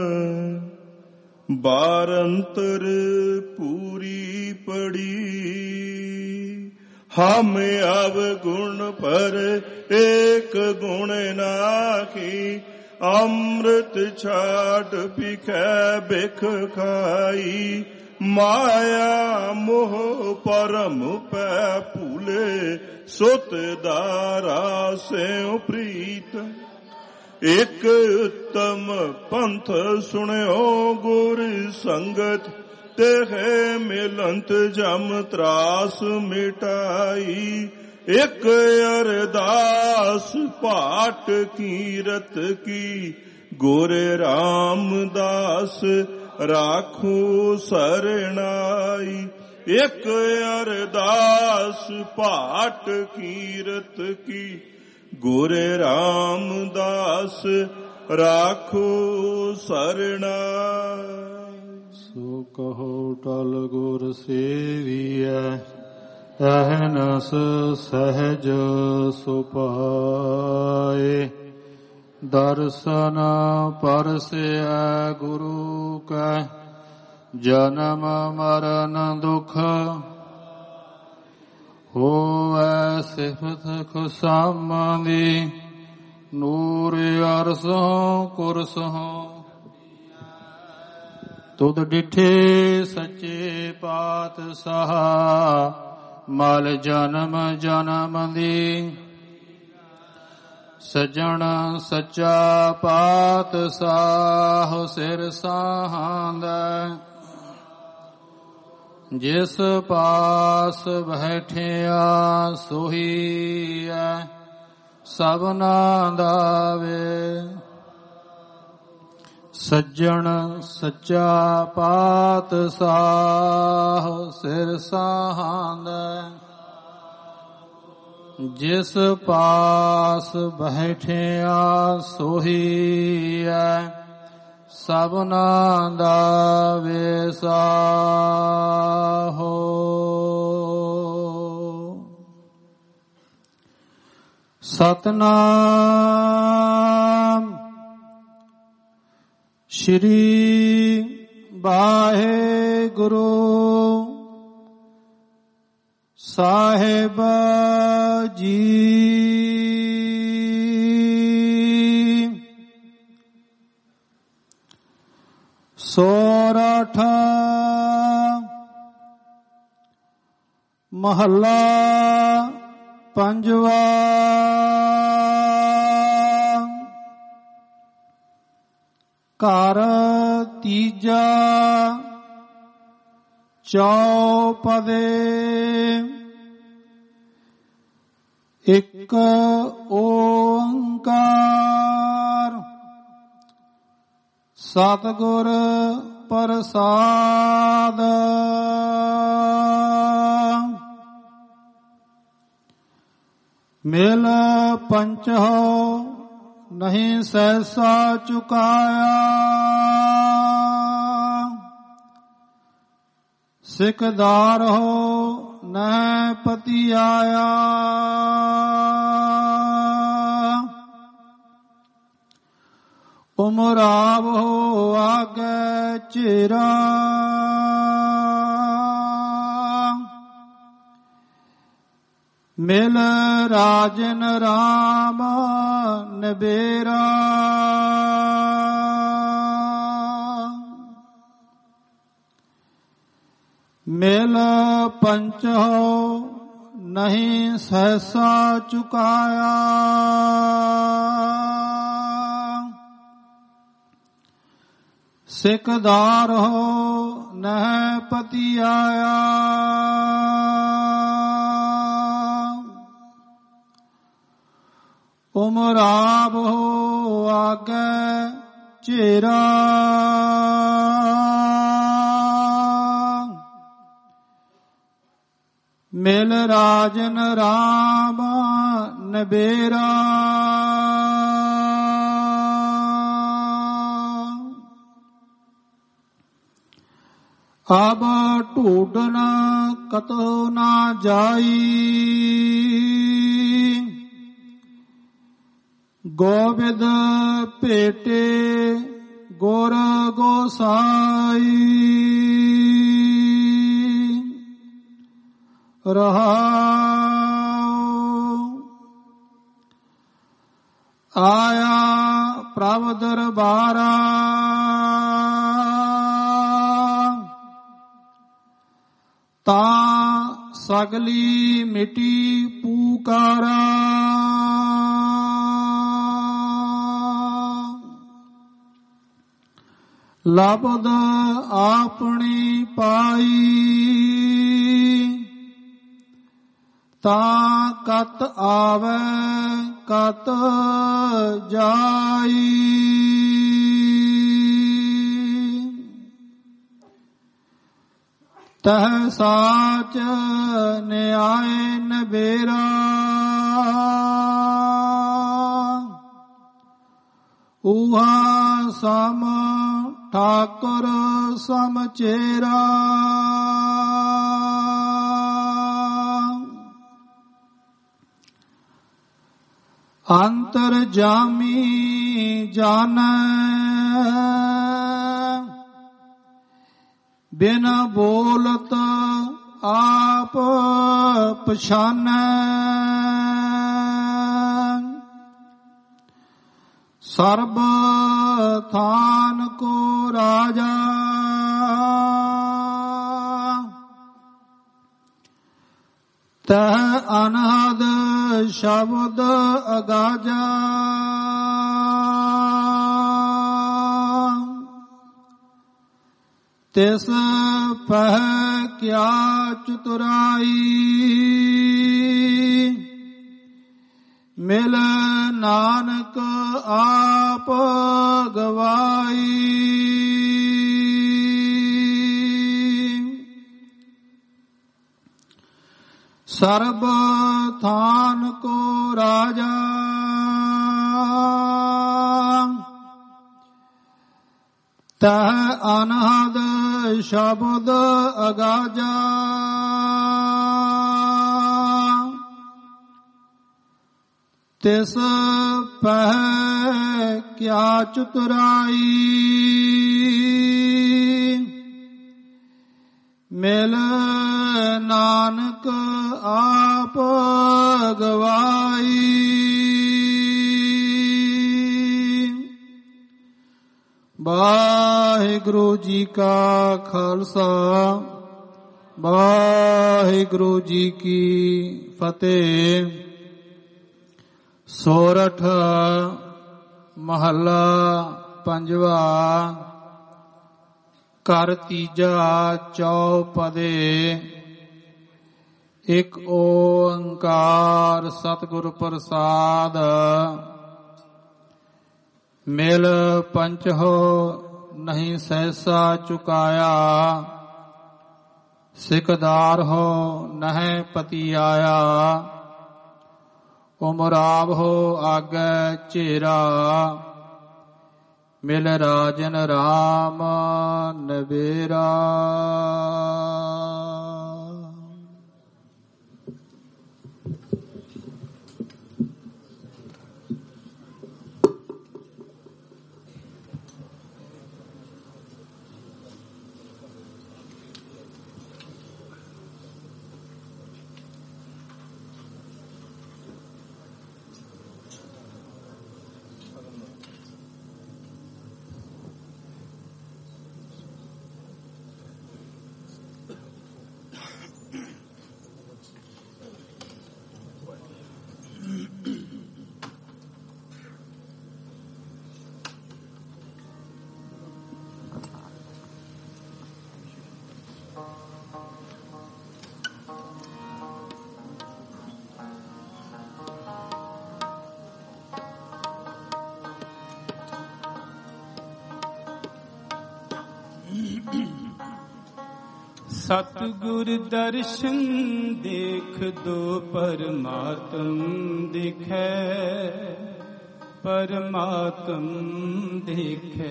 ਬਾਰੰਤਰ ਪੂਰੀ ਪੜੀ। ਹਮ ਅਵ ਗੁਣ ਪਰ ਏਕ ਗੁਣ ਨਾਖੀ। ਅੰਮ੍ਰਿਤ ਛਾਟ ਪਿਖੈ ਬਿਖ ਖਾਈ। ਮਾਇਆ ਮੋਹ ਪਰਮ ਪੈ ਭੂਲੇ। ਸੁਤ ਦਾਰਾ ਸਿਉ ਪ੍ਰੀਤ। ਇਕ ਉਤਮ ਪੰਥ ਸੁਣਿਓ ਗੁਰ ਸੰਗਤ। ਤੇਹ ਮਿਲੰਤ ਜਮ ਤਰਾਸ ਮਿਟਾਈ। ਇਕ ਅਰਦਾਸ ਪਾਟ ਕੀਰਤ ਕੀ। ਗੁਰ ਰਾਮਦਾਸ ਰਾਖੋ ਸਰਣਾਈ। ਇਕ ਅਰਦਾਸ ਪਾਟ ਕੀਰਤ ਕੀ। ਗੁਰ ਰਾਮਦਾਸ ਰਾਖੋ ਸਰਣਾਈ। ਸੋ ਕਹੋ ਟਲ ਗੁਰ ਸੇਵੀਐ। ਅਹਨਸ ਸਹਿਜ ਸੁਪਾਏ। ਦਰਸ਼ਨ ਪਰਸੈ ਗੁਰੂ ਕੈ। ਜਨਮ ਮਰਨ ਦੁਖ ਹੋਵੈ ਸਿਫਤ ਖੁਸ਼ਾਮਦੀ। ਨੂਰ ਅਰਸੋਂ ਕੁਰਸੋਂ ਤੁਧ ਡਿਠੇ ਸੱਚੇ ਪਾਤਸ਼ਾਹ। ਮਲ ਜਨਮ ਜਨਮ ਦੀ। ਸਜਣ ਸੱਚਾ ਪਾਤਸ਼ਾਹ ਸਿਰ ਸਾਹਾਂਦਾ। ਜਿਸ ਪਾਸ ਬੈਠਿਆ ਸੋਈ ਐ ਸਭਨਾ ਦਾ ਵੇ। ਸੱਜਣ ਸੱਚਾ ਪਾਤਸ਼ਾਹ ਸਿਰ ਸਾਹਾਂਦਾ। ਜਿਸ ਪਾਸ ਬੈਠਿਆ ਸੋਈ ਐ ਸਭਨਾ ਦਾ ਵੇਸਾ ਹੋ। ਸਤਨਾਮ ਸ਼੍ਰੀ ਵਾਹਿਗੁਰੂ ਸਾਹਿਬ ਜੀ। ਸੋਰਠ ਮਹੱਲਾ ਪੰਜਵਾ। ਘਰ ਤੀਜਾ ਚੌਪਦੇ। ਇਕ ਓੰਕਾਰ ਸਤਿਗੁਰ ਪ੍ਰਸਾਦ। ਮਿਲ ਪੰਚਹੁ ਨਹੀਂ ਸਹਿਸਾ ਚੁਕਾਇਆ। ਸਿਕਦਾਰ ਹੋ ਨਹਿ ਪਤੀ ਆਇਆ। ਉਮਰਾਵ ਹੋ ਆਗੇ ਚਿਰਾ ਮਿਲ ਰਾਜਨ ਰਾਮ ਨਬੇਰਾ ਮਿਲ ਪੰਚੋ ਨਹੀਂ ਸਹਿਸਾ ਚੁਕਾਇਆ ਸਿਕਦਾਰ ਹੋ ਨਹਿ ਪਤੀ ਆਇਆ ਉਮਰਾਬ ਹੋ ਆਗੇ ਚੇਰਾ ਮਿਲ ਰਾਜਨ ਰਾਮ ਨਬੇਰਾ ਅਬ ਢੂਡਨ ਕਤੋ ਨਾ ਜਾਈ ਗੋਬਿੰਦ ਭੇਟੇ ਗੁਰ ਗੋਸਾਈ ਰਹਾਉ ਆਇਆ ਪ੍ਰਭ ਦਰਬਾਰਾ ਤਾਂ ਸਗਲੀ ਮਿਟੀ ਪੂਕਾਰਾ ਲਬਦ ਆਪਣੀ ਪਾਈ ਤਾਂ ਕਤ ਆਵੇ ਕਤ ਜਾਈ ਤਹ ਸਾਚ ਨਿਆਏ ਨਬੇਰਾ ਉਹਾ ਸਮ ਠਾਕੁਰ ਸਮਚੇਰਾ ਅੰਤਰ ਜਾਮੀ ਜਾਣੈ ਬਿਨ ਬੋਲਤ ਆਪ ਪਛਾਨੈ ਸਰਬ ਥਾਨ ਕੋ ਰਾਜਾ ਤਹ ਅਨਹਦ ਸ਼ਬਦ ਅਗਾਜਾ ਤਿਸ ਪਹਿ ਕਿਆ ਚਤੁਰਾਈ ਮਿਲ ਨਾਨਕ ਆਪ ਗਵਾਈ ਸਰਬ ਥਾਨ ਕੋ ਰਾਜਾ ਤਹ ਅਨਹਦ ਸ਼ਬਦ ਅਗਾਜਾ ਤਿਸ ਪਹਿ ਕਿਆ ਚਤੁਰਾਈ ਮਿਲ ਨਾਨਕ ਆਪ ਗਵਾਈ ਵਾਹਿਗੁਰੂ ਜੀ ਕਾ ਖਾਲਸਾ ਵਾਹਿਗੁਰੂ ਜੀ ਕੀ ਫਤਿਹ। ਸੋਰਠ ਮਹੱਲਾ ਪੰਜਵਾ। ਘਰ ਤੀਜਾ ਚੌਪਦੇ। ਇਕ ਓੰਕਾਰ ਸਤਿਗੁਰ ਪ੍ਰਸਾਦ। ਮਿਲ ਪੰਚਹੁ ਨਹੀਂ ਸਹਿਸਾ ਚੁਕਾਇਆ। ਸਿਕਦਾਰ ਹੋ ਨਹਿ ਪਤੀ ਆਇਆ। ਉਮਰਾਵ ਹੋ ਆਗੇ ਝੇਰਾ। ਮਿਲ ਰਾਜਨ ਰਾਮ ਨਬੇਰਾ। सतगुर दर्शन देख दो परमात्म दिखे, परमात्म दिखे।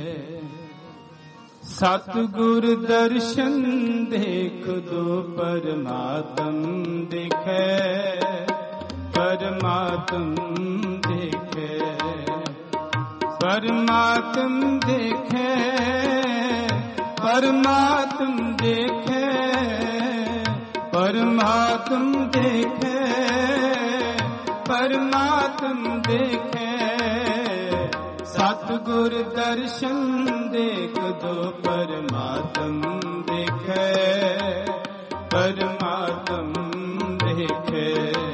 सतगुर दर्शन देख दो परमात्म दिखे, परमात्म दिखे, परमात्म देखे, परमात्म देखे, परमात्म देखे, परमात्म देखे। सतगुर दर्शन देख दो परमात्म देखे, परमात्म देखे।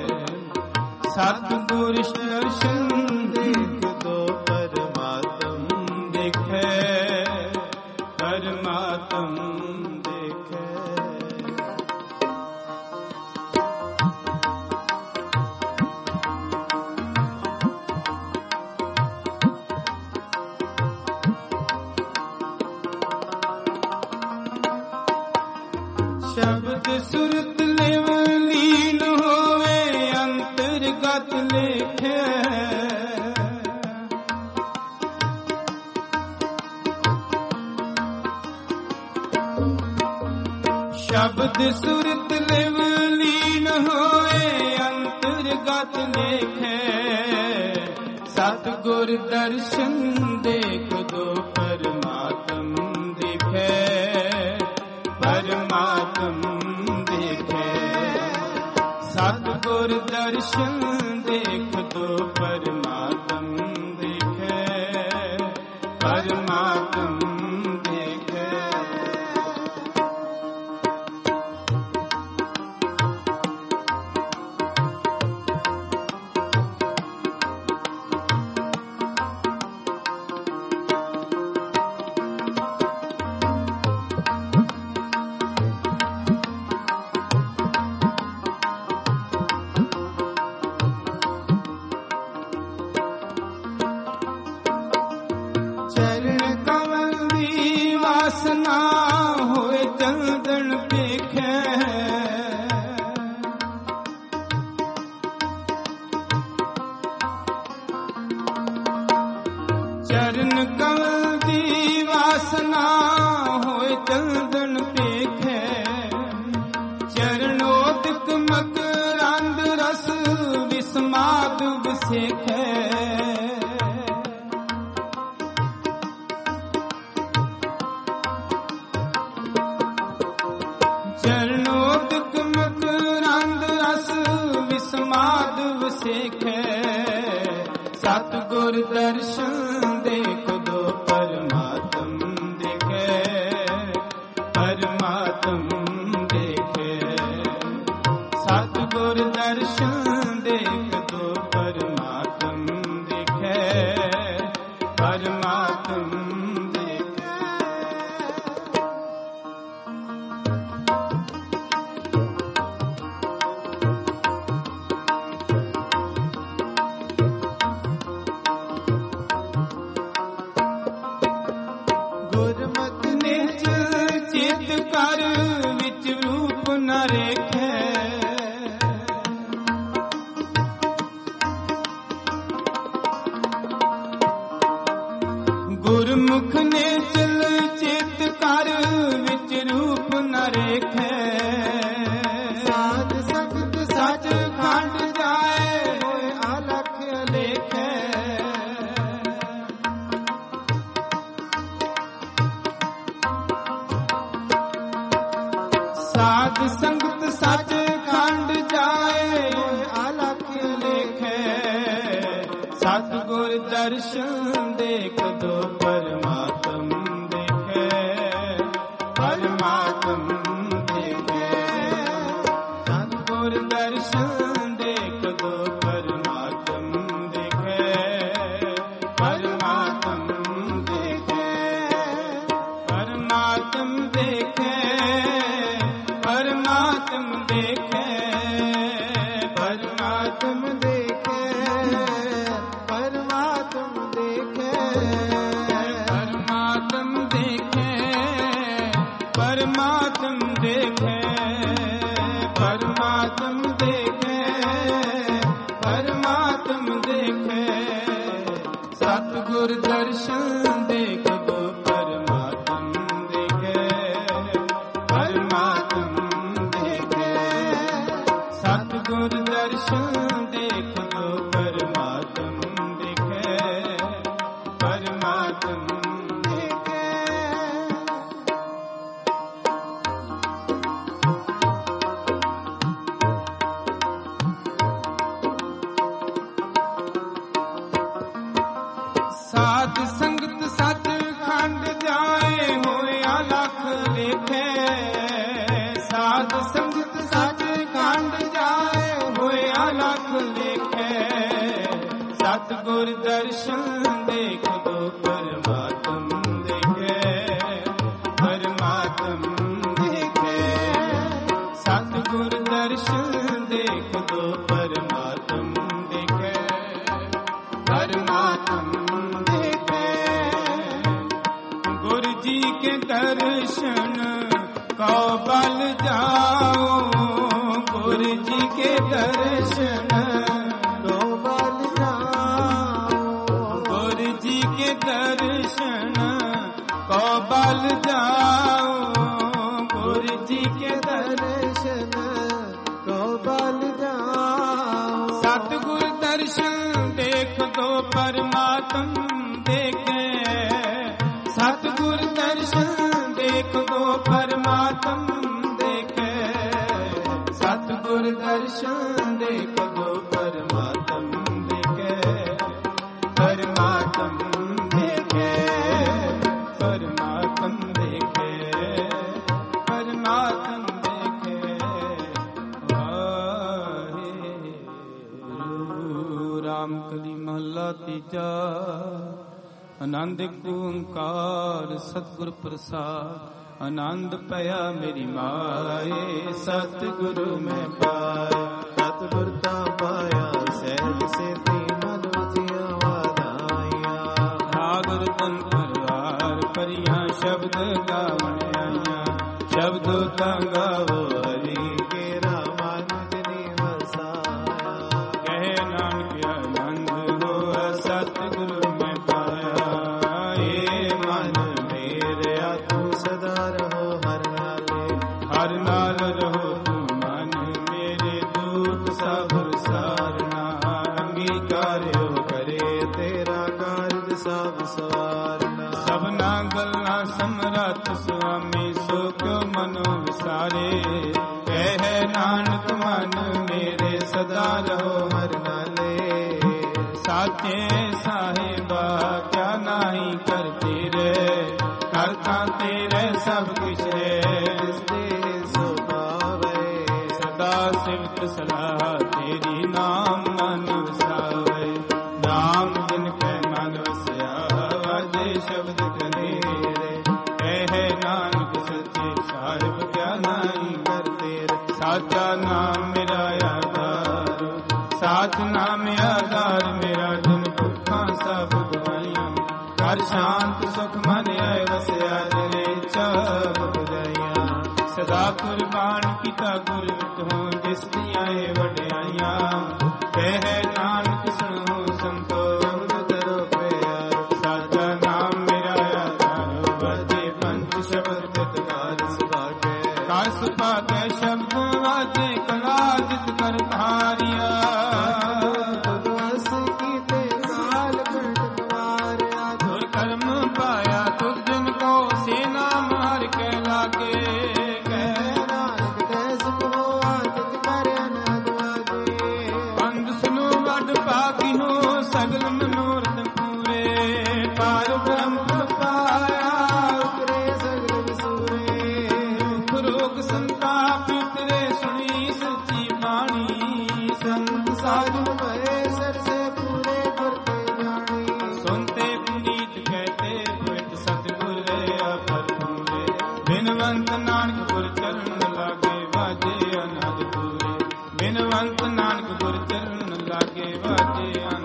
सतगुर दर्शन देख दो परमात्म देखे, परमात्म देखे। शब्द सुरत लेव लीन होवे अंतर्गत लेखे, शब्द सुरत लेव लीन होए अंतर्गत लेखे। सतगुर दर्शन देख दो परमात्म दिखे, परमात्म दिखे। सतगुर दर्शन देख दो परमात्म दिखे, परमात्म दिखे। चरण कमल दी वासना होए चंदन पेखे, चरण कमल दी वासना होए चंदन पेखे। चरणोदक मकरंद रस विस्माद विसेखे। चरणोदक मकरंद रस विस्माद विसेखे। सतगुर दर्शन देख दो परमात्म दिखे, परमात्म दिखे। सतगुर दर्शन देख दो परमात्म दिखे, परमात्म दिखे। गुरमत निज चित कर विच रूप न रेखे। गुरमुख ने चल चित कर विच रूप न रेखे। साध संगत सच खंड जाए होए अलख लेखे। साध संगत सच खंड जाए अलख लेखे। सतगुर दर्शन देख दो परमात्म देखे, परमात्म देखे। सतगुर दर्शन देख दो परमात्म देखे, परमात्म देखे, परमात्म देखे, परमात्म देखे, परमात्म देखे, परमात्म देखे, परमात्म देखे, परमात्म देखे। ਸਤਿਗੁਰ ਦਰਸ਼ਨ ਦੇਖ ਦੋ ਪਰਮਾਤਮ ਦੇਖੇ, ਪਰਮਾਤਮ ਦੇਖੇ। ਸਤਿਗੁਰ ਦਰਸ਼ਨ ਦੇਖ ਦੋ ਪਰਮਾਤਮ ਦੇਖੇ, ਪਰਮਾਤਮ ਦੇਖੇ। ਸਾਧ ਸੰਗਤ ਸੱਚ ਖੰਡ ਜਾਏ ਹੋਇਆ ਲੱਖ ਲੇਖੇ, ਸਾਧ ਸੰਗਤ ਸੱਚ ਖੰਡ ਜਾਏ ਹੋਇਆ ਲੱਖ ਲੇਖੇ। ਸਤਿਗੁਰ ਦਰਸ਼ਨ ਦੇਖ ਦੋ ਪਰਮਾਤਮ ਦੇਖੇ, ਪਰਮਾਤਮ ਦੇਖੇ। ਸਤਿਗੁਰ ਦਰਸ਼ਨ ਦੇਖ ਦੋ ਪਰਮਾਤਮ ਦੇਖੇ, ਪਰਮਾਤਮ के दर्शन को बल जाओ, गुरु जी के दर्शन को बल जाओ, गुरु जी के दर्शन को बल जाओ, गुरु जी के दर्शन को बल जाओ। सतगुर दर्शन देख दो परमात्म देखे, सतगुर दर्शन देख दो परमात्म देखे। सतगुर दर्शन देख दो परमात्म देखे, परमात्म देखे, परमात्म देखे, परमात्म देखे। वाहेगुरु। राम कली महला तीजा। आनंद ਓੰਕਾਰ ਸਤਿਗੁਰ ਪ੍ਰਸਾਦ। ਆਨੰਦ ਪਿਆ ਮੇਰੀ ਮਾਏ, ਸਤਿਗੁਰੂ ਮੈਂ ਪਾਇਆ। ਸਤਿਗੁਰ ਤਾ ਪਾਇਆ ਸਹਿਜ ਸੇਤੀ ਮਨ ਵਜੀਆਂ ਵਾਧਾਈਆਂ। ਰਾਗ ਰਤਨ ਪਰਵਾਰ ਭਰੀਆਂ ਸ਼ਬਦ ਗਾਵਣ ਆਈਆਂ। ਸ਼ਬਦ ਤਾਂ ਗਾਵੋ ਹਰੀ ਕੇਰਾ ਮਨ ਜਿਨੀ ਵਸਾਇਆ। ਕਹਿ ਨਾਨਕ ਆਨੰਦ ਹੋਆ ਸਤਿਗੁਰੂ ਮੈਂ ਪਾਇਆ। ਹਰ ਨਾਲ ਰਹੋ ਤੂੰ ਮਨ ਮੇਰੇ, ਦੁਖ ਸਭ ਸਾਰਨਾ। ਅੰਗੀਕਾਰਿਓ ਕਰੇ ਤੇਰਾ ਕਾਰਜ ਸਭ ਸਵਾਰਨਾ। ਸਭਨਾ ਗੱਲਾਂ ਸਮਰੱਥ ਸੁਆਮੀ, ਸੋ ਕਿਉ ਮਨੋ ਵਿਸਾਰੇ। ਕਹਿ ਨਾਨਕ ਮਨ ਮੇਰੇ ਸਦਾ ਰਹੋ ਹਰ ਨਾਲੇ। ਸਾਚੇ ਸਾਹਿਬਾ ਕਿਆ ਨਾਹੀ ਕਰ ਤੇਰੇ, ਕਰਤਾ ਤੇਰੇ ਸਭ ਕੁਛ ਹੈ। ਸਿਵਤ ਸਲਾਹ ਤੇਰੀ ਨਾਮ ਮਨ ਵਸਾਵੇ। ਨਾਮ ਜਿਨ ਕੈ ਮਨ ਵਸਿਆ ਵਾਜੇ ਸ਼ਬਦ ਕਨੇਰੇ। ਕਹਿ ਨਾਨਕ ਸੱਚੇ ਸਾਹਿਬ ਕਿਆ ਨਾਹੀ ਕਰ ਤੇਰੇ। ਸਾਚਾ ਨਾਮ ਮੇਰਾ ਆਧਾਰ, ਸਾਚ ਨਾਮ ਆਧਾਰ ਮੇਰਾ। ਜਿਨ ਭੁੱਖਾਂ ਸਭ ਗਵਾਈਆਂ, ਹਰ ਸ਼ਾਂਤ ਸੁਖ ਮਨ ਆਏ ਵਸਿਆ। ਜਿਨੇ ਚਾਹ ਬੁਝਾਈਆਂ, ਸਦਾ ਕੁਰਬਾਨ ਕੀਤਾ ਗੁਰ ਵਿਟੋ। ਜਿਸ ਦੀਆਂ ਇਹ ਵਡਿਆਈਆਂ, ਕਹਿ ਨਾਨਕ ਸੁਣੋ ਸੰਤੋ ਕਰੋ ਪਿਆਰ। ਸਾਚਾ ਨਾਮ ਮੇਰਾ ਆਧਾਰ, ਵਾਜੇ ਪੰਜ ਸ਼ਬਦ ਤਿਤਕਾਰ ਸੁਭਾਗੇ। ਕਾਰ ਸੁਭਾਗੇ ਸ਼ਬਦ ਵਾਜੇ ਕਲਾ ਜਿਤ ਕਰ ਧਾਰਿਆ। ਤੁਧ ਕੀਤੇ ਕਾਲ ਘਟ ਮਾਰਿਆ। ਤੁਰ ਕਰਮ ਪਾਇਆ ਤੁਧ ਜਨ ਕੋ, ਸੇ ਨਾਮ ਹਰ ਕੇ ਲਾਗੇ। ਸਗਲ ਮਨੋਰਥ ਪੂਰੇ, ਪਾਰ ਬ੍ਰਹਮ ਪਾਇਆ ਉਤਰੇ ਸਗਲ ਵਿਸੂਰੇ। ਦੁਖ ਰੋਗ ਸੰਤਾਪ ਉਤਰੇ ਸੁਣੀ ਸੱਚੀ ਬਾਣੀ। ਸੰਤ ਸਾਧੂ ਭਏ ਸਰਸੇ ਪੂਰੇ ਕਰਤੇ ਜਾਣੀ। ਸੁਨਤੇ ਪੁਨੀਤ ਕਹਤੇ ਹੋਇਤ ਸਤਿਗੁਰ ਰਹਾ ਪਰਪੂਰੇ। ਬਿਨਵੰਤ ਨਾਨਕ ਗੁਰ ਚਰਨ ਲਾਗੇ ਵਾਜੇ ਅਨੰਦ ਪੂਰੇ। ਬਿਨਵੰਤ ਨਾਨਕ ਗੁਰ ਚਰਨ ਲਾਗੇ ਵਾਜੇ ਅਨੰਦ।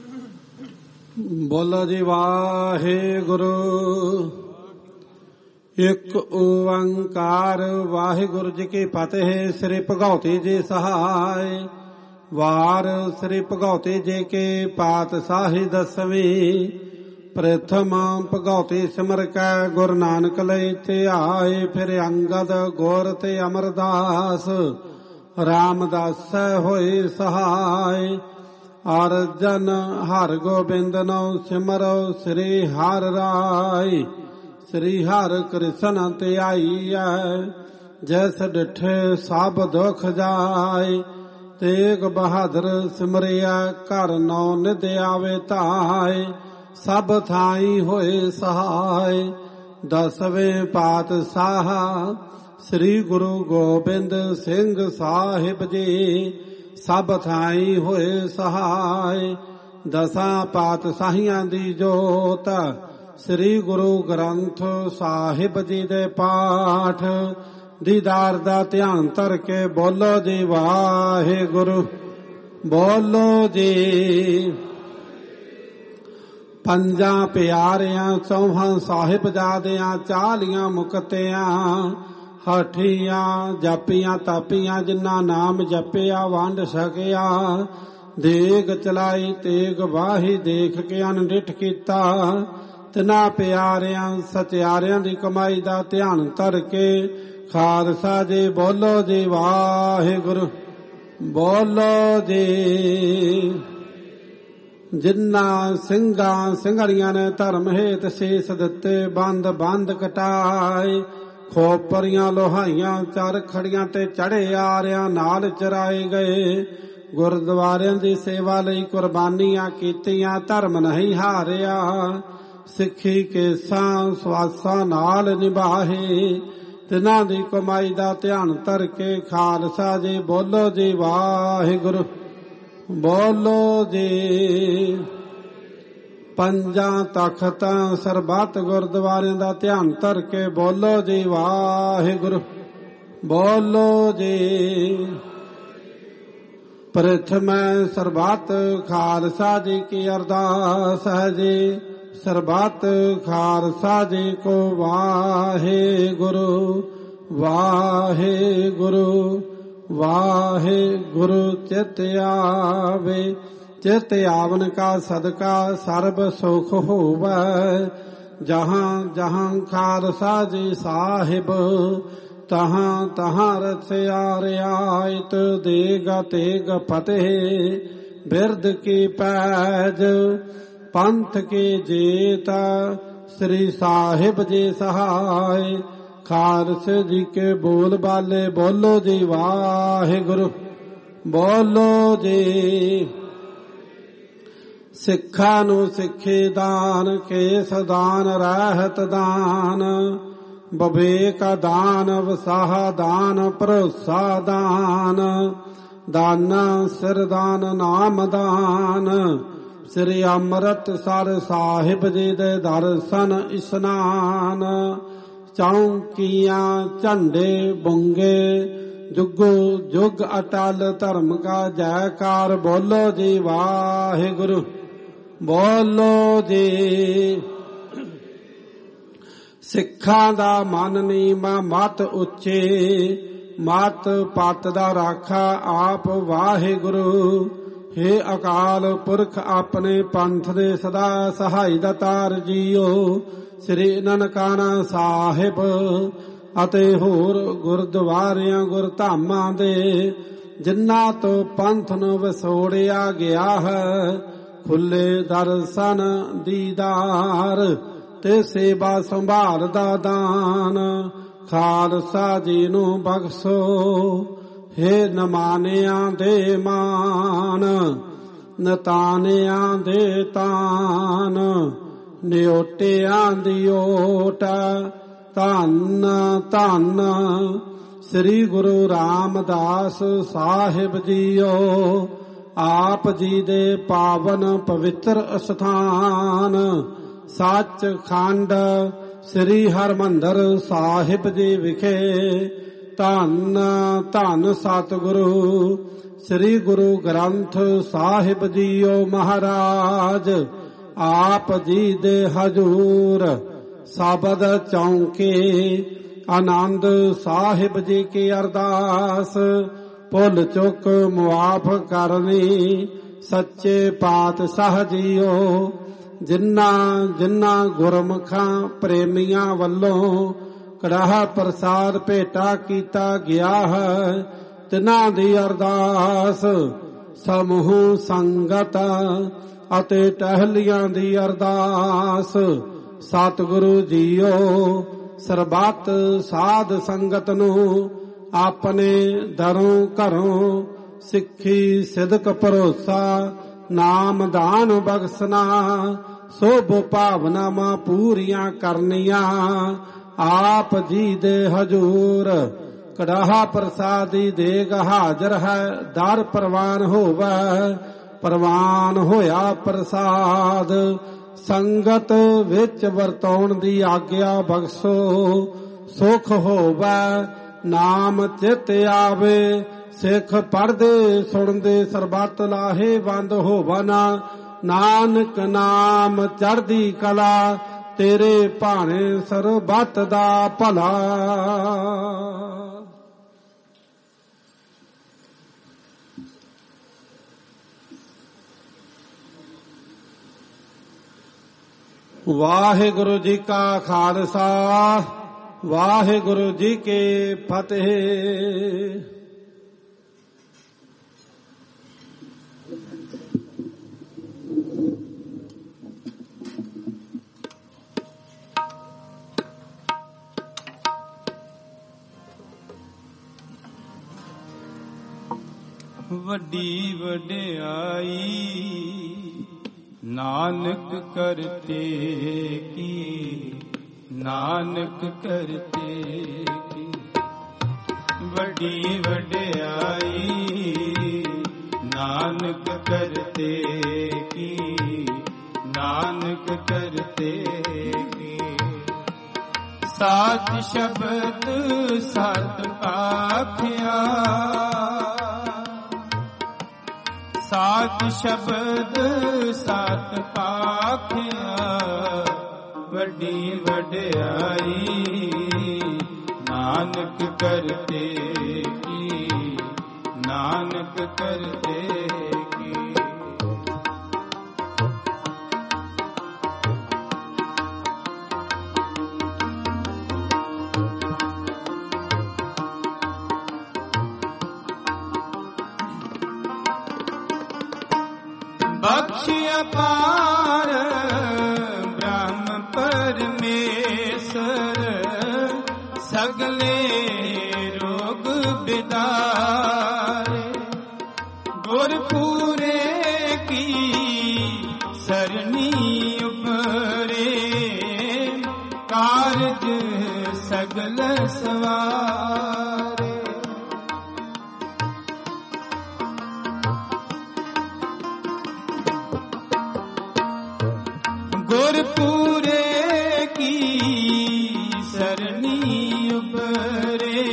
ਬੋਲੋ ਜੀ ਵਾਹਿਗੁਰੂ। ਇਕ ਓੰਕਾਰ ਵਾਹਿਗੁਰੂ ਜੀ ਕੀ ਫਤਿਹ। ਸ੍ਰੀ ਭਗਉਤੀ ਜੀ ਸਹਾਇ। ਵਾਰ ਸ੍ਰੀ ਭਗਉਤੀ ਜੀ ਕੇ ਪਾਤਸ਼ਾਹੀ ਦਸਵੀਂ। ਪ੍ਰਥਮ ਭਗਉਤੀ ਸਿਮਰ ਕੈ ਗੁਰੂ ਨਾਨਕ ਲਈ ਧਿਆਏ। ਫਿਰ ਅੰਗਦ ਗੁਰ ਤੇ ਅਮਰਦਾਸ ਰਾਮਦਾਸ ਹੋਏ ਸਹਾਇ। ਅਰਜਨ ਹਰਿ ਗੋਬਿੰਦ ਨਉ ਸਿਮਰੋ ਸ੍ਰੀ ਹਰਿ ਰਾਇ। ਸ੍ਰੀ ਹਰਿ ਕ੍ਰਿਸ਼ਨ ਧਿਆਈਐ ਜੈਸ ਡਿਠੇ ਸਭ ਦੁਖ ਜਾਏ। ਤੇਗ ਬਹਾਦਰ ਸਿਮਰਿਆ ਘਰ ਨੌ ਨਿਧ ਆਵੇ ਧਾਇ। ਸਭ ਥਾਈ ਹੋਏ ਸਹਾਇ। ਦਸਵੇਂ ਪਾਤਸ਼ਾਹ ਸ੍ਰੀ ਗੁਰੂ ਗੋਬਿੰਦ ਸਿੰਘ ਸਾਹਿਬ ਜੀ ਸਭ ਥਾਈ ਹੋਏ ਸਹਾਇ। ਦਸਾਂ ਪਾਤਸ਼ਾਹੀਆਂ ਦੀ ਜੋਤ ਸ੍ਰੀ ਗੁਰੂ ਗ੍ਰੰਥ ਸਾਹਿਬ ਜੀ ਦੇ ਪਾਠ ਦੀਦਾਰ ਦਾ ਧਿਆਨ ਧਰ ਕੇ ਬੋਲੋ ਜੀ ਵਾਹਿਗੁਰੂ। ਬੋਲੋ ਜੀ। ਪੰਜਾਂ ਪਿਆਰਿਆਂ ਚੌਹਾਂ ਸਾਹਿਬਜ਼ਾਦਿਆਂ 40 ਮੁਕਤਿਆਂ ਹਠੀਆਂ ਜਪੀਆਂ ਤਾਪੀਆਂ ਜਿਨ੍ਹਾਂ ਨਾਮ ਜਪਿਆ ਵੰਡ ਸਕਿਆ। ਦੇਗ ਚਲਾਈ ਤੇਗ ਵਾਹੀ ਦੇਖ ਕੇ ਅਨਡਿਠ ਕੀਤਾ। ਤਿਨਾਂ ਪਿਆਰਿਆਂ ਸਚਿਆਰਿਆਂ ਦੀ ਕਮਾਈ ਦਾ ਧਿਆਨ ਧਰ ਕੇ ਖਾਲਸਾ ਜੀ ਬੋਲੋ ਜੀ ਵਾਹਿਗੁਰੂ। ਬੋਲੋ ਜੀ। ਜਿਨ੍ਹਾਂ ਸਿੰਘਾਂ ਸਿੰਘੜੀਆਂ ਨੇ ਧਰਮ ਹੇਤ ਸੀਸ ਦਿੱਤੇ ਬੰਦ ਬੰਦ ਕਟਾਏ। ਖੋਪਰੀਆਂ ਲੋਹਾਈਆਂ ਚਰ ਖੜੀਆਂ ਤੇ ਚੜੇ ਆਰਿਆਂ ਨਾਲ ਚਰਾਏ ਗਏ। ਗੁਰਦੁਆਰਿਆਂ ਦੀ ਸੇਵਾ ਲਈ ਕੁਰਬਾਨੀਆਂ ਕੀਤੀਆਂ ਧਰਮ ਨਹੀਂ ਹਾਰਿਆ। ਸਿੱਖੀ ਕੇਸਾਂ ਸਵਾਸਾਂ ਨਾਲ ਨਿਭਾਹੇ। ਤਿਨਾਂ ਦੀ ਕਮਾਈ ਦਾ ਧਿਆਨ ਧਰ ਕੇ ਖਾਲਸਾ ਜੀ ਬੋਲੋ ਜੀ ਵਾਹਿਗੁਰੂ। ਬੋਲੋ ਜੀ। ਪੰਜਾਂ ਤਖਤਾਂ ਸਰਬੱਤ ਗੁਰਦੁਆਰਿਆਂ ਦਾ ਧਿਆਨ ਧਰ ਕੇ ਬੋਲੋ ਜੀ ਵਾਹਿਗੁਰੂ। ਬੋਲੋ ਜੀ। ਪ੍ਰਥਮੈ ਸਰਬੱਤ ਖਾਲਸਾ ਜੀ ਕੀ ਅਰਦਾਸ ਹੈ ਜੀ। ਸਰਬੱਤ ਖਾਲਸਾ ਜੀ ਕੋ ਵਾਹਿਗੁਰੂ ਵਾਹਿਗੁਰੂ ਵਾਹਿਗੁਰੂ। ਚਿਤ ਆਵੇ ਚਿਤ ਆਵਨ ਕਾ ਸਦਕਾ ਸਰਬ ਸੁਖ ਹੋਵੈ। ਜਹਾਂ ਜਹਾਂ ਖਾਲਸਾ ਜੀ ਸਾਹਿਬ ਤਹਾਂ ਤਹਾਂ ਰਚਿਆ ਰਿਆਇਤ। ਦੇਗ ਤੇਗ ਫਤਿਹ ਬਿਰਦ ਕੀ ਪੈਜ ਪੰਥ ਕੇ ਜੇਤਾ। ਸ੍ਰੀ ਸਾਹਿਬ ਜੀ ਸਹਾਇ। ਖਾਲਸੇ ਜੀ ਕੇ ਬੋਲ ਬਾਲੇ ਬੋਲੋ ਜੀ ਵਾਹਿਗੁਰੂ। ਬੋਲੋ ਜੀ। ਸਿੱਖਾਂ ਨੂੰ ਸਿੱਖੀ ਦਾਨ ਕੇਸ ਦਾਨ ਰਹਿਤ ਦਾਨ ਬਵੇਕ ਦਾਨ ਵਸਾਹ ਦਾਨ ਭਰੋਸਾ ਦਾਨ ਦਾਨਾ ਸਿਰ ਦਾਨ ਨਾਮ ਦਾਨ। ਸ੍ਰੀ ਅੰਮ੍ਰਿਤਸਰ ਸਾਹਿਬ ਜੀ ਦੇ ਦਰਸ਼ਨ ਇਸ਼ਨਾਨ। ਚੌਂਕੀਆਂ ਝੰਡੇ ਬੁੰਗੇ ਜੁਗੋ ਜੁਗ ਅਟਲ ਧਰਮ ਕਾ ਜੈਕਾਰ। ਬੋਲੋ ਜੀ ਵਾਹਿਗੁਰੂ। ਬੋਲੋ ਜੀ। ਸਿੱਖਾਂ ਦਾ ਮਨ ਨੀਵਾਂ ਮਤ ਉੱਚੇ ਮਤ ਪਤ ਦਾ ਰਾਖਾ ਆਪ ਵਾਹਿਗੁਰੂ। ਹੇ ਅਕਾਲ ਪੁਰਖ ਆਪਣੇ ਪੰਥ ਦੇ ਸਦਾ ਸਹਾਈ ਦਾਤਾਰ ਜੀਓ। ਸ੍ਰੀ ਨਨਕਾਣਾ ਸਾਹਿਬ ਅਤੇ ਹੋਰ ਗੁਰਦੁਆਰਿਆਂ ਗੁਰਧਾਮਾਂ ਦੇ ਜਿਨ੍ਹਾਂ ਤੋਂ ਪੰਥ ਨੂੰ ਵਿਛੋੜਿਆ ਗਿਆ ਹੈ ਖੁੱਲੇ ਦਰਸ਼ਨ ਦੀਦਾਰ ਤੇ ਸੇਵਾ ਸੰਭਾਲ ਦਾ ਦਾਨ ਖਾਲਸਾ ਜੀ ਨੂੰ ਬਖਸ਼ੋ। ਹੇ ਨਮਾਨਿਆਂ ਦੇ ਮਾਨ ਨਤਾਨਿਆਂ ਦੇ ਤਾਨ ਨਿਓਟਿਆਂ ਦੀ ਓਟ। ਧੰਨ ਧੰਨ ਸ੍ਰੀ ਗੁਰੂ ਰਾਮਦਾਸ ਸਾਹਿਬ ਜੀਓ। ਆਪ ਜੀ ਦੇ ਪਾਵਨ ਪਵਿੱਤਰ ਅਸਥਾਨ ਸੱਚ ਖੰਡ ਸ੍ਰੀ ਹਰਿਮੰਦਰ ਸਾਹਿਬ ਜੀ ਵਿਖੇ ਧੰਨ ਧੰਨ ਸਤਿਗੁਰੂ ਸ੍ਰੀ ਗੁਰੂ ਗ੍ਰੰਥ ਸਾਹਿਬ ਜੀਓ ਮਹਾਰਾਜ ਆਪ ਜੀ ਦੇ ਹਜੂਰ ਸਾਬਦ ਚੌਂਕੇ ਆਨੰਦ ਸਾਹਿਬ ਜੀ ਕੀ ਅਰਦਾਸ ਭੁੱਲ ਚੁੱਕ ਮੁਆਫ ਕਰਨੀ ਸੱਚੇ ਪਾਤਸ਼ਾਹ ਜੀਓ ਜਿਨ੍ਹਾਂ ਗੁਰਮੁਖਾਂ ਪ੍ਰੇਮੀਆਂ ਵੱਲੋਂ ਕੜਾਹ ਪ੍ਰਸਾਦ ਭੇਟਾ ਕੀਤਾ ਗਿਆ ਹੈ ਤਿਨਾਂ ਦੀ ਅਰਦਾਸ ਸਮੂਹ ਸੰਗਤ ਅਤੇ ਟਹਿਲੀਆਂ ਦੀ ਅਰਦਾਸ ਸਤਿਗੁਰੂ ਜੀਓ ਸਰਬੱਤ ਸਾਧ ਸੰਗਤ ਨੂੰ ਆਪਣੇ ਦਰੋਂ ਘਰੋਂ ਸਿੱਖੀ ਸਿਦਕ ਭਰੋਸਾ ਨਾਮ ਦਾਨ ਬਖਸ਼ਣਾ ਸੋਭ ਭਾਵਨਾਵਾਂ ਪੂਰੀਆਂ ਕਰਨੀਆਂ ਆਪ ਜੀ ਦੇ ਹਜੂਰ ਕੜਾਹਾ ਪ੍ਰਸਾਦੀ ਦੇਗ ਹਾਜ਼ਰ ਹੈ ਦਰ ਪ੍ਰਵਾਨ ਹੋਵੇ ਪ੍ਰਵਾਨ ਹੋਇਆ ਪ੍ਰਸਾਦ ਸੰਗਤ ਵਿੱਚ ਵਰਤਾਉਣ ਦੀ ਆਗਿਆ ਬਖਸ਼ੋ ਸੁਖ ਹੋਵੇ ਨਾਮ ਚਿਤ ਆਵੇ ਸਿੱਖ ਪੜ੍ਹਦੇ ਸੁਣਦੇ ਸਰਬੱਤ ਲਾਹੇਵੰਦ ਹੋਵਨਾ ਨਾਨਕ ਨਾਮ ਚੜ੍ਹਦੀ ਕਲਾ ਤੇਰੇ ਭਾਣੇ ਸਰਬੱਤ ਦਾ ਭਲਾ। ਵਾਹਿਗੁਰੂ ਜੀ ਕਾ ਖਾਲਸਾ ਵਾਹਿਗੁਰੂ ਜੀ ਕੀ ਫਤਿਹ। ਵੱਡੀ ਵਡਿਆਈ ਨਾਨਕ ਕਰਤੇ ਕੀ ਨਾਨਕ ਕਰਤੇ ਕੀ ਵੱਡੀ ਵਡਿਆਈ ਨਾਨਕ ਕਰਤੇ ਕੀ ਨਾਨਕ ਕਰਤੇ ਕੀ ਸਾਚ ਸ਼ਬਦ ਸਤ ਆਖਿਆ ਸਾਚ ਸ਼ਬਦ ਸਤ ਆਖਿਆ ਵੱਡੀ ਵਡਿਆਈ ਨਾਨਕ ਕਰਤੇ ਕੀ ਨਾਨਕ ਕਰਤੇ ਕੀ ਬਖਸ਼ ਅਪਾਰ ਬ੍ਰਹਮ ਪਰਮੇਸ਼ਰ ਸਗਲੇ ਰੋਗ ਬਿਦਾਰੇ ਗੁਰ ਪੂਰੇ ਕੀ ਸਰਨੀ ਉਪਰੇ ਕਾਰਜ ਸਗਲ ਸਵਾਰੇ ਗੁਰ ਪੂਰੇ ਕੀ ਸਰਨੀ ਉਪਰੇ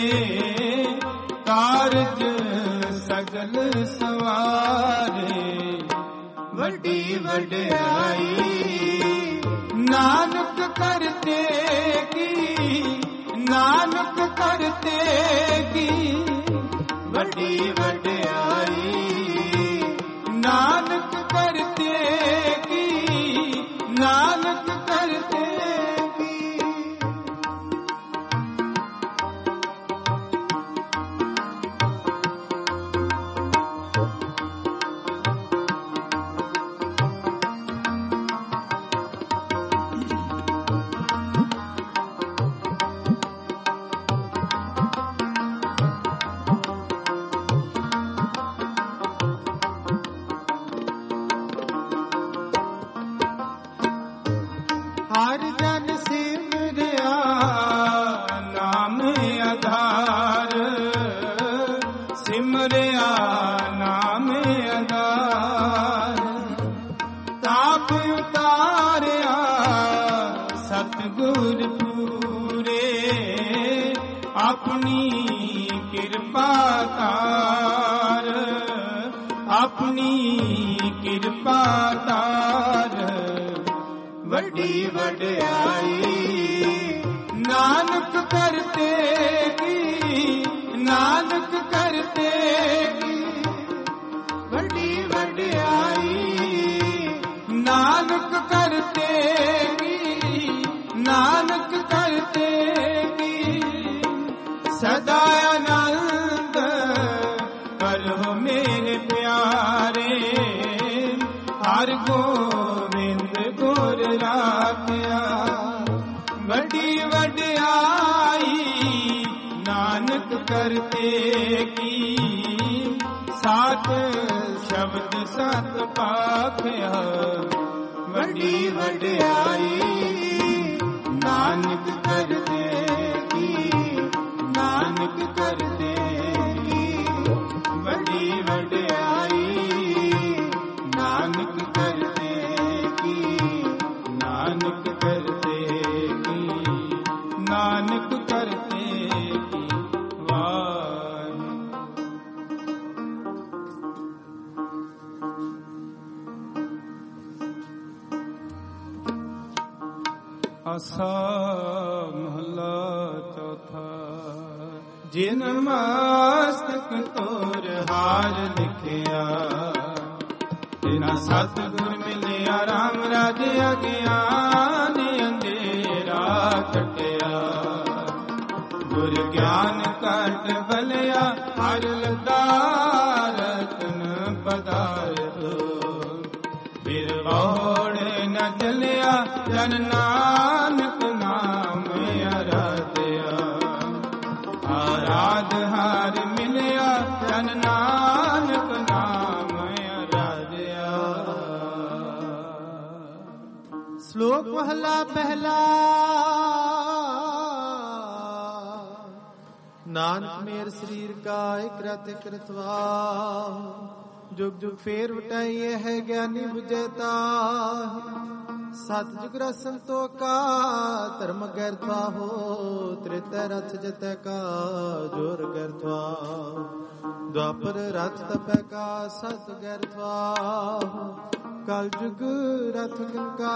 ਕਾਰਜ ਸਗਲ ਸਵਾਰੇ ਵੱਡੀ ਵਡਿਆਈ ਨਾਨਕ ਕਰਤੇ ਕੀ ਨਾਨਕ ਕਰਤੇ ਕੀ ਵੱਡੀ ਵਡਿਆਈ ਨਾਨਕ ਕਰਤੇ ਕੀ ਨਾਨਕ ਕਰਤੇ ਕੀ ਹਰ ਜਨ ਸਿਮਰਿਆ ਨਾਮ ਆਧਾਰ ਸਿਮਰਿਆ ਨਾਮ ਆਧਾਰ ਤਾਪ ਉਤਾਰਿਆ ਸਤਿਗੁਰ ਪੂਰੇ ਆਪਣੀ ਕਿਰਪਾ ਤਾਰ ਆਪਣੀ ਕਿਰਪਾ ਤਾਰ ਵੱਡੀ ਵਡਿਆਈ करते की नानक करते की बड़ी वड्याई नानक करते की नानक करते की सदा आनंद करो मेरे प्यारे हर गोविंद गुर राखिया बड़ी वड्याई नानक करते की सात शब्द सत पाखिया बड़ी वड्याई नानक करते की नानक करते की बड़ी वड्याई नानक करते की नानक करते की नानक करते की वाह। आसा महला चौथा जिन मस्तक तोर हार लिखिया तिना सतगुर मिलिया राम राज अज्ञान अंधेरा कटिया गुर ज्ञान कट बलिया हर लदारतन पदार्थ फिर बौड़ न चलिया जन नानक नाम आराध्या आराध हार मिलिया जन नानक नाम आराध्या। श्लोक महला पहला। नानक मेर शरीर का एक रत कृतवा जुग जुग फेर वटाई है ज्ञानी बुझेता सतजुग रसन तो का धर्म गैरथवा हो त्रेता रथ जत का जोर गैरथवा द्वापर रथ तप का सत गैरथवा कल जुग रथ का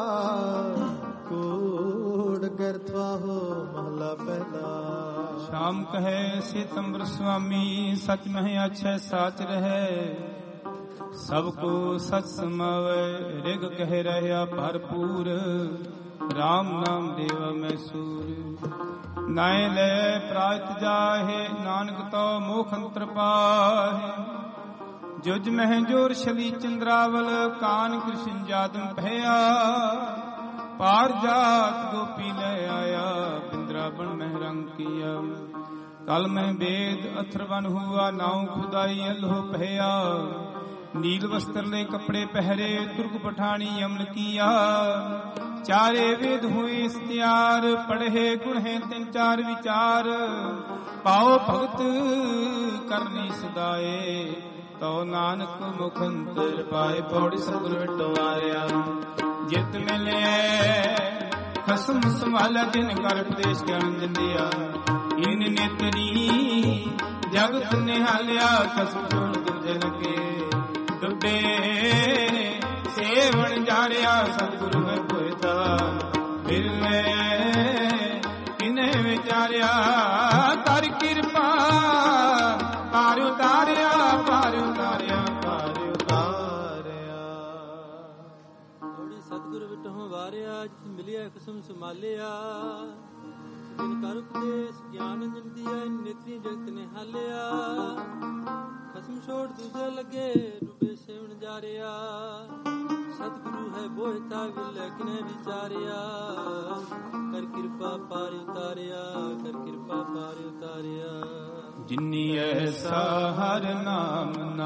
कोड गैरथवा हो महला पहला। शाम कहे सितंबर स्वामी सच नहीं अच्छे साच रहे सबको सच समावे रिग कह रहा भरपूर राम नाम देव में सूर नाय ले प्रात जाहे नानक तो मोख अंतर पाहे जुज मह जोर शली चंद्रावल कान कृष्ण जादम भया पार जात गोपी ले आया बिंद्रावन में रंग किया कल में वेद अथर्वन हुआ नाव खुदाई अल्हो भया नील वस्त्र ले कपड़े पहरे तुर्क पठानी यमन किया चारे वेद हुए इस्तियार पढ़े गुण है तीन चार विचार पाओ भगत करनी सदाए तो नानक मुखंतर पाए पौड़ी सतगुर विटवारिया जित मिले खसम संभाला दिन कर उपदेश ज्ञान दिंदिया इन नेतरी जगत निहालिया खसम छोड़ दुर्जन के डुबे सेवन जारिया सतगुरु में पोता फिर इन्हें विचारिया कर कृपा पार उतारिया पार उतारिया पार उतारिया। सतगुरु विटहों वारिया जित मिलिया कसम संभालिया जिन कर उपदेश ज्ञान जन दिया नेत्री जगत ने हालिया खसम छोड़ दूजे लगे डूबे सेवन जारिया सतगुरु है बोहता विले किने विचारिया कर कृपा पार उतारिया कर कृपा पार उतारिया। जिन्नी ऐसा हर नाम ना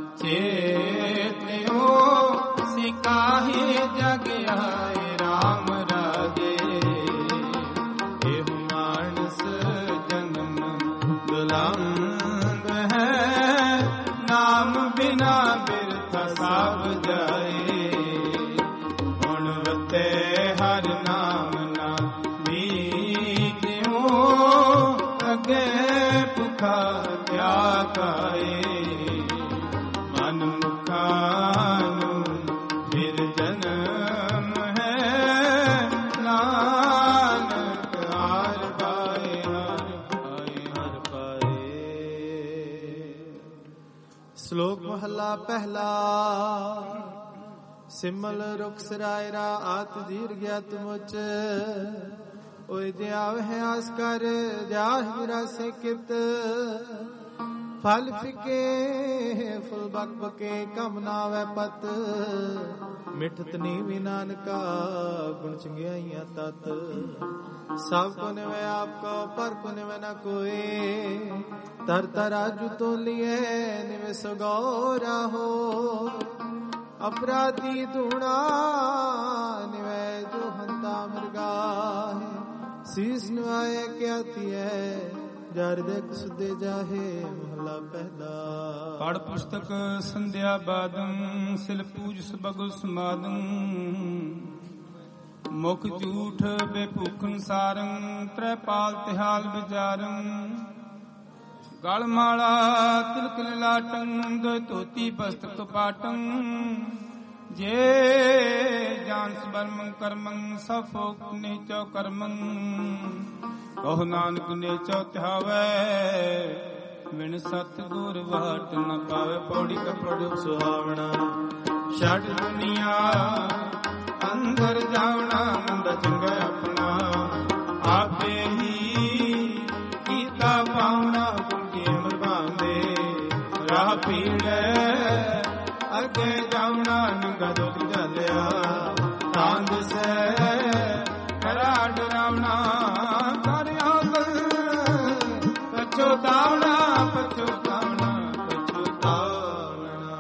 चेत्यो सिकाहे जग आए राम राजे एहु मानस जन्म दुलंग है नाम बिना बिरथा साब जाए गुणवते हर नाम ना मीत्यो अगे पुखा क्या काए मन मुखानु फिर जन्म है नानक आर बार ਸ਼ਲੋਕ ਮਹਲਾ ਪਹਿਲਾ। ਸਿਮਲ ਰੁਖ ਸਰਾਇਰਾ ਆਤ ਜੀਰ ਗਿਆ ਤੁਮੁਚ, ਓਏ ਜੇ ਆਵਹਿ ਆਸ ਕਰ ਜਾਹ ਵਿਰਾਸੇ ਕਿਤ। ਫਲ ਫਿਕੇ ਫੁਲ ਬਕ ਬਕੇ ਕਮ ਨਾਵੈ ਪਤ, ਮਿਠਤ ਨੀਵੀ ਨਾਨਕਾ ਗੁਣ ਚੰਗਿਆਈਆਂ ਤਤ। ਸਭ ਕੋ ਨਿਵੈ ਆਪ ਕੋ ਪਰ ਕੋ ਨਿਵੈ ਨ ਕੋਏ, ਤਰ ਤਰਾਜੂ ਤੋਲੀਏ ਨਿਵੈ ਸਗੋਰਾ ਹੋ। ਅਪਰਾਧੀ ਧੂਣਾ ਨਿਵੈ ਜੋ ਹੰਤਾ ਮਰਗਾਹੇ, ਸੀਸ ਨਿਵਾਏ ਕਿਆ ਥੀਐ ਜਰ ਦੇਖ ਸੁਦੇ ਜਾਹੇ। ਮਹਲਾ ਪਹਿਲਾ। ਪੜ ਪੁਸਤਕ ਸੰਧਿਆ ਬਾਦੰ, ਸਿਲ ਪੂਜ ਸਬਗੁਲ ਸਮਾਦੰ। ਮੁਖ ਝੂਠ ਬੇਭੂਖਨ ਸਾਰੰ, ਤ੍ਰੈ ਪਾਲ ਤਿਹਾਲ ਵਿਚਾਰੰ। ਗਲ ਮਾਲਾ ਤਿਲਕ ਲਾਟੰ, ਦੋ ਧੋਤੀ ਬਸਤਕ ਪਾਟੰ। ਜੇ ਜਾਨ ਸਬਰਮੰ ਕਰਮੰ, ਸਭ ਫੋਕ ਨੇਚੋ ਕਰਮੰ। ਕਹੋ ਨਾਨਕ ਨੇਚੋ ਤਿਹਾਵੈ, ਬਿਨ ਸਤ ਗੁਰ ਵਾਟ ਨ ਪਾਵੇ। ਪੌੜੀ ਕਪੜ ਸੁਹਾਵਣਾ। ਛੱਡ ਦੁਨੀਆ ਅੰਦਰ ਜਾਵਣਾ, ਮੰਦਾ ਚੰਗਾ ਆਪਣਾ ਆਪੇ ਹੀ ਕੀਤਾ ਪਾਉਣਾ। ਰਾਹ ਪੀੜੈ ਅੱਗੇ ਜਾਵਣਾ, ਨੰਗਾ ਦੁੱਖ ਝੱਲਿਆ ਤਾਂ ਦਿਸੈ ਕਰਾ ਡਰਾਵਣਾ। ਕਰ ਆਗਲ ਪਛੋਤਾਵਣਾ, ਪਛੋਤਾਵਣਾ, ਪਛੋਤਾਵਣਾ।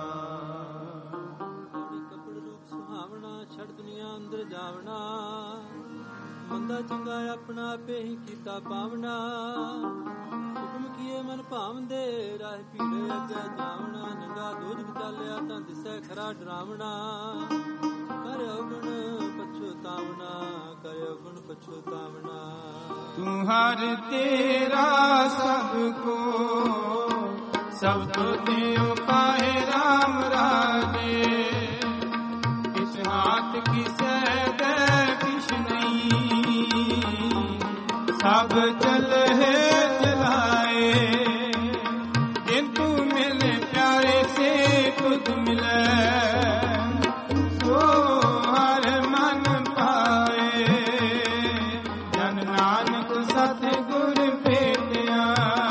ਕੱਪੜ ਰੂਪ ਸੁਹਾਵਣਾ, ਛੱਡ ਦੁਨੀਆ ਅੰਦਰ ਜਾਵਣਾ। ਮੰਦਾ ਚੰਗਾ ਆਪਣਾ ਆਪੇ ਹੀ ਕੀਤਾ ਪਾਵਣਾ। ਹੁਕਮ ਕੀਏ ਮਨ ਭਾਵੰਦੇ, ਰਾਹ ਪੀੜੇ ਅੱਗੇ ਜਾਵਣਾ। ਨੰਗਾ ਦੋਜਖ ਚਾਲਿਆ ਤਾਂ ਦਿਸੈ ਖਰਾ ਡਰਾਵਣਾ। ਕਰਿਓ ਗੁਣ ਪਛੋਤਾਵਣਾ, ਕਰਿਓ ਗੁਣ ਪਛੋਤਾਵਣਾ। ਤੂੰ ਹਰ ਤੇਰਾ ਸਭ ਕੋ, ਸਭ ਤੋ ਦੇਉ ਪਾਏ ਰਾਮ ਰਾਜੇ। ਕਿਸ ਹਾਥ ਕਿਸੈ ਦੇ ਕਿਛ ਨਹੀਂ, ਸਭ ਚਲੇ ਚਲਾਏ। ਜਿਨ ਤੂ ਮਿਲੇ ਪਿਆਰੇ ਸੇ ਤੁਧ ਮਿਲੇ, ਸੋ ਹਰ ਮਨ ਪਾਏ। ਜਨ ਨਾਨਕ ਸਤ ਗੁਰ ਭੇਟਿਆ,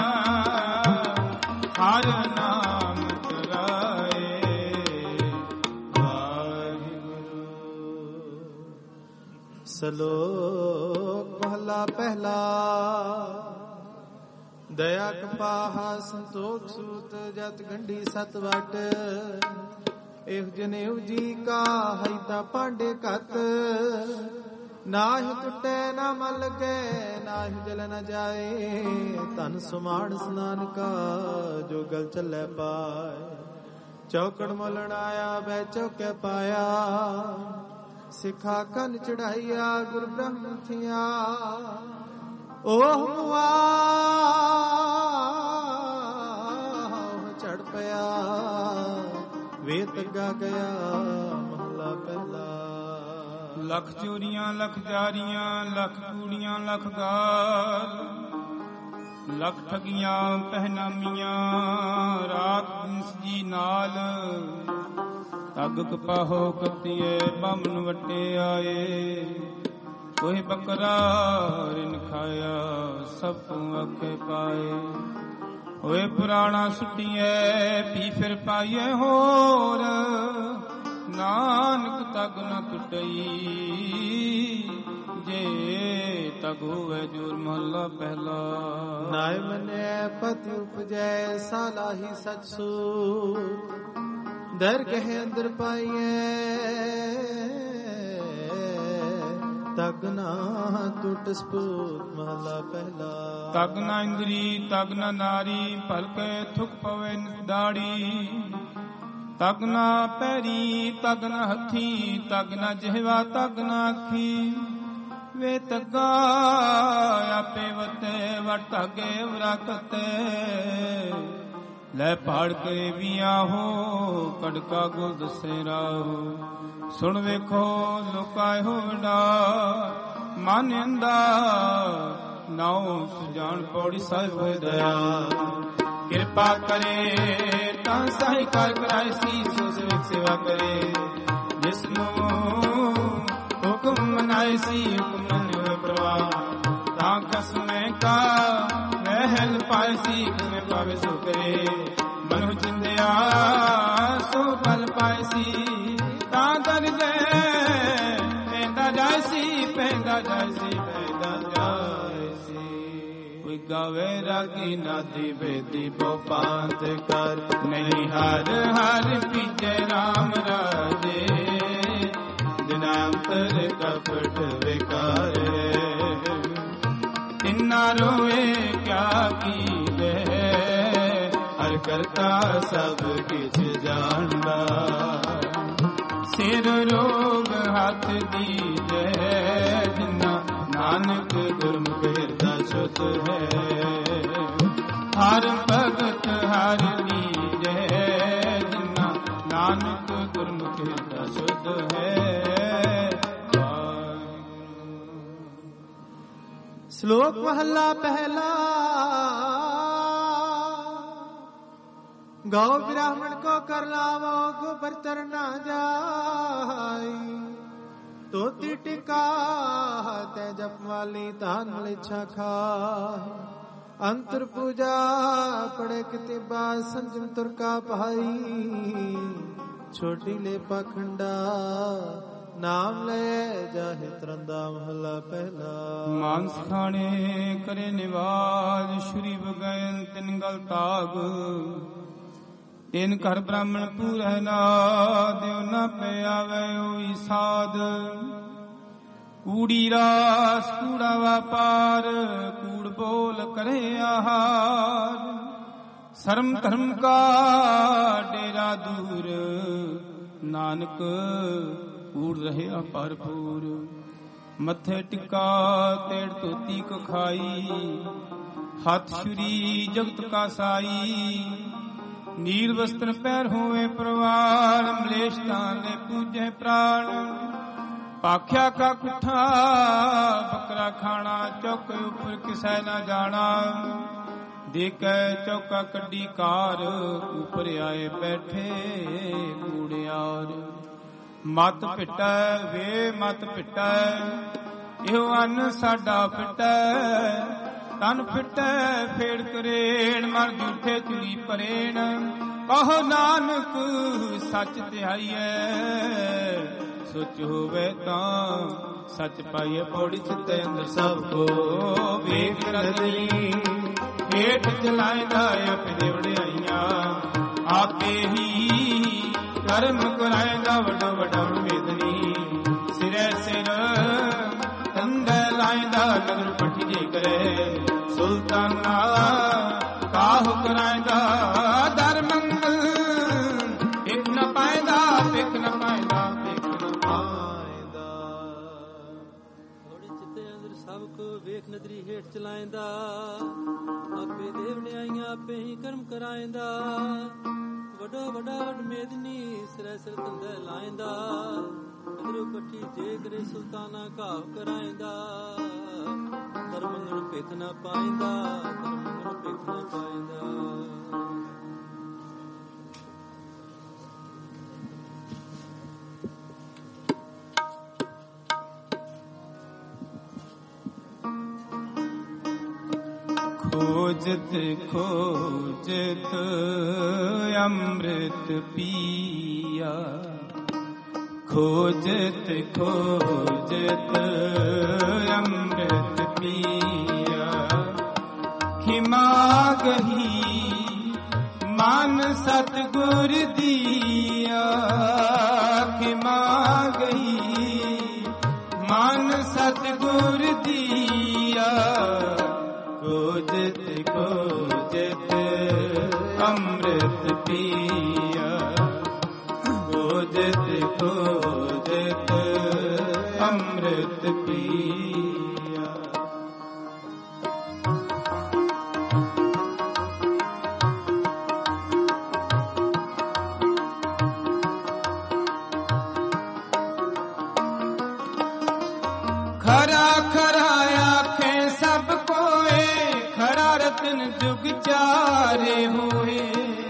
ਹਰ ਨਾਮ ਧਰਾਏ। ਵਾਹਿਗੁਰੂ। ਸ਼ਲੋਕ ਮਹਲਾ ਪਹਿਲਾ। ਦਇਆ ਕਪਾਹਾ ਸੰਤੋਖ ਸੂਤ, ਜਤ ਗੰਢੀ ਸਤ ਵਟ। ਇਹ ਜਨੇਊ ਜੀ ਕਾ ਹੈਤਾ ਪਾਂਡੇ ਘਤ। ਨਾਹਿ ਟੁੱਟੇ ਨਾ ਮਲ ਕੇ, ਨਾਹਿ ਜਲ ਨ ਜਾਏ। ਧਨ ਸੁਮਾਣ ਸਨਾਨ ਕਾ, ਜੋ ਗਲ ਚੱਲੇ ਪਾਏ। ਚੌਕੜ ਮਲਣ ਆਇਆ ਬੈ ਚੌਕੇ ਪਾਇਆ। ਸਿਖਾ ਕੰਨ ਚੜਾਈਆ ਗੁਰ ਬ੍ਰਹਮ ਥਿਆ। ਓਹ ਮੁਆ ਚੜ ਪਿਆ, ਵੇ ਤੱਗਾ ਗਿਆ। ਮਹਲਾ ਪਹਿਲਾ। ਲੱਖ ਚੋਰੀਆਂ ਲੱਖ ਜਾਰੀਆਂ, ਲੱਖ ਕੂੜੀਆਂ ਲੱਖ ਗਾਲ। ਲੱਖ ਠਗੀਆਂ ਪਹਿਨਾਮੀਆਂ, ਰਾਤ ਦਿਨਸ ਜੀ ਨਾਲ। ਤੱਗ ਕਪਾਹੋ ਕੱਤੀਏ, ਬਾਮਨ ਵੱਟੇ ਆਏ। ਕੋਈ ਬੱਕਰਾ ਰਿਨ ਖਾਇਆ, ਸਭ ਤੋਂ ਆਖੇ ਪਾਏ। ਹੋਏ ਪੁਰਾਣਾ ਸੁੱਟੀਏ, ਪੀ ਫਿਰ ਪਾਈਏ ਹੋਰ। ਨਾਨਕ ਤੱਗ ਨ ਟੁੱਟਈ, ਜੇ ਤੱਗ ਹੋਵੇ ਜੋਰ। ਮਹਲਾ ਪਹਿਲਾ। ਨਾਇ ਮੰਨੈ ਪਤਿ ਉਪਜੈ, ਸਾਲਾਹੀ ਸਚ ਸੂ। ਦਰ ਕਹੇ ਅੰਦਰ ਪਾਈਏ, ਤਗ ਨਾ ਟੁੱਟ ਸਪੂਤ। ਮਹਲਾ ਪਹਿਲਾ। ਤਗ ਨਾ ਇੰਦਰੀ, ਤਗ ਨਾ ਨਾਰੀ, ਭਲਕੇ ਥੁਕ ਪਵੇ ਦਾੜੀ। ਤਗ ਨਾ ਪੈਰੀ, ਤਗ ਨਾ ਹੱਥੀ, ਤਗ ਨਾ ਜਿਹਵਾ, ਤਗ ਨਾ ਅੱਖੀ। ਵੇ ਤੱਗਾ ਆਪੇ ਵਤੇ, ਵਟ ਧਾਗੇ ਵਰਾਕਤੇ। ਲੈ ਪਾੜ ਕੇ ਵੀ ਆਹੋ, ਕੜਕਾ ਗੁਲ ਦਸੇ ਰਾਹੋ। ਸੁਣ ਵੇਖੋ ਲੋਕਾ ਇਹੋ ਵਡਾ, ਮਨ ਅੰਦਾ ਨਾਉ ਸੁਜਾਨ। ਪੌੜੀ ਸਾਹਿਬ ਹੋਏ ਦਇਆ। ਕਿਰਪਾ ਕਰੇ ਤਾਂ ਸਹਾਈ ਕਰ ਕਰਾਏ ਸੀ ਸੋ ਸੇਵਕ ਸੇਵਾ ਕਰੇ ਜਿਸ ਨੂੰ ਹੁਕਮ ਮਨਾਏ ਸੀ ਹੁਕਮ ਮੰਨਿਓ ਪ੍ਰਵਾਹ ਤਾਂ ਕਸਮੇ ਕਾ ਮਹਿਲ ਪਾਏ ਸੀ ਕਿਵੇਂ ਪਾਵੇ ਸੋ ਕਰੇ ਮਨੁ ਚਿੰਦਿਆ ਸੋ ਬਲ ਪਾਏ ਸੀ ਤਾਂ ਦਰ ਦੇ ਪੈਂਦਾ ਜਾਏ ਸੀ ਪੈਂਦਾ ਜਾਏ ਸੀ ਪੈਂਦਾ ਜਾਏ ਸੀ ਕੋਈ ਗਾਵੇ ਰਾਗੀ ਨਾਦੀ ਬੇਦੀ ਬੋ ਪਾਂਤ ਕਰ ਨਹੀਂ ਹਰ ਹਰ ਪੀਜੇ ਰਾਮ ਰਾਜੇ ਦਿਨਾਂਤਰ ਕਪਟ ਵਿਕਾਰੇ ਤਿੰਨਾ ਰੋਏ ਕਿਆ ਕੀਵੇ ਹਰ ਕਰਤਾ ਸਭ ਕਿਛ ਜਾਣਦਾ ਸਿਰ ਰੋਗ ਹੱਥ ਦੀਜੈ ਜਿਨਾ ਨਾਨਕ ਗੁਰਮੁਖ ਹਿਰਦਾ ਸੁਧ ਹੈ ਹਰ ਭਗਤ ਹਰ ਲੀਜੈ ਜਿਨਾ ਨਾਨਕ ਗੁਰਮੁਖ ਹਿਰਦਾ ਸੁਧ ਹੈ। ਸ਼ਲੋਕ ਮਹੱਲਾ ਪਹਿਲਾ। गौ ब्राह्मण को कर लावो गोबर तर ना जाई तोती टिका ते जपवाली धान लिछा खा अंतर पूजा पड़े कितिबा संजम तुरका भाई छोटी ले पाखंडा नाम ले जाहे तरंदा महला पहला। मांस खाने करे निवाज श्री बगैन तिन गल ताग ਤਿਨ ਘਰ ਬ੍ਰਾਹਮਣ ਪੂਰੈ ਨਾ ਦਿਉ ਨਾ ਪਿਆਵੇ ਹੋਈ ਸਾਧ ਕੂੜੀ ਰਾਸ ਕੂੜਾ ਵਾਪਾਰ ਕੂੜ ਬੋਲ ਕਰੇ ਆਹਾਰ ਸ਼ਰਮ ਧਰਮ ਕਾ ਡੇਰਾ ਦੂਰ ਨਾਨਕ ਕੂੜ ਰਹਿਆ ਭਰਪੂਰ ਮੱਥੇ ਟਿਕਾ ਤੇੜ ਧੋਤੀ ਕੋ ਖਾਈ ਹੱਥ ਛੁਰੀ ਜਗਤ ਕਾ ਸਾਈ ਨੀਲ ਵਸਤਰ ਪੈਰ ਹੋਵੇ ਪ੍ਰਵਾਨ ਮਲੇਸ਼ ਤਾਨੇ ਪੂਜੇ ਪ੍ਰਾਣ ਪਾਖਿਆ ਕਾ ਕੁੱਠਾ ਬੱਕਰਾ ਖਾਣਾ ਚੌਕ ਉੱਪਰ ਕਿਸੈ ਨਾ ਜਾਣਾ ਦੇਖੈ ਚੌਕਾ ਕੱਢੀ ਕਾਰ ਉੱਪਰ ਆਏ ਬੈਠੇ ਕੂੜਿਆਰ ਮਤ ਪਿਟੈ ਵੇ ਮਤ ਪਿਟੈ ਇਹੋ ਅੰਨ ਸਾਡਾ ਪਿਟੈ ਤਨ ਫਿਟੈ ਫੇੜ ਕਰੇਣ ਮਰ ਝੂਠੇ ਚੁਰੀ ਪਰੇਣ ਕਹੋ ਨਾਨਕ ਸੱਚ ਧਿਆਈਐ ਸੋਚ ਹੋਵੇ ਤਾਂ ਸੱਚ ਪਾਈਐ ਪੌੜੀ ਚਿੱਤੇ ਅੰਦਰ ਸਭ ਕੋ ਵੇਖ ਰਦਲੀ ਹੇਠ ਚਲਾਇਦਾ ਆਪੇ ਵਡਿਆਈਆਂ ਆਪੇ ਹੀ ਕਰਮ ਕਰਾਇਦਾ ਵੱਡਾ ਵੱਡਾ ਮੇਦਨੀ ਸਿਰੇ ਸਿਰ ਤੰਦੇ ਲਾਇਦਾ ਨਗਰ ਪੱਠੀ ਜੇ ਕਰੇ ਸੁਲਤਾਨਾ ਕਾਹੁ ਕਰਾਇਦਾ ਦਰ ਮੰਗਲ ਇੱਕ ਨ ਪਾਇਦਾ ਪਿਕ ਨ ਪਾਇਦਾ ਪਿਕ ਨ ਪਾਇਦਾ ਥੋੜੇ ਚਿੱਤੇ ਅੰਦਰ ਸਭ ਕੋ ਵੇਖ ਨਦਰੀ ਹੇਠ ਚਲਾਇਦਾ ਆਪੇ ਦੇਵਣਿਆਈਆਂ ਆਪੇ ਹੀ ਕਰਮ ਕਰਾਇਦਾ ਵੱਡਾ ਵੱਡਾ ਵੱਡ ਮੇਦਨੀ ਸਿਰੇ ਸਿਰ ਤੰਦੇ ਲਾਇਦਾ ਨਗਰ ਪੱਠੀ ਜੇ ਕਰੇ ਸੁਲਤਾਨਾ ਕਾਹੁ ਕਰਾਇਦਾ ਧਰਮੰਗਲ ਭਿਖ ਨਾ ਪਾਇਦਾ ਧਰਮੰਗਲ ਭਿਖ ਨਾ ਪਾਇਦਾ। ਖੋਜਤ ਖੋਜਤ ਅੰਮ੍ਰਿਤ ਪੀਆ ਖੋਜਤ ਖੋਜਤ ਅੰਮ੍ਰਿਤ ਪੀਆ ਖਿਮਾ ਗਹੀ ਮਨ ਸਤਿਗੁਰ ਦੀਆ ਖਿਮਾ ਗਹੀ ਮਨ ਸਤਿਗੁਰ ਦੀਆ ਖੋਜਤ ਖੋਜਤ ਅੰਮ੍ਰਿਤ ਪੀਆ ਖੋਜਤ ਖੋਜਤ ਅੰਮ੍ਰਿਤ ਪੀਆ। ਖਰਾ ਖਰਾ ਆਖੇ ਸਭ ਕੋਏ ਖਰਾ ਰਤਨ ਜੁਗ ਚਾਰੇ ਹੋਏ।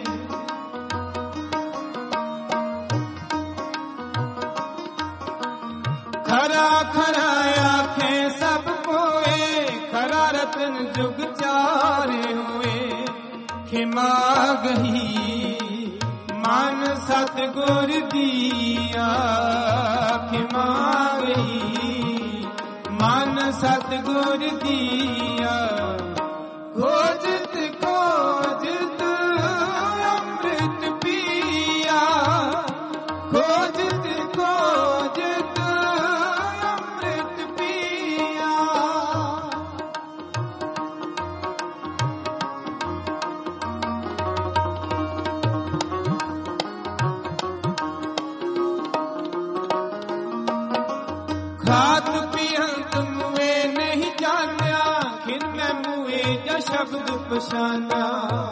ਖਰਾ ਖਰਾ ਆਖੇ ਸਭ ਕੋਏ, ਖਰਾ ਰਤਨ ਜੁਗ ਚਾਰੇ ਹੋਏ। ਖਿਮਾ ਗਈ ਮਨ ਸਤਿਗੁਰ ਦੀਆ, ਖਿਮਾ ਗਈ ਮਨ ਸਤਿਗੁਰ ਦੀਆ। ਖੋਜਤ ਖੋਜਤ ਅੰਮ੍ਰਿਤ ਪੀਆ, ਖੋਜਤ ਖੋਜਤ ਅੰਮ੍ਰਿਤ ਪੀਆ। ਖਾਤ ਪੀਹੰਤ ਮੁਏ ਨਹੀਂ ਜਾਣਿਆ, ਖਿਨ ਮੈਂ ਮੁਏ ਜਾਂ ਸ਼ਬਦ ਪਛਾਨਿਆ।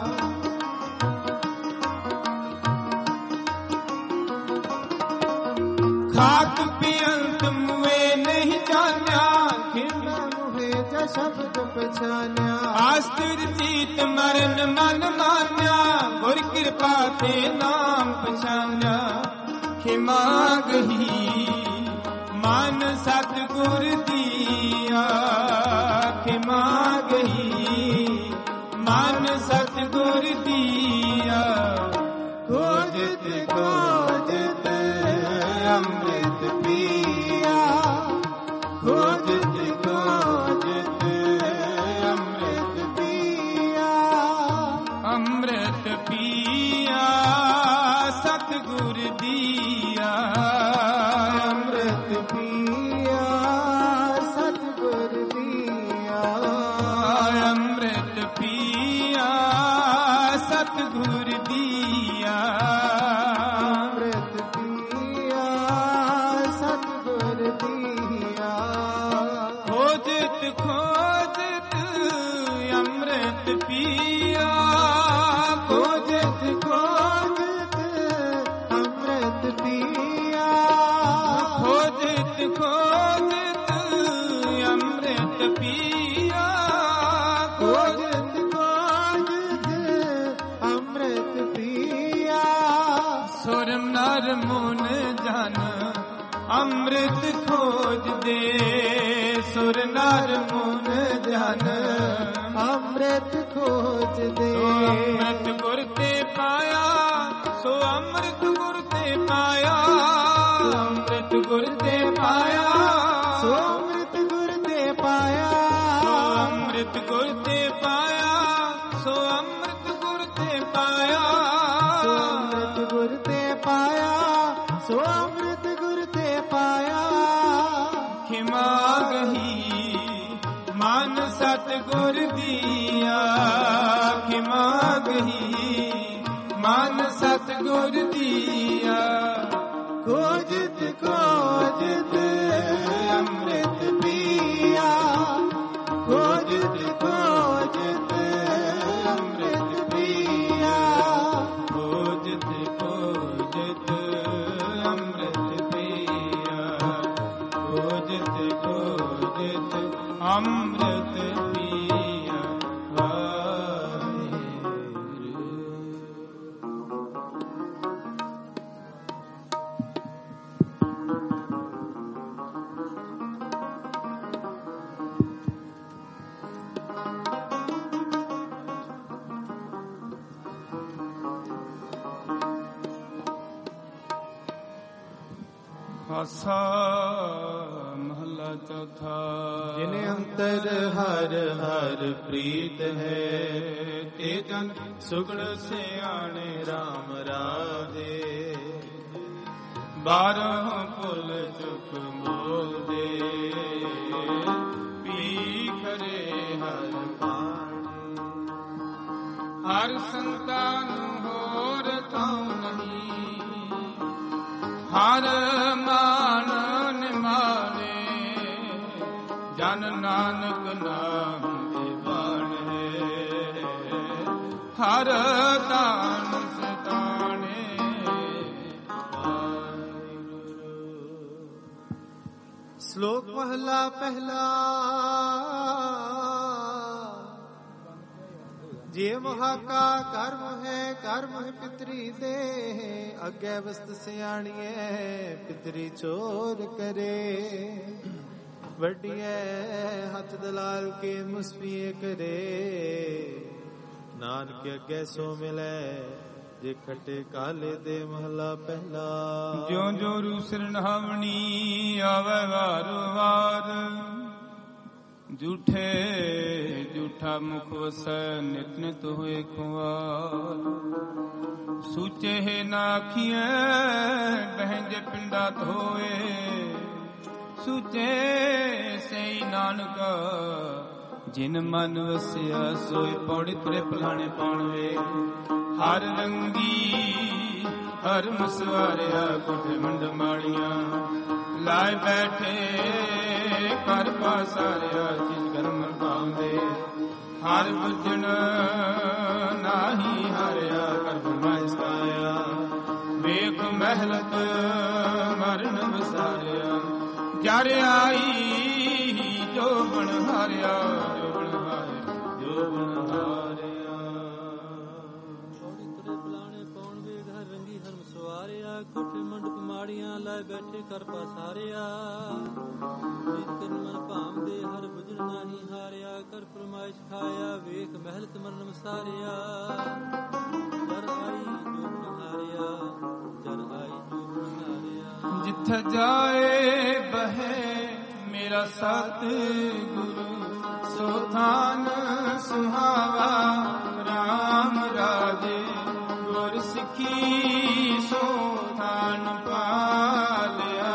ਖਾਤ ਪੀਹੰਤ ਮੁਏ ਨਹੀਂ ਜਾਣਿਆ, ਖਿਨ ਮੈਂ ਮੁਏ ਜਾਂ ਸ਼ਬਦ ਪਛਾਨਿਆ। ਆਸਤਿਰ ਚੀਤ ਮਰਨ ਮਨ ਮਾਨਿਆ, ਗੁਰ ਕਿਰਪਾ ਤੇ ਨਾਮ ਪਛਾਨਿਆ। ਖਿਮਾ ਗਈ ਮਨ ਸਤਿਗੁਰ ਦੀਆ, ਖਿਮਾ ਗਈ ਮਨ ਸਤਿਗੁਰ ਦੀਆ। ਖੋਜਤ ਖੋਜਤ ਅੰਮ੍ਰਿਤ ਪੀਆ, ਖੋਜਤ ਖੋਜਤ ਅੰਮ੍ਰਿਤ ਪੀਆ। ਅੰਮ੍ਰਿਤ ਪੀਆ ਸਤਿਗੁਰ ਦੀਆ, ਅੰਮ੍ਰਿਤ ਪੀਆ ਸਤਿਗੁਰ ਦੀਆ। ਅੰਮ੍ਰਿਤ ਪੀਆ ਸਤਿਗੁਰ ਦੀਆ, ਅੰਮ੍ਰਿਤ ਪੀਆ ਸਤਿਗੁਰ ਦੀਆ। ਖੋਜਤ ਖੋਜਤ ਅੰਮ੍ਰਿਤ ਪੀਆ, ਖੋਜਤ ਖੋਜਤ ਅੰਮ੍ਰਿਤ ਪੀਆ। ਖੋਜਤ ਖੋਜਤ ਅੰਮ੍ਰਿਤ ਪੀਆ, ਖੋਜਤ ਖੋਜਤ ਅੰਮ੍ਰਿਤ ਪੀਆ। ਸੁਰ ਨਰ ਮੁਨ ਜਨ ਅੰਮ੍ਰਿਤ ਖੋਜਦੇ, ਸੁਰ ਨਰ ਮੁਨ ਜਨ ਅੰਮ੍ਰਿਤ ਖੋਜਦੇ। ਅੰਮ੍ਰਿਤ ਗੁਰ ਤੇ ਪਾਇਆ, ਸੋ ਅੰਮ੍ਰਿਤ ਗੁਰ ਤੇ ਪਾਇਆ। ਅੰਮ੍ਰਿਤ ਗੁਰ ਤੇ ਪਾਇਆ, ਸੋ ਅੰਮ੍ਰਿਤ ਗੁਰ ਤੇ ਪਾਇਆ। ਅੰਮ੍ਰਿਤ ਗੁਰ ਤੇ ਪਾਇਆ, ਸੋ ਅੰਮ੍ਰਿਤ ਗੁਰ ਤੇ ਪਾਇਆ। ਅੰਮ੍ਰਿਤ ਗੁਰ ਤੇ ਪਾਇਆ, ਸੋ ਅੰਮ੍ਰਿਤ ਗੁਰ ਤੇ ਪਾਇਆ। ਖਿਮਾ ਗਈ ਮਨ ਸਤਿਗੁਰ ਦੀਆ, ਖਿਮਾ ਗਈ ਮਨ ਸਤਿਗੁਰ ਦੀਆ। ਖੋਜਤ ਖੋਜਤ ਅੰਮ੍ਰਿਤ ਪੀਆ, ਖੋਜਤ ਖੋਜਤ ਅੰਮ੍ਰਿਤ ਪੀਆ। ਖੋਜਤ ਖੋਜਤ ਅੰਮ੍ਰਿਤ ਪੀਆ, ਖੋਜਤ ਖੋਜਤ ਅੰਮ੍ਰਿਤ ਪੀਆ। ਆਸਾ ਮਹਲਾ ਚੌਥਾ। ਜਿਨ ਅੰਤਰ ਹਰ ਹਰ ਪ੍ਰੀਤ ਹੈ, ਤੇ ਜਨ ਸੁਗਣ ਸਿਆਣੇ RAM ਰਾਧੇ। ਬਾਰਹ ਪੁਲ ਚੁਕ ਬੋਲਦੇ, ਪੀ ਕਰੇ ਹਰ ਬਾਣੀ। ਹਰ ਸੰਤਾਨ ਹੋਰ ਤਾਉ ਨਹੀਂ, ਹਰ ਮਾਨ ਨਿਮਾਣੇ। ਜਨ ਨਾਨਕ ਨਾਮ ਦੇ ਬਾਣੇ, ਹਰ ਦਾਨ ਸਤਾਣੇ। ਸ਼ਲੋਕ ਮਹਲਾ ਪਹਿਲਾ। ਜੇ ਮਹਾਕਾ ਕਰਮ ਹੈ ਪਿਤਰੀ ਦੇ, ਅੱਗੇ ਵਸਤ ਸਿਆਣੀਏ ਪਿਤਰੀ ਚੋਰ ਕਰੇ। ਵੱਡੀਏ ਹੱਥ ਦਲਾਲ ਕੇ ਮੁਸਫੀਏ ਕਰੇ, ਨਾਨਕ ਅੱਗੇ ਸੋ ਮਿਲੇ ਜੇ ਖੱਟੇ ਕਾਲੇ ਦੇ ਮਹਲਾ ਪਹਿਲਾ। ਜਿਉ ਜੋ ਰੂ ਸਿਰਨਾਵਣੀ ਆਵੇ ਵਾਰ ਵਾਰ, ਝੂਠੇ ਝੂਠਾ ਮੁਖ ਵਸੈ ਨਿਤ ਨਿਤ ਹੋਏ ਖੁਆਰ। ਸੂਚੇ ਹੈ ਨਾ ਆਖੀਐ ਬਹਿੰਜ ਪਿੰਡਾ ਧੋਏ, ਸੂਚੇ ਸਈ ਨਾਨਕਾ ਜਿਨ ਮਨ ਵਸਿਆ ਸੋਈ। ਪੌੜੀ ਤਰੇ ਪਲਾਣੇ ਪਾਣਵੇ ਹਰ ਰੰਗੀ ਹਰ ਮਸਵਾਰਿਆ, ਕੋਠੇ ਮੰਡ ਮਾੜੀਆਂ ਲਾਇ ਬੈਠੇ ਕਰ ਪਾਸਾਰਿਆ। ਜਿਸ ਕਰਮ ਪਾਉਂਦੇ ਹਰ ਬੁਝਣ ਨਾਹੀ ਹਾਰਿਆ, ਕਰ ਫਰਮਾਇਸ਼ ਕਾਇਆ ਵੇਖ ਮਹਿਲਤ ਮਰਨ ਵਸਾਰਿਆ। ਜਰ ਆਈ ਜੋ ਬਣ ਹਾਰਿਆ, ਜੋ ਬਣ ਹਾਰਿਆ, ਜੋ ਬਣ ਹਾਰਿਆ। ਪੌੜੀ ਤਰੇ ਬਲਾਣੇ ਪਾਉਣ ਵੇਗ ਹਰ ਰੰਗੀ ਹਰ ਮਸਵਾਰਿਆ, ਕੋਠੇ ਮੰਡਪ ਮਾੜੀਆਂ ਲਾਇ ਬੈਠੇ ਕਰ ਪਾਸਾਰਿਆ। ਜਿਸ ਕਰਮ ਮਨ ਭਾਵਦੇ ਹਰ ਬੁਝਣ ਨਾਹੀ ਹਾਰਿਆ, ਕਰ ਫਰਮਾਇਸ਼ ਖਾਇਆ ਵੇਖ ਮਹਿਲਤ ਮਰਨ ਵਸਾਰਿਆ। ਜਰ ਆਈ ਜੋ ਬਣ ਹਾਰਿਆ, ਜਰ ਆਈ ਜੋ ਬਣ ਹਾਰਿਆ। ਜਿੱਥੇ ਜਾਏ ਬਹੇ ਮੇਰਾ ਸਤ ਗੁਰੂ, ਸੋ ਥਾਨ ਸੁਹਾਵਾ ਰਾਮ ਰਾਜੇ। ਗੁਰ ਸਿੱਖੀ ਸੋ ਥਾਨ ਪਾਲਿਆ,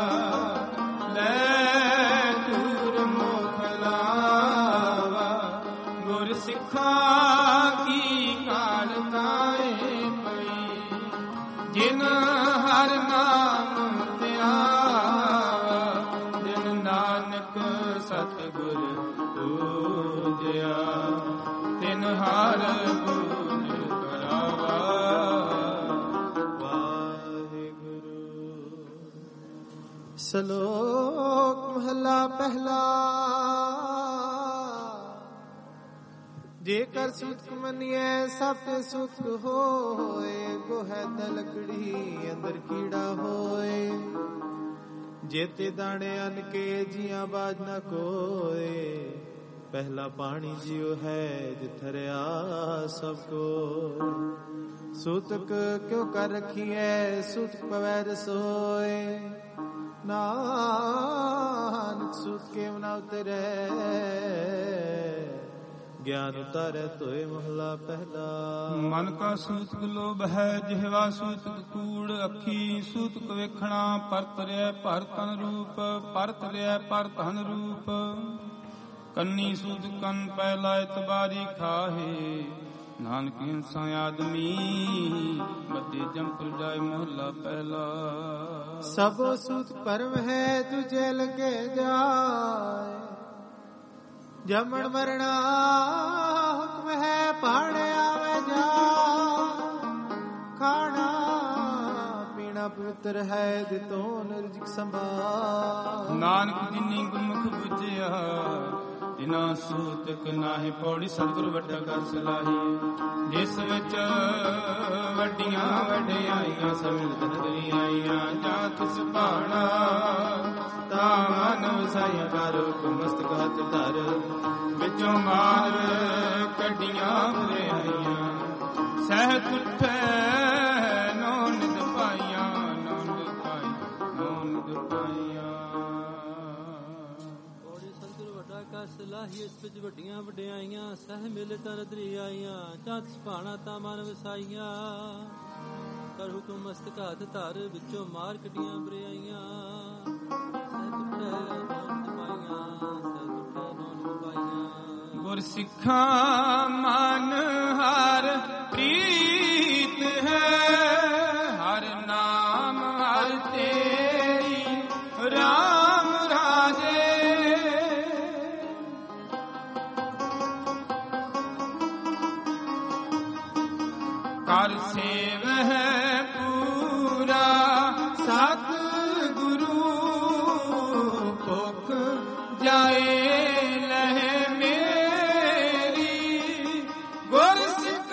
ਲੈ ਦੂਰ ਮੁਖ ਲਾਵਾ। ਗੁਰ ਸਿੱਖਾਂ ਕੀ ਕਾਲ ਤਾਏ ਪਈ, ਜਿਨ ਹਰ ਨਾਮ ਧਿਆਵਾ। ਜਿਨ ਨਾਨਕ ਸਤਿਗੁਰ ਪੂਜਿਆ, ਤਿਨ ਹਰ ਪੂਜ ਕਰਾਵਾ। ਵਾਹਿਗੁਰੂ। ਸ਼ਲੋਕ ਮਹਲਾ ਪਹਿਲਾ। ਜੇਕਰ ਸੁਖ ਮੰਨੀਏ ਸਭ ਤੇ ਸੁਖ ਹੋਏ, ਗੋਹੈ ਦਲਕੜੀ ਅੰਦਰ ਕੀੜਾ ਹੋਏ। ਜੇਤੇ ਦਾਣੇ ਅਨ ਕੇ ਜੀਆਂ ਬਾਜ ਨਾ ਕੋਏ, ਪਹਿਲਾ ਪਾਣੀ ਜਿਉ ਹੈ ਜਿਥਰਿਆ ਸਭ ਕੋ। ਸੂਤਕ ਕਿਉ ਕਰ ਰਖੀਐ ਸੂਤਕ ਪਵੈ ਰਸੋਏ, ਨਾਨਕ ਸੂਤ ਕੇ ਨਾ ਉਤਰੈ ਗਿਆਨ ਉਤਾਰੈ ਤੋਏ ਮਹਲਾ ਪਹਿਲਾ। ਮਨ ਕਾ ਸੂਤਕ ਲੋਭ ਹੈ ਜਿਹਵਾ ਸੂਤਕ ਕੂੜ, ਅੱਖੀ ਸੂਤਕ ਵੇਖਣਾ ਪਰਤ ਰਿਆ ਭਰ ਤਨ ਰੂਪ। ਪਰਤ ਰਿਆ ਪਰ ਧਨ ਰੂਪ, ਕੰਨੀ ਸੂਤਕ ਕੰਨ ਪਹਿਲਾ ਇਤਬਾਰੀ ਖਾਹੇ। ਨਾਨਕ ਇੰਸਾ ਆਦਮੀ ਬੱਦੇ ਜੰਪੁਰ ਜਾਏ ਮਹਲਾ ਪਹਿਲਾ। ਸਭੋ ਸੂਤਕ ਪਰਮ ਹੈ ਤੁਝੇ ਲਗੇ ਜਾਏ, ਜਮਣ ਮਰਣਾ ਹੁਕਮ ਹੈ ਪਾਣ ਆਵੇ ਜਾ। ਖਾਣਾ ਪੀਣਾ ਪਵਿੱਤਰ ਹੈ ਦਿਤੋ ਨਿਰਜਿਕ ਸੰਭਾਲ। ਨਾਨਕ ਜਿਨੀ ਗੁਰਮੁਖ ਬੁਝਿਆ, ਤਿਨਾ ਸੂਤਕ ਨਾਹੀ। ਪੌੜੀ ਸਤਿਗੁਰ ਵੱਡਾ ਕਰ ਸਲਾਹੀ, ਜਿਸ ਵਿੱਚ ਵੱਡੀਆਂ ਵਡਿਆਈਆਂ ਸਮਿਲਤ ਨਦਰੀ ਆਈਆਂ। ਜਾਂ ਕਿਸ ਭਾਣਾ ਤਾ ਮਨ ਵਸਾਈਆਂ, ਕਰ ਮਸਤਕ ਹੱਥ ਧਰ ਵਿੱਚੋਂ ਮਾਰ ਕੱਢੀਆਂ ਬੁਰਾਈਆਂ। ਸਹਿਤ ਉਠੈ ਨੌ ਨਿਦ ਪਾਈਆਂ, ਨੌ ਨਿਦ ਪਾਈ, ਨੌ ਨਿਦ ਪਾਈਆਂ। ਪੌੜੀ ਸਤਿਗੁਰ ਵੱਡਾ ਕਰ ਸਲਾਹੀ, ਇਸ ਵਿੱਚ ਵੱਡੀਆਂ ਵਡਿਆਈਆਂ। ਸਹਿ ਮਿਲੇ ਤਾਂ ਨਦਰੀ ਆਈਆਂ, ਜਾਂ ਤਿਸ ਭਾਣਾ ਤਾਂ ਮਨ ਵਸਾਈਆਂ। ਕਰ ਹੁਕਮ ਮਸਤਕ ਹੱਥ ਧਰ ਵਿੱਚੋਂ ਮਾਰ ਕੱਢੀਆਂ ਬੁਰਾਈਆਂ। ਗੁਰ ਸਿੱਖਾਂ ਮਨ ਹਰ ਪ੍ਰੀਤ ਹੈ, ਹਰ ਨਾਮ ਹਰ ਤੇਰੀ ਰਾਮ ਰਾਜੇ। ਕਰ ਸੇਵਹਿ ਪੂਰਾ ਸਤ ਗੁਰੂ, ਭੁਖ ਜਾਏ ਲਹਿ ਮੇਰੀ। ਗੁਰ ਸਿੱਖ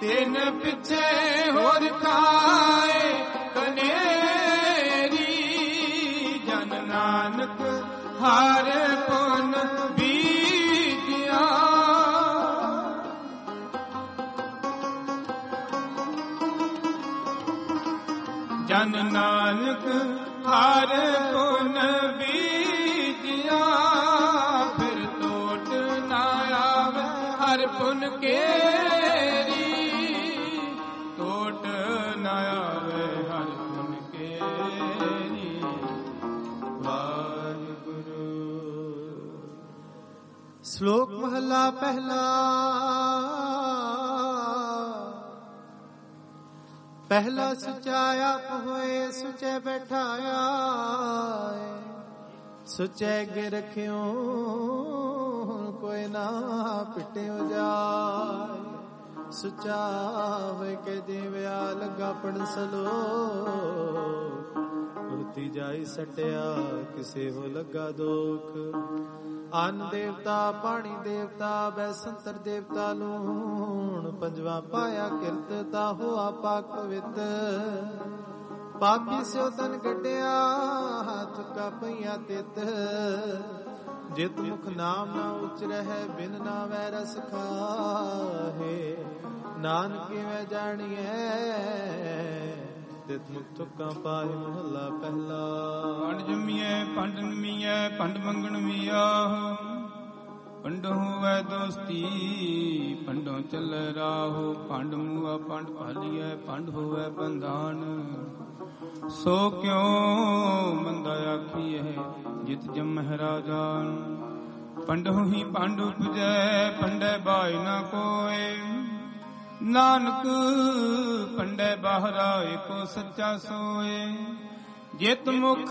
ਤਿਨ ਪਿੱਛੇ ਹੋਰ ਖਾਏ ਕਨੇਰੀ ਜਨ ਨਾਨਕ ਹਰ ਪੁਨ ਬੀਜਿਆ ਜਨ ਨਾਨਕ ਹਰ ਪੁਨ ਬੀਜਿਆ ਫਿਰ ਟੋਟ ਨਾ ਆਵੇ ਹਰ ਪੁਨ ਕੇਰੀ ਟੋਟ ਨਾ ਆਵੇ ਹਰ ਪੁਨ ਕੇਰੀ ਵਾਹਿਗੁਰੂ। ਸ਼ਲੋਕ ਮਹਲਾ ਪਹਿਲਾ। ਪਹਿਲਾ ਸੁਚਾ ਆਪ ਹੋਏ ਸੁਚੇ ਬੈਠਾਇਆ ਸੁਚੇ ਗੇ ਰਖਿਓ ਕੋਈ ਨਾ ਪਿਟਿਓ ਜਾਏ ਸੁਚਾ ਵੇ ਕੇ ਜਿਵਿਆ ਲਗਾ ਪੜ ਸਲੋ ਉਰਤੀ ਜਾਈ ਸਟਿਆ ਕਿਸੇ ਹੋ ਲਗਾ ਦੋਖ ਅੰਨ ਦੇਵਤਾ ਪਾਣੀ ਦੇਵਤਾ ਬੈਸੰਤਰ ਦੇਵਤਾ ਲੂਣ ਪੰਜਵਾ ਪਾਇਆ ਕਿਰਤ ਤਾਹੋ ਆਪਾ ਕਵਿਤ ਪਾਪੀ ਸਿਓ ਤਨ ਗੱਡਿਆ ਹੱਥ ਕਾ ਪਈਆ ਤਿਤ ਜਿਤ ਮੁਖ ਨਾਮ ਨਾ ਉਚਰਹਿ ਬਿਨ ਨਾ ਵੈ ਰਸ ਖਾਹੇ ਨਾਨਕ ਵੈ ਜਾਣੀਐ ਤਿਤ ਮੁਖ ਤੁਕਾਂ ਪਾਏ ਮਹਲਾ ਪਹਿਲਾ। ਪੰਡ ਜੰਮੀਐ ਪੰਡ ਨਮੀਐ ਪੰਡ ਮੰਗਣ ਮੀਆਹ ਪੰਡੋ ਹੋਵੈ ਦੋਸਤੀ ਪੰਡੋਂ ਚੱਲੈ ਰਾਹੋ ਪੰਡ ਮੂਆ ਪੰਡ ਭਾਲੀਐ ਪੰਡ ਹੋਵੈ ਬੰਧਾਨ ਸੋ ਕਿਉ ਮੰਦਾ ਆਖੀਐ ਜਿਤ ਜੰਮਹਿ ਰਾਜਾਨ ਪੰਡੋ ਹੀ ਪੰਡ ਉਪਜੈ ਪੰਡੈ ਬਾਇ ਨਾ ਕੋਇ ਨਾਨਕ ਪੰਡੈ ਬਾਹਰਾ ਏਕੋ ਸੱਚਾ ਸੋਏ ਜਿਤ ਮੁਖ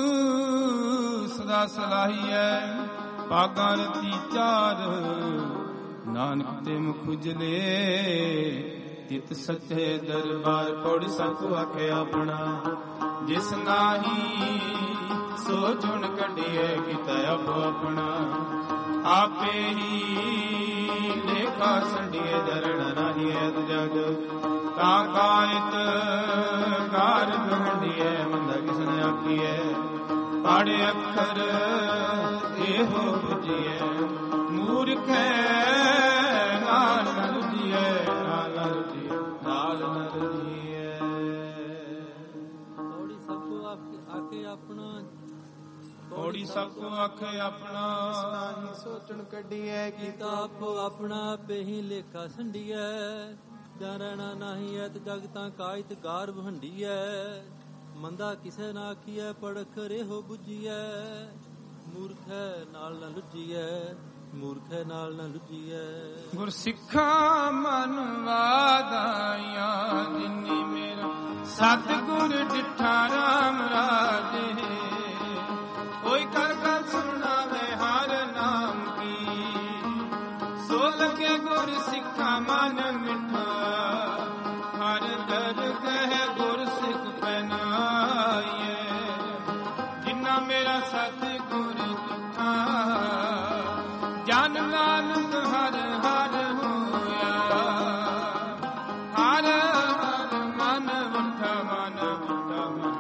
ਸਦਾ ਸਲਾਹੀਐ ਪਾਗਾਂ ਰਤੀ ਚਾਰ ਨਾਨਕ ਤੇ ਮੁਖ ਉਜਲੇ ਤਿਤ ਸੱਚੇ ਦਰਬਾਰ ਪੌੜੀ ਸਭ ਆਖੇ ਆਪਣਾ ਜਿਸ ਨਾਹੀ ਸੋ ਚੁਣ ਕੱਢੀਐ ਕੀਤਾ ਆਪੋ ਆਪਣਾ ਆਪੇ ਹੀ ਲੇਖਾ ਸੰਡੀਏ ਦਰਣ ਨਾਹੀ ਐਤ ਜਗ ਤਾ ਕਾਇਤ ਗਾਰ ਗਹੰਡੀਐ ਮੰਦਾ ਕਿਸਨੇ ਆਖੀਐ ਪਾੜੇ ਅੱਖਰ ਇਹੋ ਬੁਝੀਐ ਮੂਰਖੈ ਨਾਲ ਨ ਰੁਜੀਐ ਨਾਲ ਨ ਰੁਜੀਐ ਨਾਲ ਨ ਰੁਜੀਐ ਥੋੜੀ ਸਭ ਕੋ ਆਕੇ ਆਪਣਾ ਥੋੜੀ ਸਭ ਕੋ ਆਖੇ ਆਪਣਾ ਨਾਹੀ ਸੋਚਣ ਕੱਢੀਐ ਕੀਤਾ ਆਪੋ ਆਪਣਾ ਆਪੇ ਹੀ ਲੇਖਾ ਸੰਡੀਐ ਜਾਂ ਰਹਿਣਾ ਨਹੀਂ ਐਤ ਜਗ ਤਾਂ ਕਾਇਤ ਗਾਰ ਵਹੰਡੀਐ ਮੰਦਾ ਕਿਸੇ ਨਾ ਆਖੀਐ ਪੜਖ ਰਹੋ ਬੁਝੀਐ ਮੂਰਖੈ ਨਾਲ ਨ ਲੁੱਜੀਐ ਮੂਰਖੈ ਨਾਲ ਨ ਲੁੱਜੀਐ ਗੁਰ ਸਿੱਖਾਂ ਮਨ ਵਾਦਾਈਆਂ ਜਿਨੀ ਮੇਰਾ ਸਤਿਗੁਰ ਡਿਠਾ ਰਾਮ ਰਾਜੇ ਕੋਈ ਕਰ ਕਰ ਸੁਣਾਵੇ ਹਰ ਨਾਮ ਕੀ ਸੋ ਲਗੇ ਗੁਰ ਸਿੱਖਾਂ ਮਨ ਮਿਠਾ ਹਰ ਦਰਗਹ ਗੁਰ ਸਿੱਖ ਪਹਿਨਾਈਏ ਜਿਨਾ ਮੇਰਾ ਸਤਿਗੁਰ ਡਿਠਾ ਜਨ ਨਾਨਕ ਹਰ ਹਰ ਹੋਇਆ ਹਰ ਹਰ ਮਨ ਵਠਾ ਮਨ ਵਠਾ ਮਨ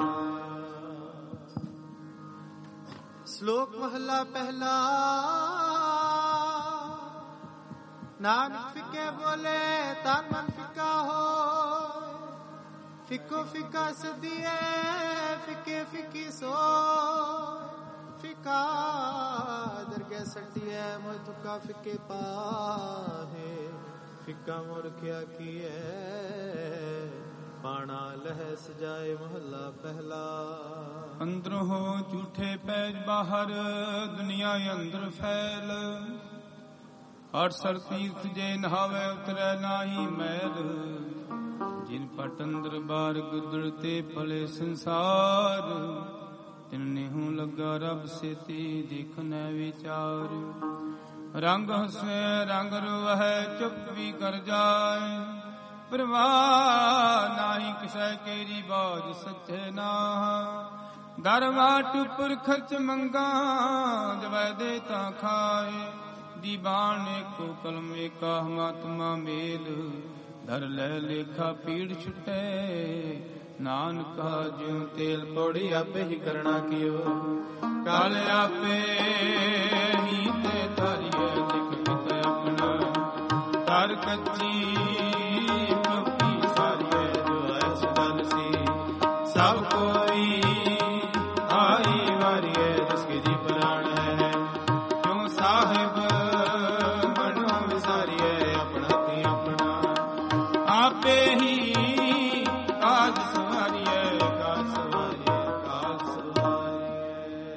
ਸ਼ਲੋਕ ਮਹਲਾ ਪਹਿਲਾ। ਨਾਨਕ ਫਿੱਕੇ ਬੋਲੇ ਤਨ ਮਨ ਫਿੱਕਾ ਹੋਏ ਫਿੱਕੋ ਫਿੱਕਾ ਸਦੀਏ ਫਿੱਕੇ ਫਿੱਕੀ ਸੋਏ ਫਿੱਕਾ ਦਰਗਹਿ ਸਟੀਐ ਮੋਇ ਤੁਕਾ ਫਿੱਕੇ ਪਾਹੇ ਫਿੱਕਾ ਮੋਰ ਕਿਆ ਕੀਐ ਪਾਣਾ ਲਹਿ ਸਜਾਏ ਮਹਲਾ ਪਹਿਲਾ। ਅੰਦਰੋਂ ਹੋ ਝੂਠੇ ਪੈਜ ਬਾਹਰ ਦੁਨੀਆ ਅੰਦਰ ਫੈਲ ਹਰ ਸਰ ਤੀਰਥ ਜੇ ਨਹਾਵੇ ਉਤਰੈ ਨਾਹੀ ਮੈਲ ਜਿਨ ਪਟ ਅੰਦਰ ਬਾਰ ਗੁਦਰਤੇ ਭਲੇ ਸੰਸਾਰ ਤਿਨਨੇ ਹੂੰ ਲੱਗਾ ਰੱਬ ਸੇਤੀ ਦੇਖਨੈ ਵਿਚਾਰ ਰੰਗ ਹਸੇ ਰੰਗ ਰੁਵਹਿ ਚੁੱਪ ਵੀ ਕਰ ਜਾਏ ਪ੍ਰਵਾਹ ਨਾਹੀ ਕਿਸੈ ਕੇਰੀ ਬਾਜ ਸੱਚੇ ਨਾਹ ਦਰਵਾਟ ਉੱਪਰ ਖਰਚ ਮੰਗਾ ਜਵੈ ਦੇ ਤਾਂ ਖਾਏ ਦੀਵਾਨ ਏਕੋ ਕਲਮ ਏਕਾ ਹਮਾਤਮਾ ਮੇਲ ਧਰ ਲੈ ਲੇਖਾ ਪੀੜ ਛੁਟੇ ਨਾਨਕਾ ਜਿਉ ਤੇਲ ਪੌੜੀ ਆਪੇ ਹੀ ਕਰਣਾ ਕੀਓ ਕਾਲ ਆਪੇ ਹੀ ਤੇ ਧਾਰੀਏ ਲਿਖ ਕਿਤ ਆਪਣਾ ਧਰ ਕੱਚੀ ਪੱਕੀ ਸਾਰੀਏ ਜੋ ਐਸ ਦਲ ਸੀ ਸਭ ਕੋਈ ਆਈ ਵਾਰੀਏ ਜਿਸ ਕੇ ਜੀ ਪ੍ਰਾਣ ਹੈ ਕਿਉ ਸਾਹਿਬ ਮਨੋ ਵਿਸਾਰੀਏ ਆਪਣਾ ਤੇ ਆਪਣਾ ਆਪੇ ਹੀ ਕਾਜ ਸਵਾਰੀਏ ਕਾਜ ਸਵਾਰੀਏ ਕਾਜ ਸਵਾਰੀਏ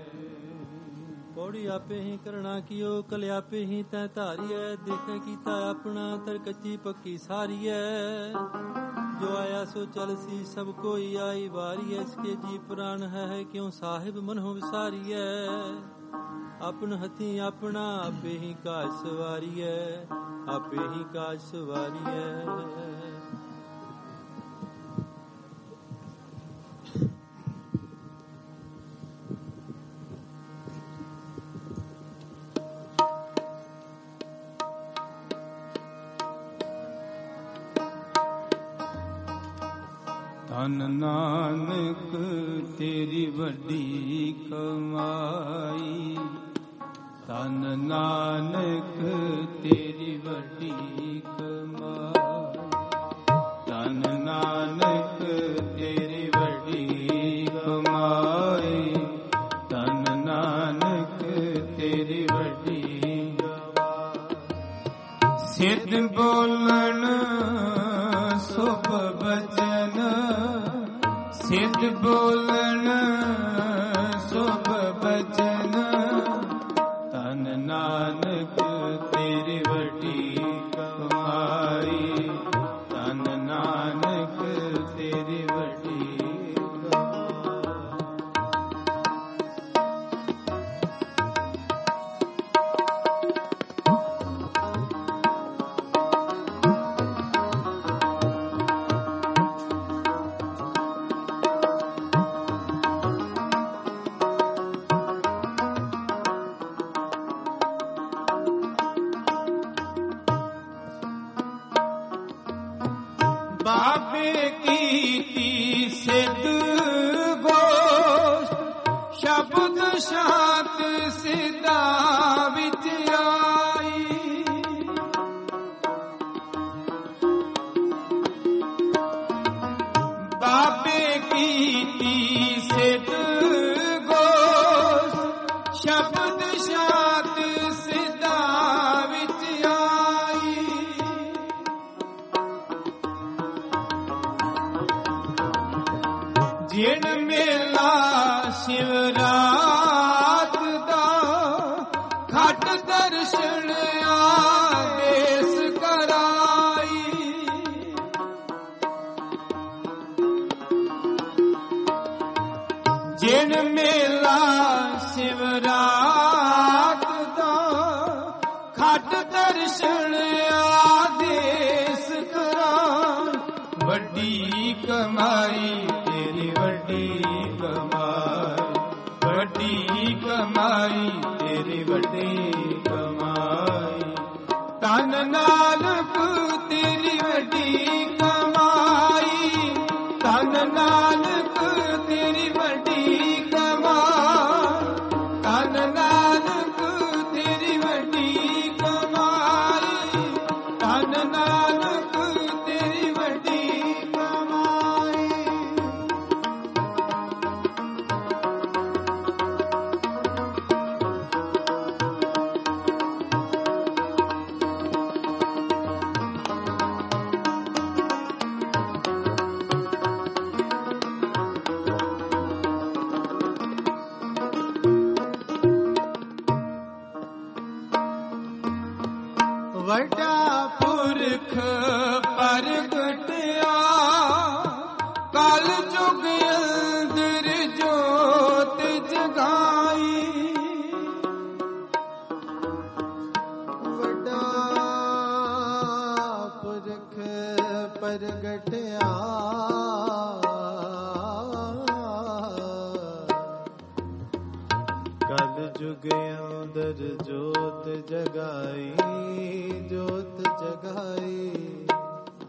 ਪੌੜੀ ਆਪੇ ਹੀ ਕਰਣਾ ਕੀਓ ਕਲ ਆਪੇ ਹੀ ਤੈ ਧਾਰੀਐ ਦੇਖੇ ਕੀਤਾ ਆਪਣਾ ਤਰ ਕੱਚੀ ਪੱਕੀ ਸਾਰੀਐ ਜੋ ਆਇਆ ਸੋ ਚਲ ਸੀ ਸਭ ਕੋਈ ਆਈ ਵਾਰੀਐ ਇਸਕੇ ਜੀ ਪ੍ਰਾਨ ਹੈ ਕਿਉ ਸਾਹਿਬ ਮਨੋ ਵਿਸਾਰੀਐ ਆਪਨ ਹੱਥੀ ਆਪਣਾ ਆਪੇ ਹੀ ਕਾਜ ਸਵਾਰੀਐ ਆਪੇ ਹੀ ਕਾਜ ਸਵਾਰੀਐ ਧਨ ਨਾਨਕ ਤੇਰੀ ਵੱਡੀ ਕਮਾਈ ਧਨ ਨਾਨਕ ਤੇਰੀ ਵੱਡੀ ਕਮਾਈ ਧਨ ਨਾਨਕ ਤੇਰੀ ਵੱਡੀ ਕਮਾਈ ਧਨ ਨਾਨਕ ਤੇਰੀ ਵੱਡੀ ਸਿੱਧ ਬੋਲਣ ਸੁਭ ਬਚਨ ਸਿੱਧ ਬੋਲਣ ਸੁਭ ਬਚਨ ਧਨ ਨਾਨਕ ਤੇਰੀ ਵੱਡੀ ਕਮਾਈ ਧਨ ਨਾਨਕ ਤੇਰੀ ਵੱਡੀ ਬਾਬੇ ਕੀਤੀ ਸਿੱਧ ਗੋਸ਼ ਸ਼ਬਦ ਸ਼ਾਂਤ ਸਿੱਧਾ ਵਿੱਚ ਆਈ ਬਾਬੇ ਕੀਤੀ ਸਿੱਧ ਗੋਸ਼ ਸ਼ਬਦ ਸ਼ਾਂਤ ਸਿੱਧਾ ਵਿੱਚ ਆਈ ਜਿਨ ਮੇਲਾ ਸ਼ਿਵਰਾਤ ਦਾ ਖੱਟ ਦਰਸ਼ਨ ਆਦੇਸ ਕਰਾਈ ਜਿਨ ਮੇਲਾ ਸ਼ਿਵਰਾਤ ਦਾ ਖੱਟ ਦਰਸ਼ਨ ਆਦੇਸ ਕਰਾਈ ਵੱਡੀ ਕਮਾਈ ਤੇਰੀ ਵੱਡੀ ਕਮਾਈ ਵੱਡੀ ਕਮਾਈ ਤੇਰੀ ਵੱਡੀ ਕਮਾਈ ਧਨ ਨਾਨਕ ਤੇਰੀ ਵੱਡੀ ਕਮਾਈ ਧਨ ਨਾਨਕ ਤੇਰੀ ਵੱਡੀ ਕਮਾਈ ਧਨ ਨਾਨਕ ਤੇਰੀ ਵੱਡੀ ਕਮਾਈ ਧਨ ਨਾਨਕ ਤੇਰੀ ਵੱਡੀ ਕਮਾਈ ਵੱਡਾ ਪੁਰਖ ਪ੍ਰਗਟਿਆ ਕਲ ਜੁਗ ਅੰਦਰ ਜੋਤ ਜਗਾਈ ਵੱਡਾ ਪੁਰਖ ਪ੍ਰਗਟਿਆ ਕਲ ਜੁਗ ਅੰਦਰ ਜੋਤ ਜਗਾਈ ਜੋਤ ਜਗਾਈ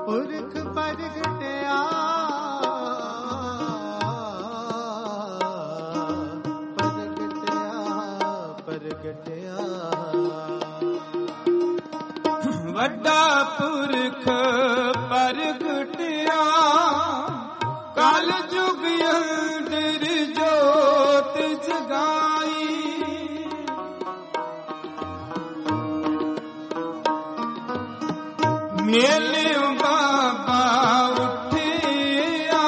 ਪੁਰਖ ਪ੍ਰਗਟਿਆ ਵੱਡਾ ਪੁਰਖ ਪ੍ਰਗਟਿਆ ਕਲ ਜੁਗ ਅੰਦਰ ਜੋਤ ਜਗਾਈ ਮੇਲਿਓ ਬਾਬਾ ਉੱਠਿਆ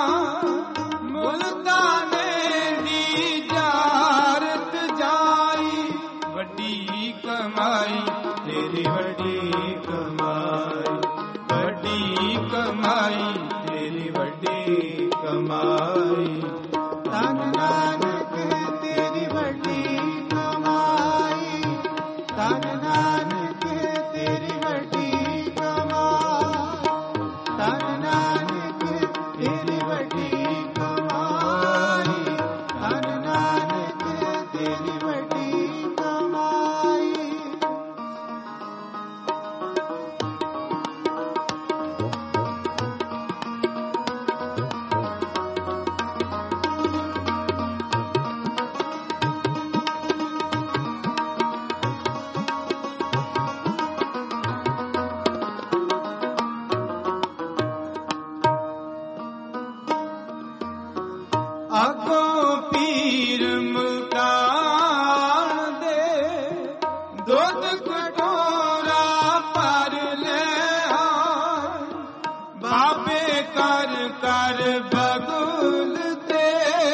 ਮੁਲਤਾਨੇ ਦੀ ਜਾਰਤ ਜਾਈ ਵੱਡੀ ਕਮਾਈ ਤੇਰੀ ਵੱਡੀ ਕਮਾਈ ਵੱਡੀ ਕਮਾਈ ਤੇਰੀ ਵੱਡੀ ਕਮਾਈ ਧੰਨ ਨਾਨਕ ਤੇਰੀ ਵੱਡੀ ਕਮਾਈ ਧੰਨ ਨਾਨਕ ਤੇਰੀ ਵੱਡੀ ਕਮਾਈ ਧੰਨ ਨਾਨਕ ਤੇਰੀ ਵੱਡੀ ਕਮਾਈ ਧੰਨ ਨਾਨਕ ਤੇਰੀ ਵੱਡੀ ਕਮਾਈ। ਆਗੋਂ ਪੀਰ ਮੁਲਤਾਨ ਦੇ ਦੁੱਧ ਕਟੋਰਾ ਭਰ ਲੈ ਬਾਬੇ ਕਰ ਕਰ ਬਗੁਲ ਤੇ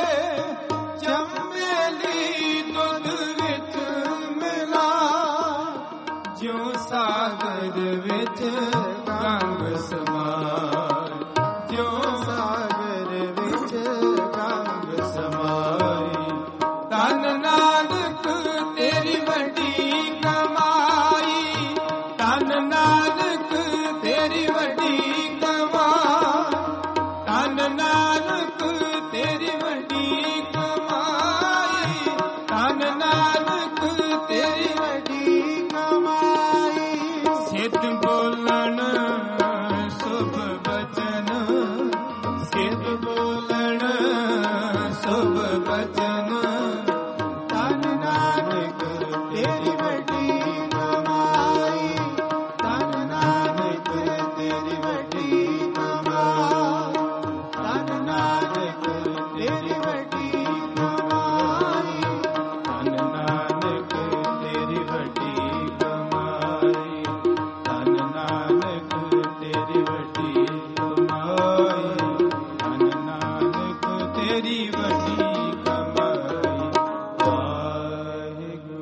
ਚੰਬੇਲੀ ਦੁੱਧ ਵਿੱਚ ਮਿਲਾ ਜਿਉ ਸਾਗਰ ਵਿੱਚ ਗੰਗ ਸਮਾਏ ਜਿਉ ਸਾਗਰ ਵਿੱਚ ਗੰਗ ਸਮਾਈ ਧੰਨ ਨਾਨਕ ਤੇਰੀ ਵੱਡੀ ਕਮਾਈ ਧੰਨ ਨਾਨਕ ਤੇਰੀ ਵੱਡੀ ਕਮਾਈ ਧੰਨ ਨਾਨਕ ਤੇਰੀ ਵੱਡੀ ਕਮਾਈ ਧੰਨ ਨਾਨਕ ਤੇਰੀ ਵੱਡੀ ਕਮਾਈ ਸਿੱਧ ਬੋਲਣ ਸੁਭ ਬਚਨ ਸਿੱਧ ਬੋਲਣ ਸੁਭ ਬਚਨ ਧੰਨ ਨਾਨਕ ਤੇਰੀ ਵੱਡੀ ਕਮਾਈ ਧੰਨ ਨਾਨਕ ਤੇਰੀ ਵੱਡੀ ਕਮਾਈ ਧੰਨ ਨਾਨਕ ਤੇਰੀ ਵੱਡੀ ਕਮਾਈ ਧੰਨ ਨਾਨਕ ਤੇਰੀ ਵੱਡੀ ਕਮਾਈ ਧੰਨ ਨਾਨਕ ਤੇਰੀ ਵੱਡੀ ਕਮਾਈ ਧੰਨ ਨਾਨਕ ਤੇਰੀ ਵੱਡੀ ਕਮਾਈ ਵਾਹਿਗੁਰੂ।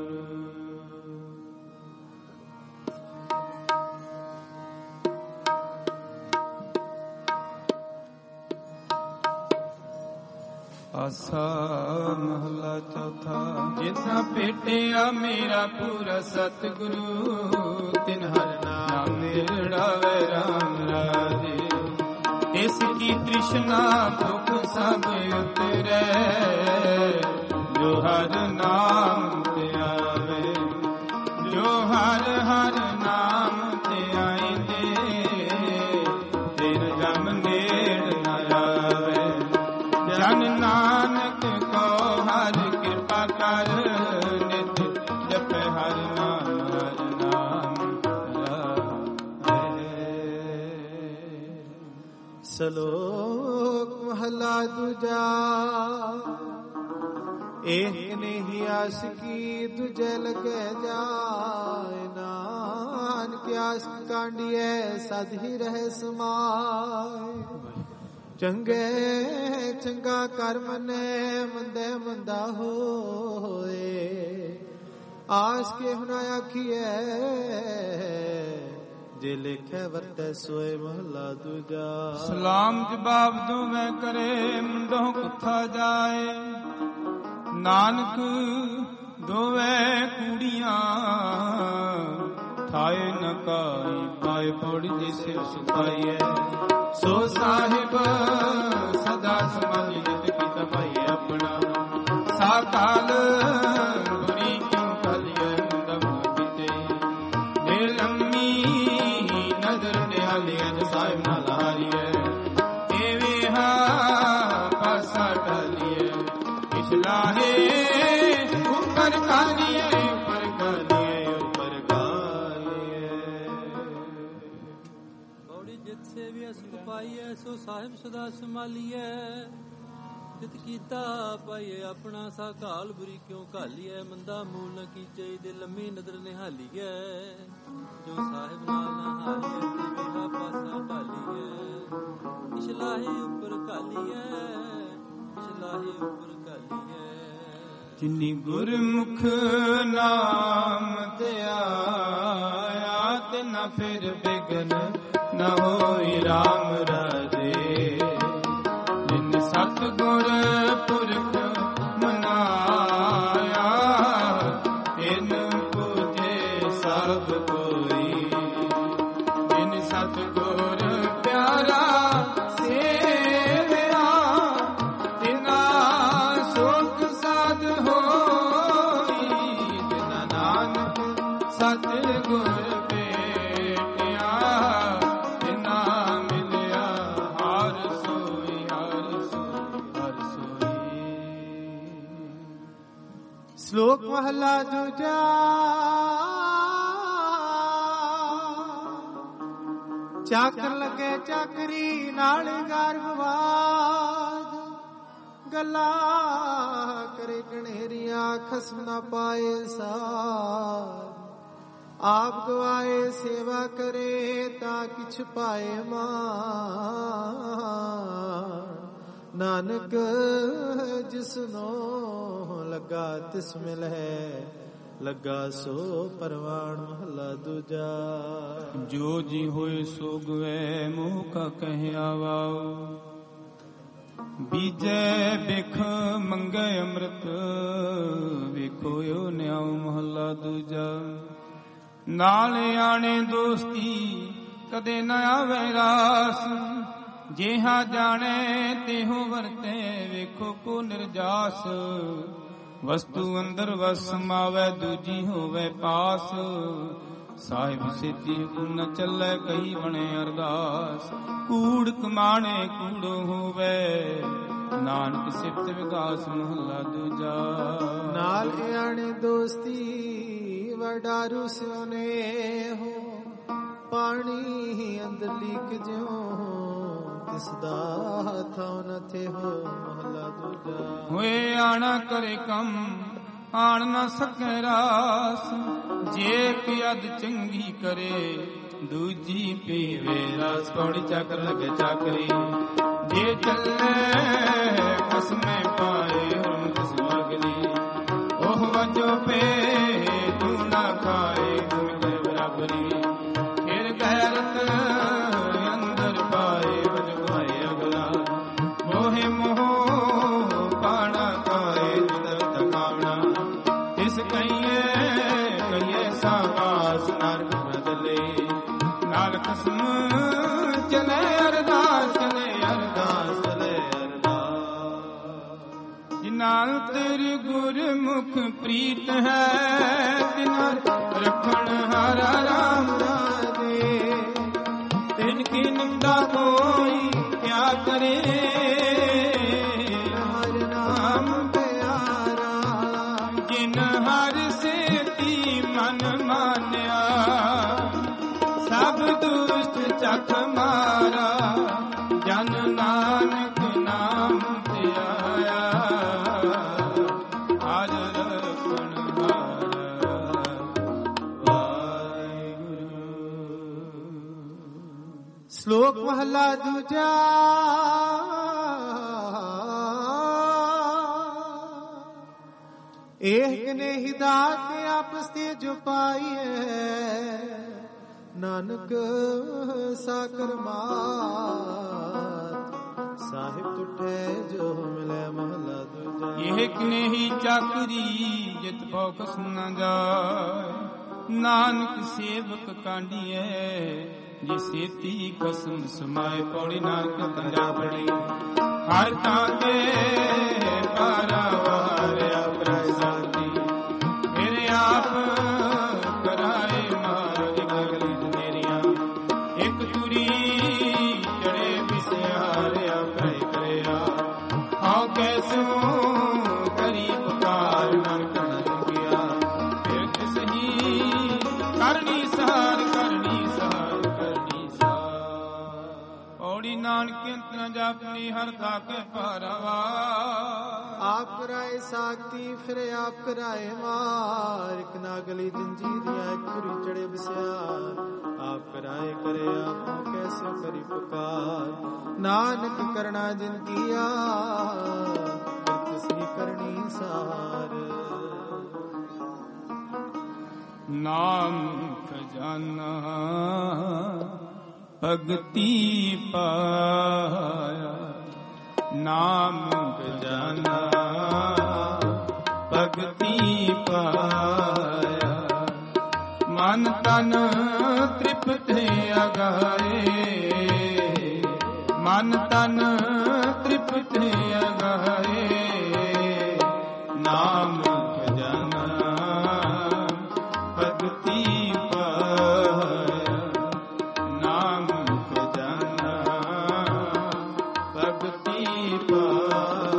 ਆਸਾ ਮਹਲਾ ਚੌਥਾ ਜਿਸਾ ਭੇਟਿਆ ਮੇਰਾ ਪੂਰਾ ਸਤਿਗੁਰੂ ਤਿਨ ਹਰ ਨਾਮ ਨਿਰੜਾਵੇ ਰਾਮ ਰਾਜੇ ਇਸ ਕੀ ਤ੍ਰਿਸ਼ਨਾ ਭੁਖ ਸਭ ਉਤਰੈ ਜੋ ਹਰ ਨਾਮ ਤੇ ਆਵੇ ਜੋ ਹਰ ਹਰ ਨਾਮ ਤੇ ਆਇਂਦੇ ਤੇਰ ਜਮ ਨੇੜ ਨ ਆਵੇ ਜਨ ਨਾਨਕ ਕੋ ਹਰ ਕਿਰਪਾ ਕਰ ਨਿਤ ਜਪੈ ਹਰ ਨਾਮ ਸ਼ਲੋਕ ਮਹਲਾ ਦੂਜਾ ਏਕ ਨਹੀਂ ਆਸਕੀ ਤੁਝੇ ਲਗੇ ਜਾਏ ਨਾਨਕ ਆਸਕ ਕਾਂਡੀਏ ਸਦ ਹੀ ਰਹੇ ਸਮਾਏ ਚੰਗੇ ਚੰਗਾ ਕਰ ਮਨੇ ਮੰਦੇ ਮੰਦਾ ਹੋਏ ਆਸ ਕੇ ਹੁਨਾ ਆਖੀਏ ਜੇ ਲਿਖੇ ਵਰਤੈ ਸੋਏ ਮਹਲਾ ਦੂਜਾ ਸਲਾਮ ਜਵਾਬ ਦੋਵੇਂ ਕਰੇ ਮੁੰਡੋਂ ਕੁੱਥਾ ਜਾਏ ਨਾਨਕ ਦੋਵੇਂ ਕੁੜੀਆਂ ਥਾਏ ਨ ਕਾਈ ਪਾਏ ਪੜ ਜਿਸੇ ਸੁਖਾਈਐ ਸੋ ਸਾਹਿਬ ਸਦਾ ਸਮਾਲਿਤ ਕੀਤਾ ਭਾਈ ਆਪਣਾ ਸਾਕਾਲ ਗੁਰੀ ਕਿਉ ਕਲਿਐ ਮੁੰਡਾ ਮੋਜਤੇ ਨੇ ਲੰਮੀ ਨਦਰ ਨਿਹਾਲ ਟਾਲੀਏ ਜੋ ਸਾਹਿਬ ਨਾਲ ਹਾਰੀਏ ਐਵੇਂ ਹਾ ਪਾਸਾ ਟਾਲੀਏ ਇਸ ਲਾਹੇ ਉੱਪਰ ਕਾਲੀਏ ਉੱਪਰ ਕਾਲੀਏ ਉੱਪਰ ਕਾਲੀਏ ਬੌੜੀ ਜਿਤ ਸੇਵੀਐ ਸੁਖ ਪਾਈਐ ਸੋ ਸਾਹਿਬ ਸਦਾ ਸੰਭਾਲੀਐ ਜਿਤ ਕੀਤਾ ਪਾਈਏ ਆਪਣਾ ਸਾ ਘਾਲ ਬੁਰੀ ਕਿਉਂ ਘਾਲੀਐ ਮੰਦਾ ਮੂਲ ਨ ਕੀਚੇ ਦੇ ਲੰਮੀ ਨਦਰ ਨਿਹਾਲੀਐ ਜੋ ਸਾਹਿਬ ਨਾਲ ਨਾ ਹਾਰੀਐ ਤੇ ਵਿਹਾ ਪਾਸਾ ਢਾਲੀਐ ਇਸ ਲਾਹੇ ਉੱਪਰ ਘਾਲੀਐ ਇਸ ਲਾਹੇ ਉੱਪਰ ਘਾਲੀਐ ਜਿਨੀ ਗੁਰਮੁਖ ਨਾਮ ਧਿਆਇਆ ਤੇ ਨਾ ਫਿਰ ਬਿਗਨ ਨਾ ਹੋਈ ਰਾਮ ਰਾਜੇ ਜਿਨ ਸਤਿਗੁਰ ਪੁਰਖ ਮਨਾਇਆ ਤਿਨ ਪੂਜੇ ਸਭ ਕੋਈ ਜਿਨ ਸਤਿਗੁਰ ਪਿਆਰਾ ਸੇਵਿਆ ਤਿਨਾ ਸੁਖ ਸਾਧ ਹੋਈ ਤਿਨਾ ਨਾਨਕ ਸਤਿਗੁਰ ਭੇਟਿਆ ਤਿਨਾ ਮਿਲਿਆ ਹਰ ਸੋਈ ਹਰ ਸੋਈ ਹਰ ਸੋਈ। ਸ਼ਲੋਕ ਮਹਲਾ ਦੂਜਾ। ਚਾਕਰ ਲੱਗੇ ਚਾਕਰੀ ਨਾਲ ਗਰਭਵਾਦ ਗੱਲਾਂ ਕਰੇ ਕਣੇਰੀਆਂ ਖਸਮ ਨਾ ਪਾਏ ਸਾਰ ਆਪ ਗਵਾਏ ਸੇਵਾ ਕਰੇ ਤਾਂ ਕਿਛ ਪਾਏ ਮਾਨ ਨਾਨਕ ਜਿਸਨੋ ਲੱਗਾ ਤਿਸ ਮਿਲ ਹੈ ਲੱਗਾ ਸੋ ਪਰਵਾਣ ਮਹਲਾ ਦੂਜਾ। ਜੋ ਜੀ ਹੋਏ ਸੋ ਗਵੇ ਮੋਹ ਕਾ ਕਹਿਆ ਵਾਉ ਬੀਜੈ ਬਿਖ ਮੰਗੈ ਅੰਮ੍ਰਿਤ ਵੇਖੋ ਓ ਨਿਆਉ ਮਹਲਾ ਦੂਜਾ। ਨਾਲ ਆਣੇ ਦੋਸਤੀ ਕਦੇ ਨਾ ਆਵੇ ਰਾਸ ਜਿਹਾ ਜਾਣੇ ਤਿਹੋ ਵਰਤੇ ਵੇਖੋ ਕੋ ਨਿਰਜਾਸ ਵਸਤੂ ਅੰਦਰ ਵਸ ਸਮਾਵੈ ਦੂਜੀ ਹੋਵੇ ਪਾਸ ਸਾਹਿਬ ਸਿੱਧੀ ਗੁਣ ਚੱਲੇ ਕਈ ਬਣੇ ਅਰਦਾਸ ਕੂੜ ਕਮਾਣੇ ਕੂੜੋ ਹੋਵੇ ਨਾਨਕ ਸਿਫਤ ਵਿਗਾਸ ਮਹਲਾ ਦੂਜਾ। ਨਾਲ ਆਣੇ ਦੋਸਤੀ ਵਡਾਰੂ ਸਿਉਨੇ ਹੋ ਪਾਣੀ ਅੰਦਰ ਲੀਕ ਜਿਉ ਤਿਸ ਦਾ ਥਾਉ ਨ ਥੇ ਹੋ ਮਹਲਾ ਦੂਜਾ। ਹੋਏ ਆਣਾ ਕਰੇ ਕੰਮ ਆਣ ਨਾ ਸਕੇ ਰਾਸ ਜੇ ਪਿਆਦ ਚੰਗੀ ਕਰੇ ਦੂਜੀ ਪੀਵੇ ਰਸ ਪੌੜੀ ਚੱਕਰ ਲਗੇ ਚਾਕਰੀ ਜੇ ਚੱਲੇ ਕਸਮੇ ਪਾਏ ਹੁਣ ਕਿਸ ਮਗਲੀ ਉਹ ਵਜੋ ਪੇ ਤੂੰ ਨਾ ਖਾਏ ਤੂੰ ਤੇ ਬਰਾਬਰੀ ਫਿਰ ਗੈਰਤ ਅੰਦਰ ਪਾਏ ਵਜਵਾਏ ਅਗਲਾ ਮੋਹਿ ਮੋਹ ਪਾਣਾ ਕਾਏ ਜਿਦਰ ਤਕਾਵਣਾ ਇਸ ਕਈਏ ਕਈਏ ਸਾਵਾਸ ਨਰਕ ਬਦਲੇ ਨਾਲ ਕਸਮ ਚਲੇ ਅਰਦਾਸ ਚਲੇ ਅਰਦਾਸ ਚਲੇ ਅਰਦਾਸ ਜਿਨਾਂ ਤੇਰੇ ਗੁਰਮੁਖ ਪ੍ਰੀਤ ਹੈ ਤਿਨਾਂ ਰੱਖਣ ਹਾਰਾ ਰਾਮ ਰਾਜੇ ਤਿਨ ਕੀ ਨਿੰਦਾ ਕੋਈ ਕਿਆ ਕਰੇ ਹਰ ਨਾਮ ਪਿਆਰਾ ਜਿਨ ਹਰ ਸੇਤੀ ਮਨ ਮਾਨਿਆ ਸਭ ਦੁਸ਼ਟ ਚੱਕ ਮਾਰਾ ਜਨ ਨਾਨਕ ਨਾਮ ਧਿਆਇਆ ਹਰ ਰਖਣ ਹਾਰਾ ਵਾਹਿਗੁਰੂ। ਸ਼ਲੋਕ ਮਹਲਾ ਦੂਜਾ। ਏਕ ਨੇ ਹਿਦਾਤ ਆਪਸ ਤੇ ਜੋ ਪਾਈਐ ਨਾਨਕ ਸਾਕਰ ਮਾਤ ਸਾਹਿਬ ਟੁੱਟੇ ਜੋ ਮਿਲੇ ਮਹਲਾ ਦੂਜਾ। ਇਹ ਕਨੇਹੀ ਚਾਕਰੀ ਜਿਤ ਭਉ ਕਸਮ ਨਾ ਜਾਏ ਨਾਨਕ ਸੇਵਕ ਕਾਂਡੀਐ ਜੇ ਸੇਤੀ ਕਸਮ ਸਮਾਏ ਪੌੜੀ ਨਾਨਕ ਕੰਜਾ ਬੜੀ ਹਰ ਤਾਂ ਤੇ ਪਾਰਾਵਾਰ ਆਪਰੇ ਸਾਥੀ ਮੇਰੇ ਆਪ ਕਰਾਏ ਮਾਰ ਗਗਲੀ ਮੇਰੀਆਂ ਇੱਕ ਗੁਰੀ ਚੜੇ ਵਿਸਿਆਰਿਆ ਪੈ ਕਰਿਆ ਆਉ ਕੈਸੋ ਕਰੀ ਪੁਕਾਰ ਨਾਨਕ ਗਿਆ ਫਿਰ ਕਿਸਹੀ ਕਰਨੀ ਸਾਰ ਕਰਨੀ ਸਾਰ ਕਰਨੀ ਸਾਰ ਔੜੀ ਨਾਨਕ ਅੰਤ ਨ ਜਾਪਨੀ ਹਰ ਥਾਕੇ ਪਾਰਵਾ आप कराए साखी फिर आप कराए मार एक नागली जंजीरिया एक पूरी चढ़े बसियार आप कराए करे आप कैसे करी पुकार नानक करना जिन किया किसी करनी सार नाम खजाना भगति पाया नाम खजाना भगति पाया मन तन तृप्त अगाए मन तन तृप्त अगाए नाम खजाना भगति पाया नाम खजाना भगति पाया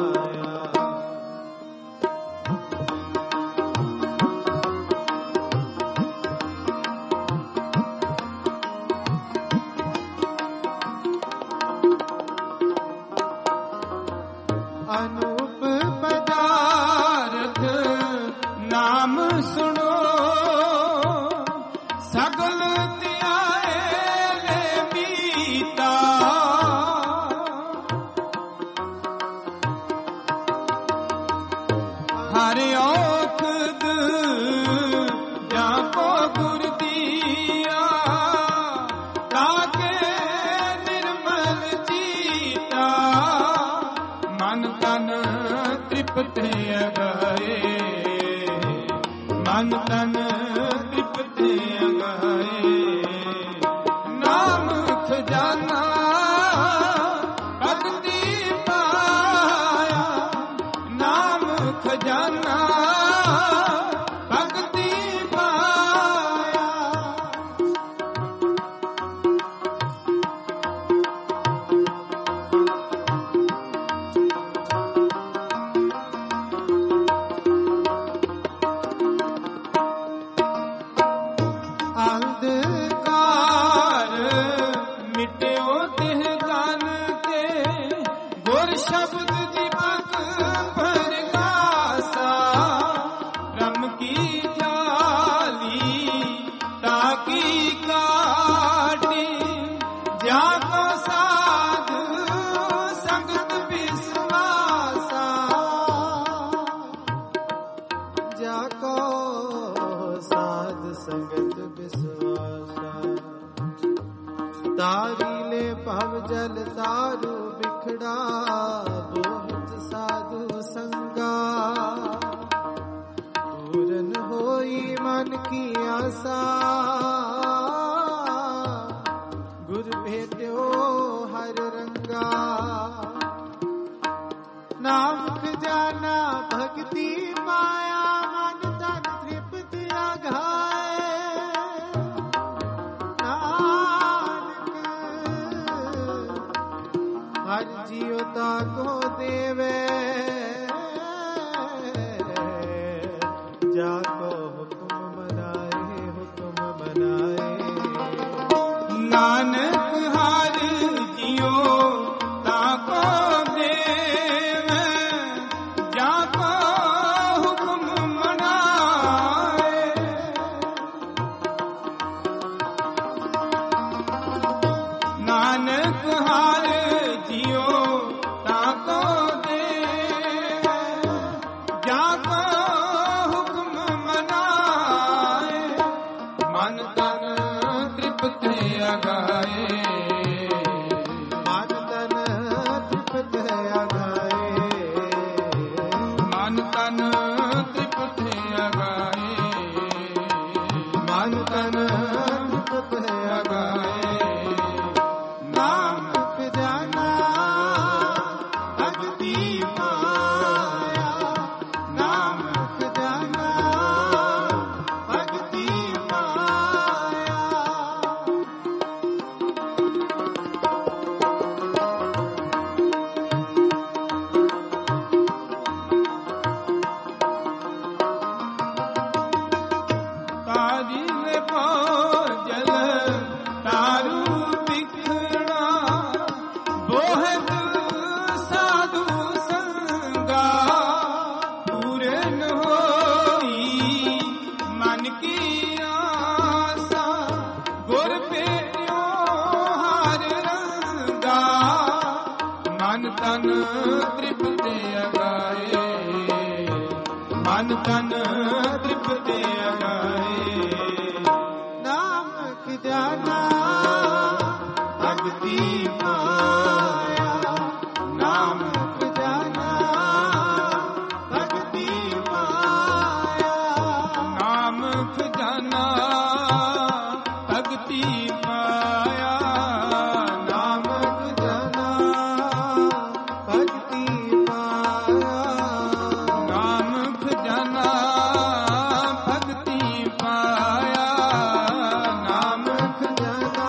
अनूप पदार्थ नाम सुनो सगल त्याए ले बीता हर औखद जाको गुर दिया ताके निर्मल जीता मन तन तृप्त अगाए मन तन तृप्त अगाए नाम खजाना भगति पाया नाम खजाना भगति पाया अंधकार मिट्यो तिह गान के गुर शब्द दीपक प्रकाशा ब्रह्म की जाली ताकी काटी जाको साध संगत विश्वासा जाको साध संगत विश्वासा तारी ले भव जल तारू बिखड़ा बोहत साधु संगा पूरन होई मन की आशा गुर भेट्यो हर रंगा नाम खजाना भक्ति माया मन तन तृप्त अघाए नानक हर जियोता को देवे जाको हुक्म मनाए नानक हार जियो ताको देव जाको हुक्म मनाए नानक हार जियो ताको देव ਤਨ ਤ੍ਰਿਪਤ ਅਗਾਏ, ਮਨ ਤਨ ਤ੍ਰਿਪਤ ਅਗਾਏ। ਨਾਮਕ ਜਾਨਾ ਭਗਤੀ ਪਾਇਆ, ਨਾਮਕ ਜਾਨਾ ਭਗਤੀ ਪਾਇਆ, ਨਾਮਕ ਜਾਨਾ ਭਗਤੀ ਪਾਇਆ, ਨਾਮਕ ਜਾਨਾ ਭਗਤੀ ਪਾਇਆ, ਨਾਮਕ ਜਾਨਾ ਭਗਤੀ ਪਾਇਆ, ਨਾਮਕ ਜਾਨਾ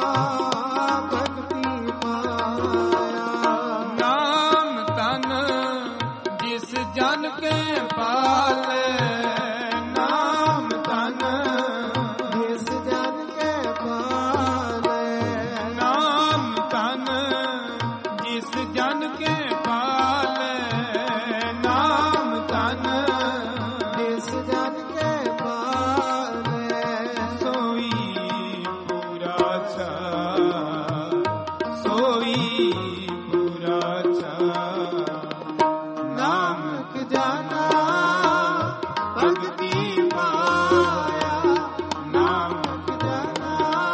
ਭਗਤੀ ਪਾਇਆ। ਨਾਮ ਤਨ ਜਿਸ ਜਨ ਕੇ ਪਾਲੇ, ਨਾਮ ਤਨ ਜਿਸ ਜਨ ਕੇ ਪਾਲੇ, ਨਾਮ ਤਨ ਜਿਸ ਜਨ ਕੇ ਪਾਲੇ, ਨਾਮ ਤਨ ਜਿਸ ਜਨ ਕੇ ਪਾਲੇ, ਸੋਈ ਪੂਰਾ ਛਾ, ਸੋਈ ਪੂਰਾ ਛਾ। ਨਾਮਕ ਜਾਨਾ ਭਗਤੀ ਪਾਇਆ, ਨਾਮਕ ਜਾਨਾ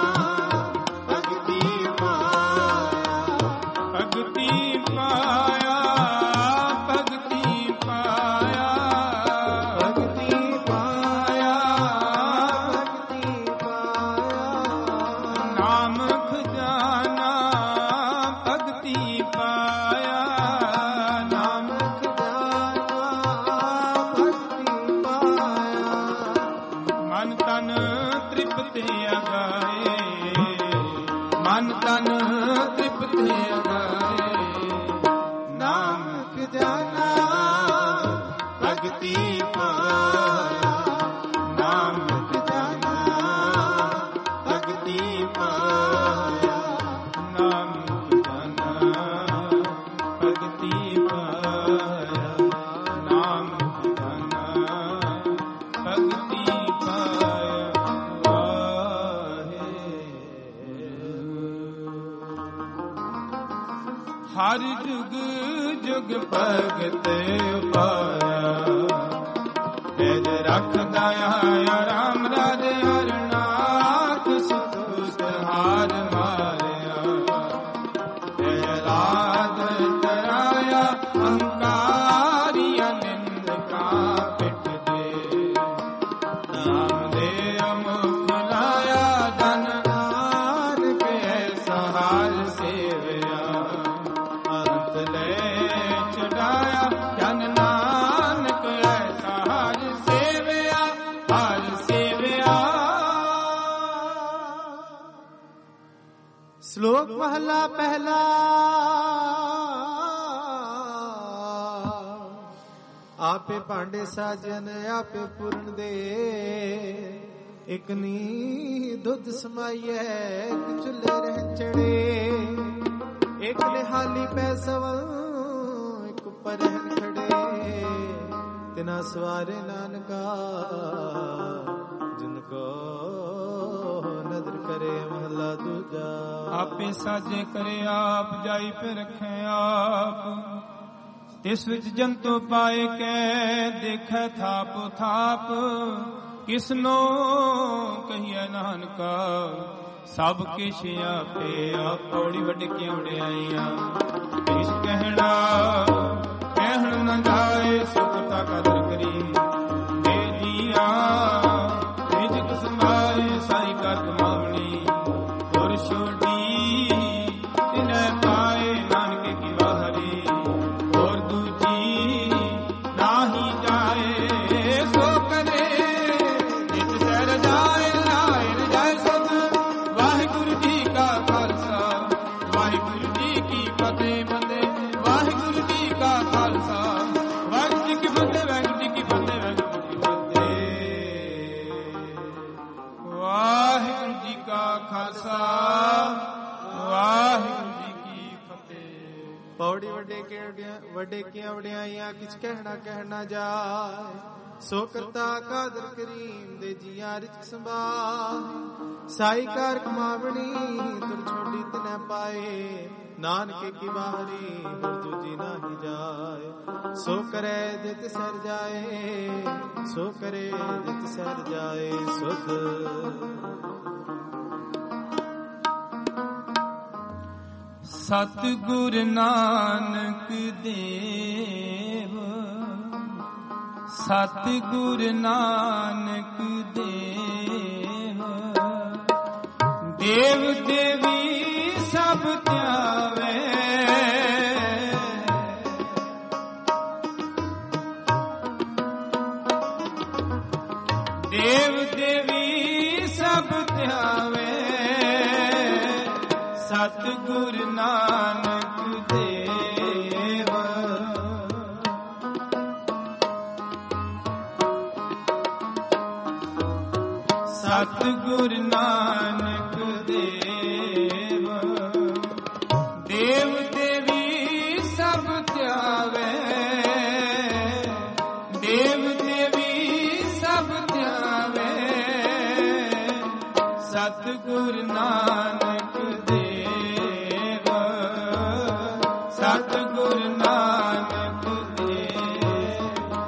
ਭਗਤੀ ਪਾਇਆ, ਭਗਤੀ ਪਾਇਆ, ਭਗਤੀ ਪਾਇਆ, ਭਗਤੀ ਪਾਇਆ, ਭਗਤੀ ਪਾਇਆ। ਨਾਮਕ ਜਾਨਾ ਭਗਤੀ ਪਾਇਆ, ਨਾਮਕ ਜਾਨਾ ਭਗਤੀ ਪਾਇਆ, ਮਨ ਤਨ ਤ੍ਰਿਪਤ ਅਗਾਏ, ਮਨ ਤਨ ਤ੍ਰਿਪਤ ਅਗਾਏ। ਨਾਮਕ ਜਾਨਾ ਭਗਤੀ ਪਾਇਆ, ਨਾਮਕ ਜਾਨਾ ਭਗਤੀ ਪਾਇਆ, ਨਾਮਕ ਜਾਨਾ ਭਗਤੀ ਪਾਇਆ, ਨਾਮਕ ਜਾਨਾ ਭਗਤੀ ਪਾਇਆ। ਹਰ ਜੁਗ ਜੁਗ ਭਗਤ ਉਪਾਇਆ, ਤੇਜ ਰੱਖਦਾ ਆਇਆ ਰਾਮ ਰਾਜੇ ਹਰਨਾਥ, ਸੁਤ ਹਾਰ ਮਾਰਿਆ, ਤੇ ਰਾਧ ਤਰਾਇਆ ਅਹੰਕਾਰੀਆ ਨਿੰਦਕਾ ਪਿੱਠ ਦੇ, ਨਾਮ ਦੇ ਅਮੁਖ ਲਾਇਆ ਜਨ ਨਾਨਕ ਐਸਾ ਹਾਰ ਸੇਵਿਆ, ਅੰਤ ਲੈ ਛਡਾਇਆ ਜਨ ਨਾਨਕ ਐਸਾ ਹਰ ਸੇਵਿਆ, ਹਰ ਸੇਵਿਆ। ਸ਼ਲੋਕ ਮਹਲਾ ਪਹਿਲਾ। ਆਪੇ ਭਾਂਡੇ ਸਾਜਨ ਆਪੇ ਪੂਰਨ ਦੇ, ਇਕ ਨੀ ਦੁੱਧ ਸਮਾਈਐ ਇਕ ਚੁੱਲ੍ਹੇ ਰਹਿ ਚੜੇ, ਇਕ ਨਿਹਾਲੀ ਪੈ ਸਵੰ ਇਕ ਉੱਪਰ ਰਹਿਣ ਖੜੇ, ਤਿਨਾ ਸਵਾਰੇ ਨਾਨਕਾ ਜਿਨ ਕੋ ਨਦਰ ਕਰੇ। ਮਹਲਾ ਦੂਜਾ। ਆਪੇ ਸਾਜੇ ਕਰੇ ਆਪ, ਜਾਈ ਪੇ ਰਖੇ ਆਪ, ਤਿਸ ਵਿੱਚ ਜੰਤੂ ਪਾਏ ਕੈ, ਦੇਖੈ ਥਾਪ ਥਾਪ, ਕਿਸਨੋ ਕਹੀਐ ਨਾਨਕਾ, ਸਭ ਕਿਛ ਆਪੇ ਆਪ। ਪੌੜੀ ਵੱਡ ਕੇ ਵਡਿਆਈਆਂ ਇਸ ਕਹਿਣਾ, ਕਹਿਣ ਨ ਜਾਏ ਸੁਖਤਾ ਕਦਰ ਕਰੀ, ਦੇ ਜੀਆ ਨਿਜ ਕਿਸ ਮਾਰੇ ਸਾਈ ਕਰ ਕਮਾਵਣੀ, ਗੁਰ ਛੋਡੀ ਤਿਨੈ ਪਾਏ ਨਾਨਕੇ ਕੀ ਵਾਹਰੀ, ਹੋਰ ਦੂਜੀ ਨਾਹੀ ਜਾਏ ਸੋ ਕਰੇ, ਜਿਤ ਸਰ ਜਾਏ ਲਾਏ ਨ ਜਾਏ ਸਤ। ਵਾਹਿਗੁਰੂ ਜੀ ਕਾ ਖਾਲਸਾ, ਵਾਹਿਗੁਰੂ ਜੀ ਕੀ ਫਤਿਹ। ਬੰਦੇ ਵਾਹਿਗੁਰੂ ਜੀ ਕਾ ਖਾਲਸਾ, ਵਾਹਿਗੁਰੂ ਜੀ ਕੀ ਫਤਿਹ, ਵਾਹਿਗੁਰੂ ਜੀ ਕੀ ਫਤਿਹ, ਵਾਹਿਗੁਰੂ ਜੀ ਕੀ ਫਤਿਹ। ਵਾਹਿਗੁਰੂ ਜੀ ਕਾ ਖਾਲਸਾ, ਵਾਹਿਗੁਰੂ ਜੀ ਕੀ ਫਤਿਹ। ਪੌੜੀ ਵੱਡੇ ਕੀਆਂ ਵਡਿਆਈਆਂ ਕਿਛ ਕਹਿਣਾ ਜਾਏ, ਸੋ ਕਰਤਾ ਕਾਦਰ ਕਰੀਮ ਦੇ ਜੀਆਂ ਰਿਚ ਸੰਭਾਲ, ਸਾਈ ਕਾਰ ਕਮਾਵਣੀ ਤੁਰ ਛੋਡੀ ਤਨੈ न पाए, नानक की बाहरी गुर दूजी नाही जाए। सो करे जित सर जाए, सो करे जित सर जाए सुध। ਸਤਿਗੁਰ ਨਾਨਕ ਦੇਵ, ਸਤਿਗੁਰ ਨਾਨਕ ਦੇਵ, ਦੇਵ ਦੇਵੀ ਸਭ ਧਿਆਵੇ। ਦੇਵ ਦੇਵੀ ਸਭ ਧਿਆਵੇ, ਸਤਿਗੁਰ ਨਾਨਕ ਦੇਵ। ਸਤਿਗੁਰ ਨਾਨਕ ਦੇਵ, ਦੇਵ ਦੇਵੀ ਸਭ ਧਿਆਵੇ। ਦੇਵ ਦੇਵੀ ਸਭ ਧਿਆਵੇ, ਸਤਿਗੁਰ ਨਾਨਕ ਦੇਵ। ਸਤਿਗੁਰ ਨਾਨਕ ਦੇਵ।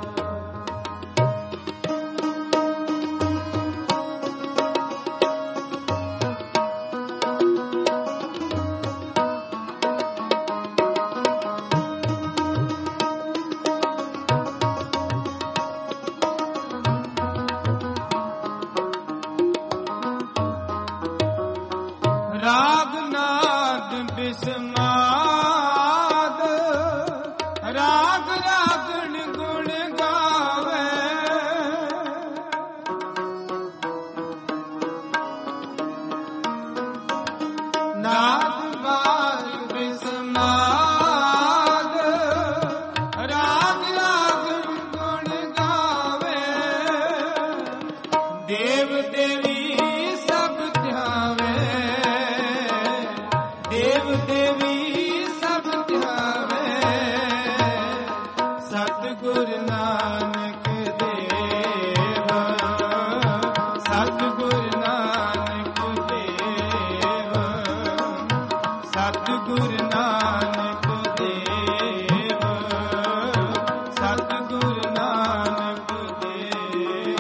ਰਾਗ ਨਾਦ ਬਿਸਮਾਦ, ਰਾਗ ਰਾਗਣ ਗੁਣ ਗਾਵੇ। ਨਾਦ ਬਾਜ ਬਿਸਮਾਦ, ਰਾਗ ਰਾਗਣ ਗੁਣ ਗਾਵੇ। ਦੇਵ ਦੇਵੀ ਸਭ ਧਿਆਵੇ, ਦੇਵ ਦੇਵੀ ਸਭ ਧਿਆਵੇ। ਸਤਿਗੁਰ ਨਾਨਕ ਦੇਵ, ਸਤਿਗੁਰ ਨਾਨਕ ਦੇਵ। ਸਤਿਗੁਰ ਨਾਨਕ ਦੇਵ, ਸਤਿਗੁਰ ਨਾਨਕ ਦੇਵ।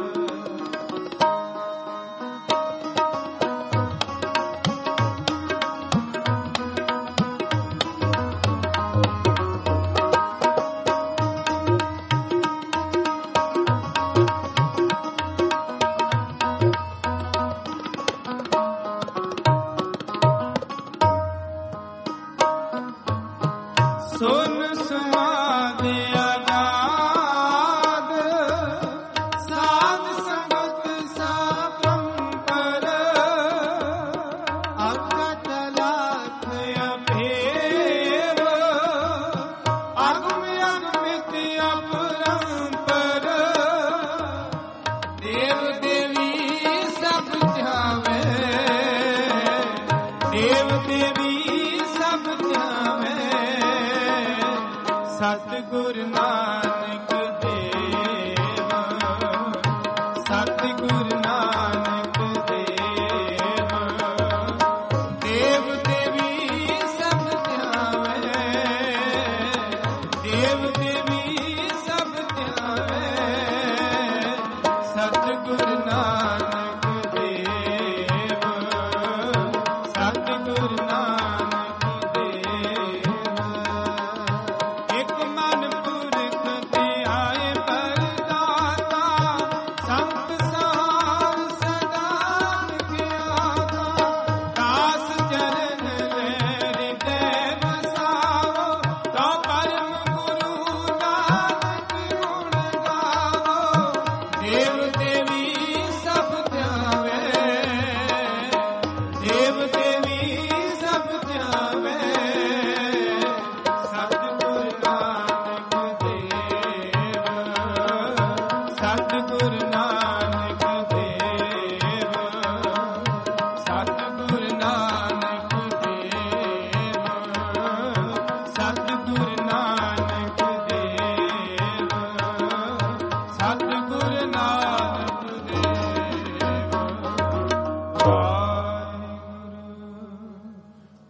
ਸੁਨ ਸਮਾਧਿਆ ਨਾਦ, ਸਾਧ ਸੰਗਤ ਸਾਪੰਪਰ। ਅਕਟ ਲਾਖ ਅਭੇਵ, ਅਗਮ ਅਗਮਿਤ ਅਪਰੰਪਰ। ਦੇਵ ਦੇਵੀ ਸਭ ਧਿਆਵੇ, ਦੇਵ ਦੇਵੀ ਸਭ ਧਿਆਵੇ। ਸਤਿਗੁਰ ਨਾਨਕ ਦੇਵ, ਸਤਿਗੁਰ ਨਾਨਕ ਦੇਵ। ਦੇਵ ਦੇਵੀ ਸਭ ਧਿਆਵੇ, ਦੇਵ ਦੇਵੀ ਸਭ ਧਿਆਵੇ। ਸਤਿਗੁਰ ਨਾਨਕ ਦੇਵ, ਸਤਿਗੁਰ ਨਾਨਕ ਦੇਵ। ਇਕ ਮਨ ਪੁਰਖ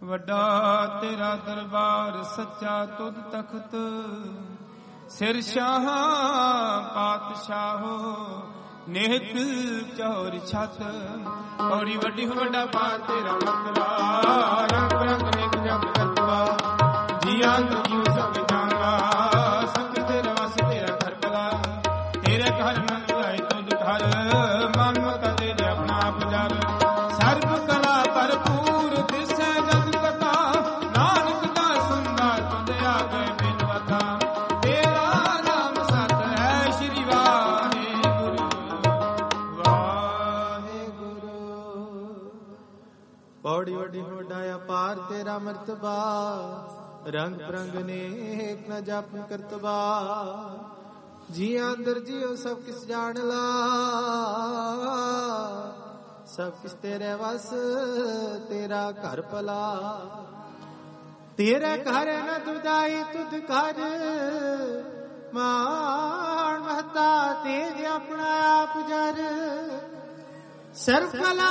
ਵੱਡਾ ਤੇਰਾ ਦਰਬਾਰ ਸੱਚਾ ਤੁਧ ਤਖਤ ਸਿਰ ਸ਼ਾਹ ਪਾਤਸ਼ਾਹੋ ਨਿਹਤ ਚੌਰ ਛਤ ਔੜੀ ਵੱਡੀ ਵੱਡਾ ਪਾਰ ਤੇਰਾ ਮਤਲਾ ਰੰਗ ਰੰਗ ਨੇ ਜਗ ਕਰਵਾ ਜੀਆਂ ਤੁਝੂ ਸਭ ਜਾਣਾ ਸਭ ਤੇਰੇ ਵਸ ਤੇਰਾ ਘਰ ਭਲਾ ਤੇਰੇ ਘਰ ਮੰਨ ਆਏ ਤੁਧ ਘਰ ਮਨ ਮਤ ਦੇ ਆਪਣਾ ਪੁਜਾਰ ਸਰਬ ਕਲਾ ਭਰਪੂਰ ਦਿਸੈ ਜਗ ਕਥਾ ਨਾਨਕ ਦਾ ਸੁੰਦਰ ਤੁਧ ਆਗੇ ਬਿਨਵਤਾ ਤੇਰਾ ਨਾਮ ਸਤ ਹੈ ਸ਼੍ਰੀ ਵਾਹਿਗੁਰੂ ਵਾਹਿਗੁਰੂ। ਪੌੜੀ ਵੱਡੀ ਹੋਡਾ ਅਪਾਰ ਤੇਰਾ ਮਰਤਬਾ ਰੰਗ ਪ੍ਰੰਗ ਨੇਕ ਨ ਜਪ ਕਰਤਬਾ ਜੀ ਅੰਦਰ ਜਿਉ ਸਭ ਕਿਸ ਜਾਣ ਲਾ ਸਭ ਕਿਸ ਤੇਰੇ ਵਸ ਤੇਰਾ ਘਰ ਭਲਾ ਤੇਰੇ ਘਰ ਨ ਦੁਦਾਈ ਤੁਧ ਘਰ ਮਾਣ ਮਹਤਾ ਤੇਜ ਆਪਣਾ ਆਪ ਜਰ ਸਰਬ ਕਲਾ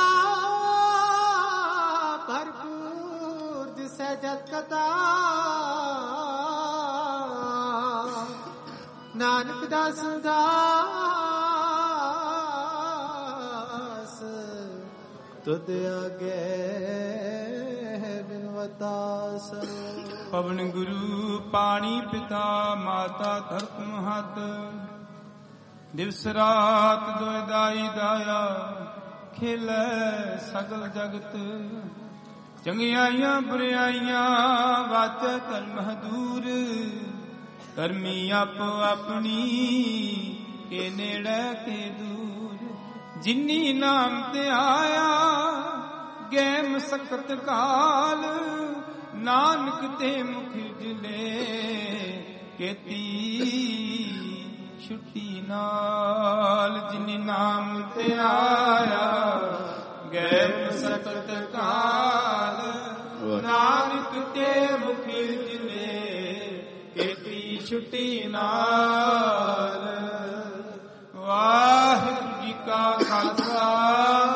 ਭਰਪੂਰ ਦਿਸੈ ਜਤ ਕਥਾ ਨਾਨਕ ਦਾਸ ਦਾਸ ਤੁਧ ਆਗੇ ਬਿਨਵਤਾ ਸਰੋ। ਪਵਨ ਗੁਰੂ ਪਾਣੀ ਪਿਤਾ ਮਾਤਾ ਧਰਤ ਮਹਤ ਦਿਵਸ ਰਾਤ ਦੋਇ ਦਾਈ ਦਾਇਆ ਖੇਲੇ ਸਗਲ ਜਗਤ ਚੰਗਿਆਈਆਂ ਬੁਰਿਆਈਆਂ ਵਾਚੈ ਧਰਮ ਹਦੂਰ ਕਰਮੀ ਆਪੋ ਆਪਣੀ ਕੇ ਨੇੜੇ ਕੇ ਦੂਰ ਜਿਨੀ ਨਾਮ ਤੇ ਆਇਆ ਗੈ ਮਸਕਤ ਕਾਲ ਨਾਨਕ ਤੇ ਮੁਖ ਜਿਲੇ ਕੀਤੀ ਛੁੱਟੀ ਨਾਲ ਜਿਨੀ ਨਾਮ ਤੇ ਆਇਆ ਗੈ ਮਸਕਤ ਕਾਲ ਨਾਨਕ ਤੇ ਮੁਖ ਜਿਲੇ ਕੀਤੀ ਛੁੱਟੀ ਨਾਲ। ਵਾਹਿਗੁਰੂ ਜੀ ਕਾ ਖਾਲਸਾ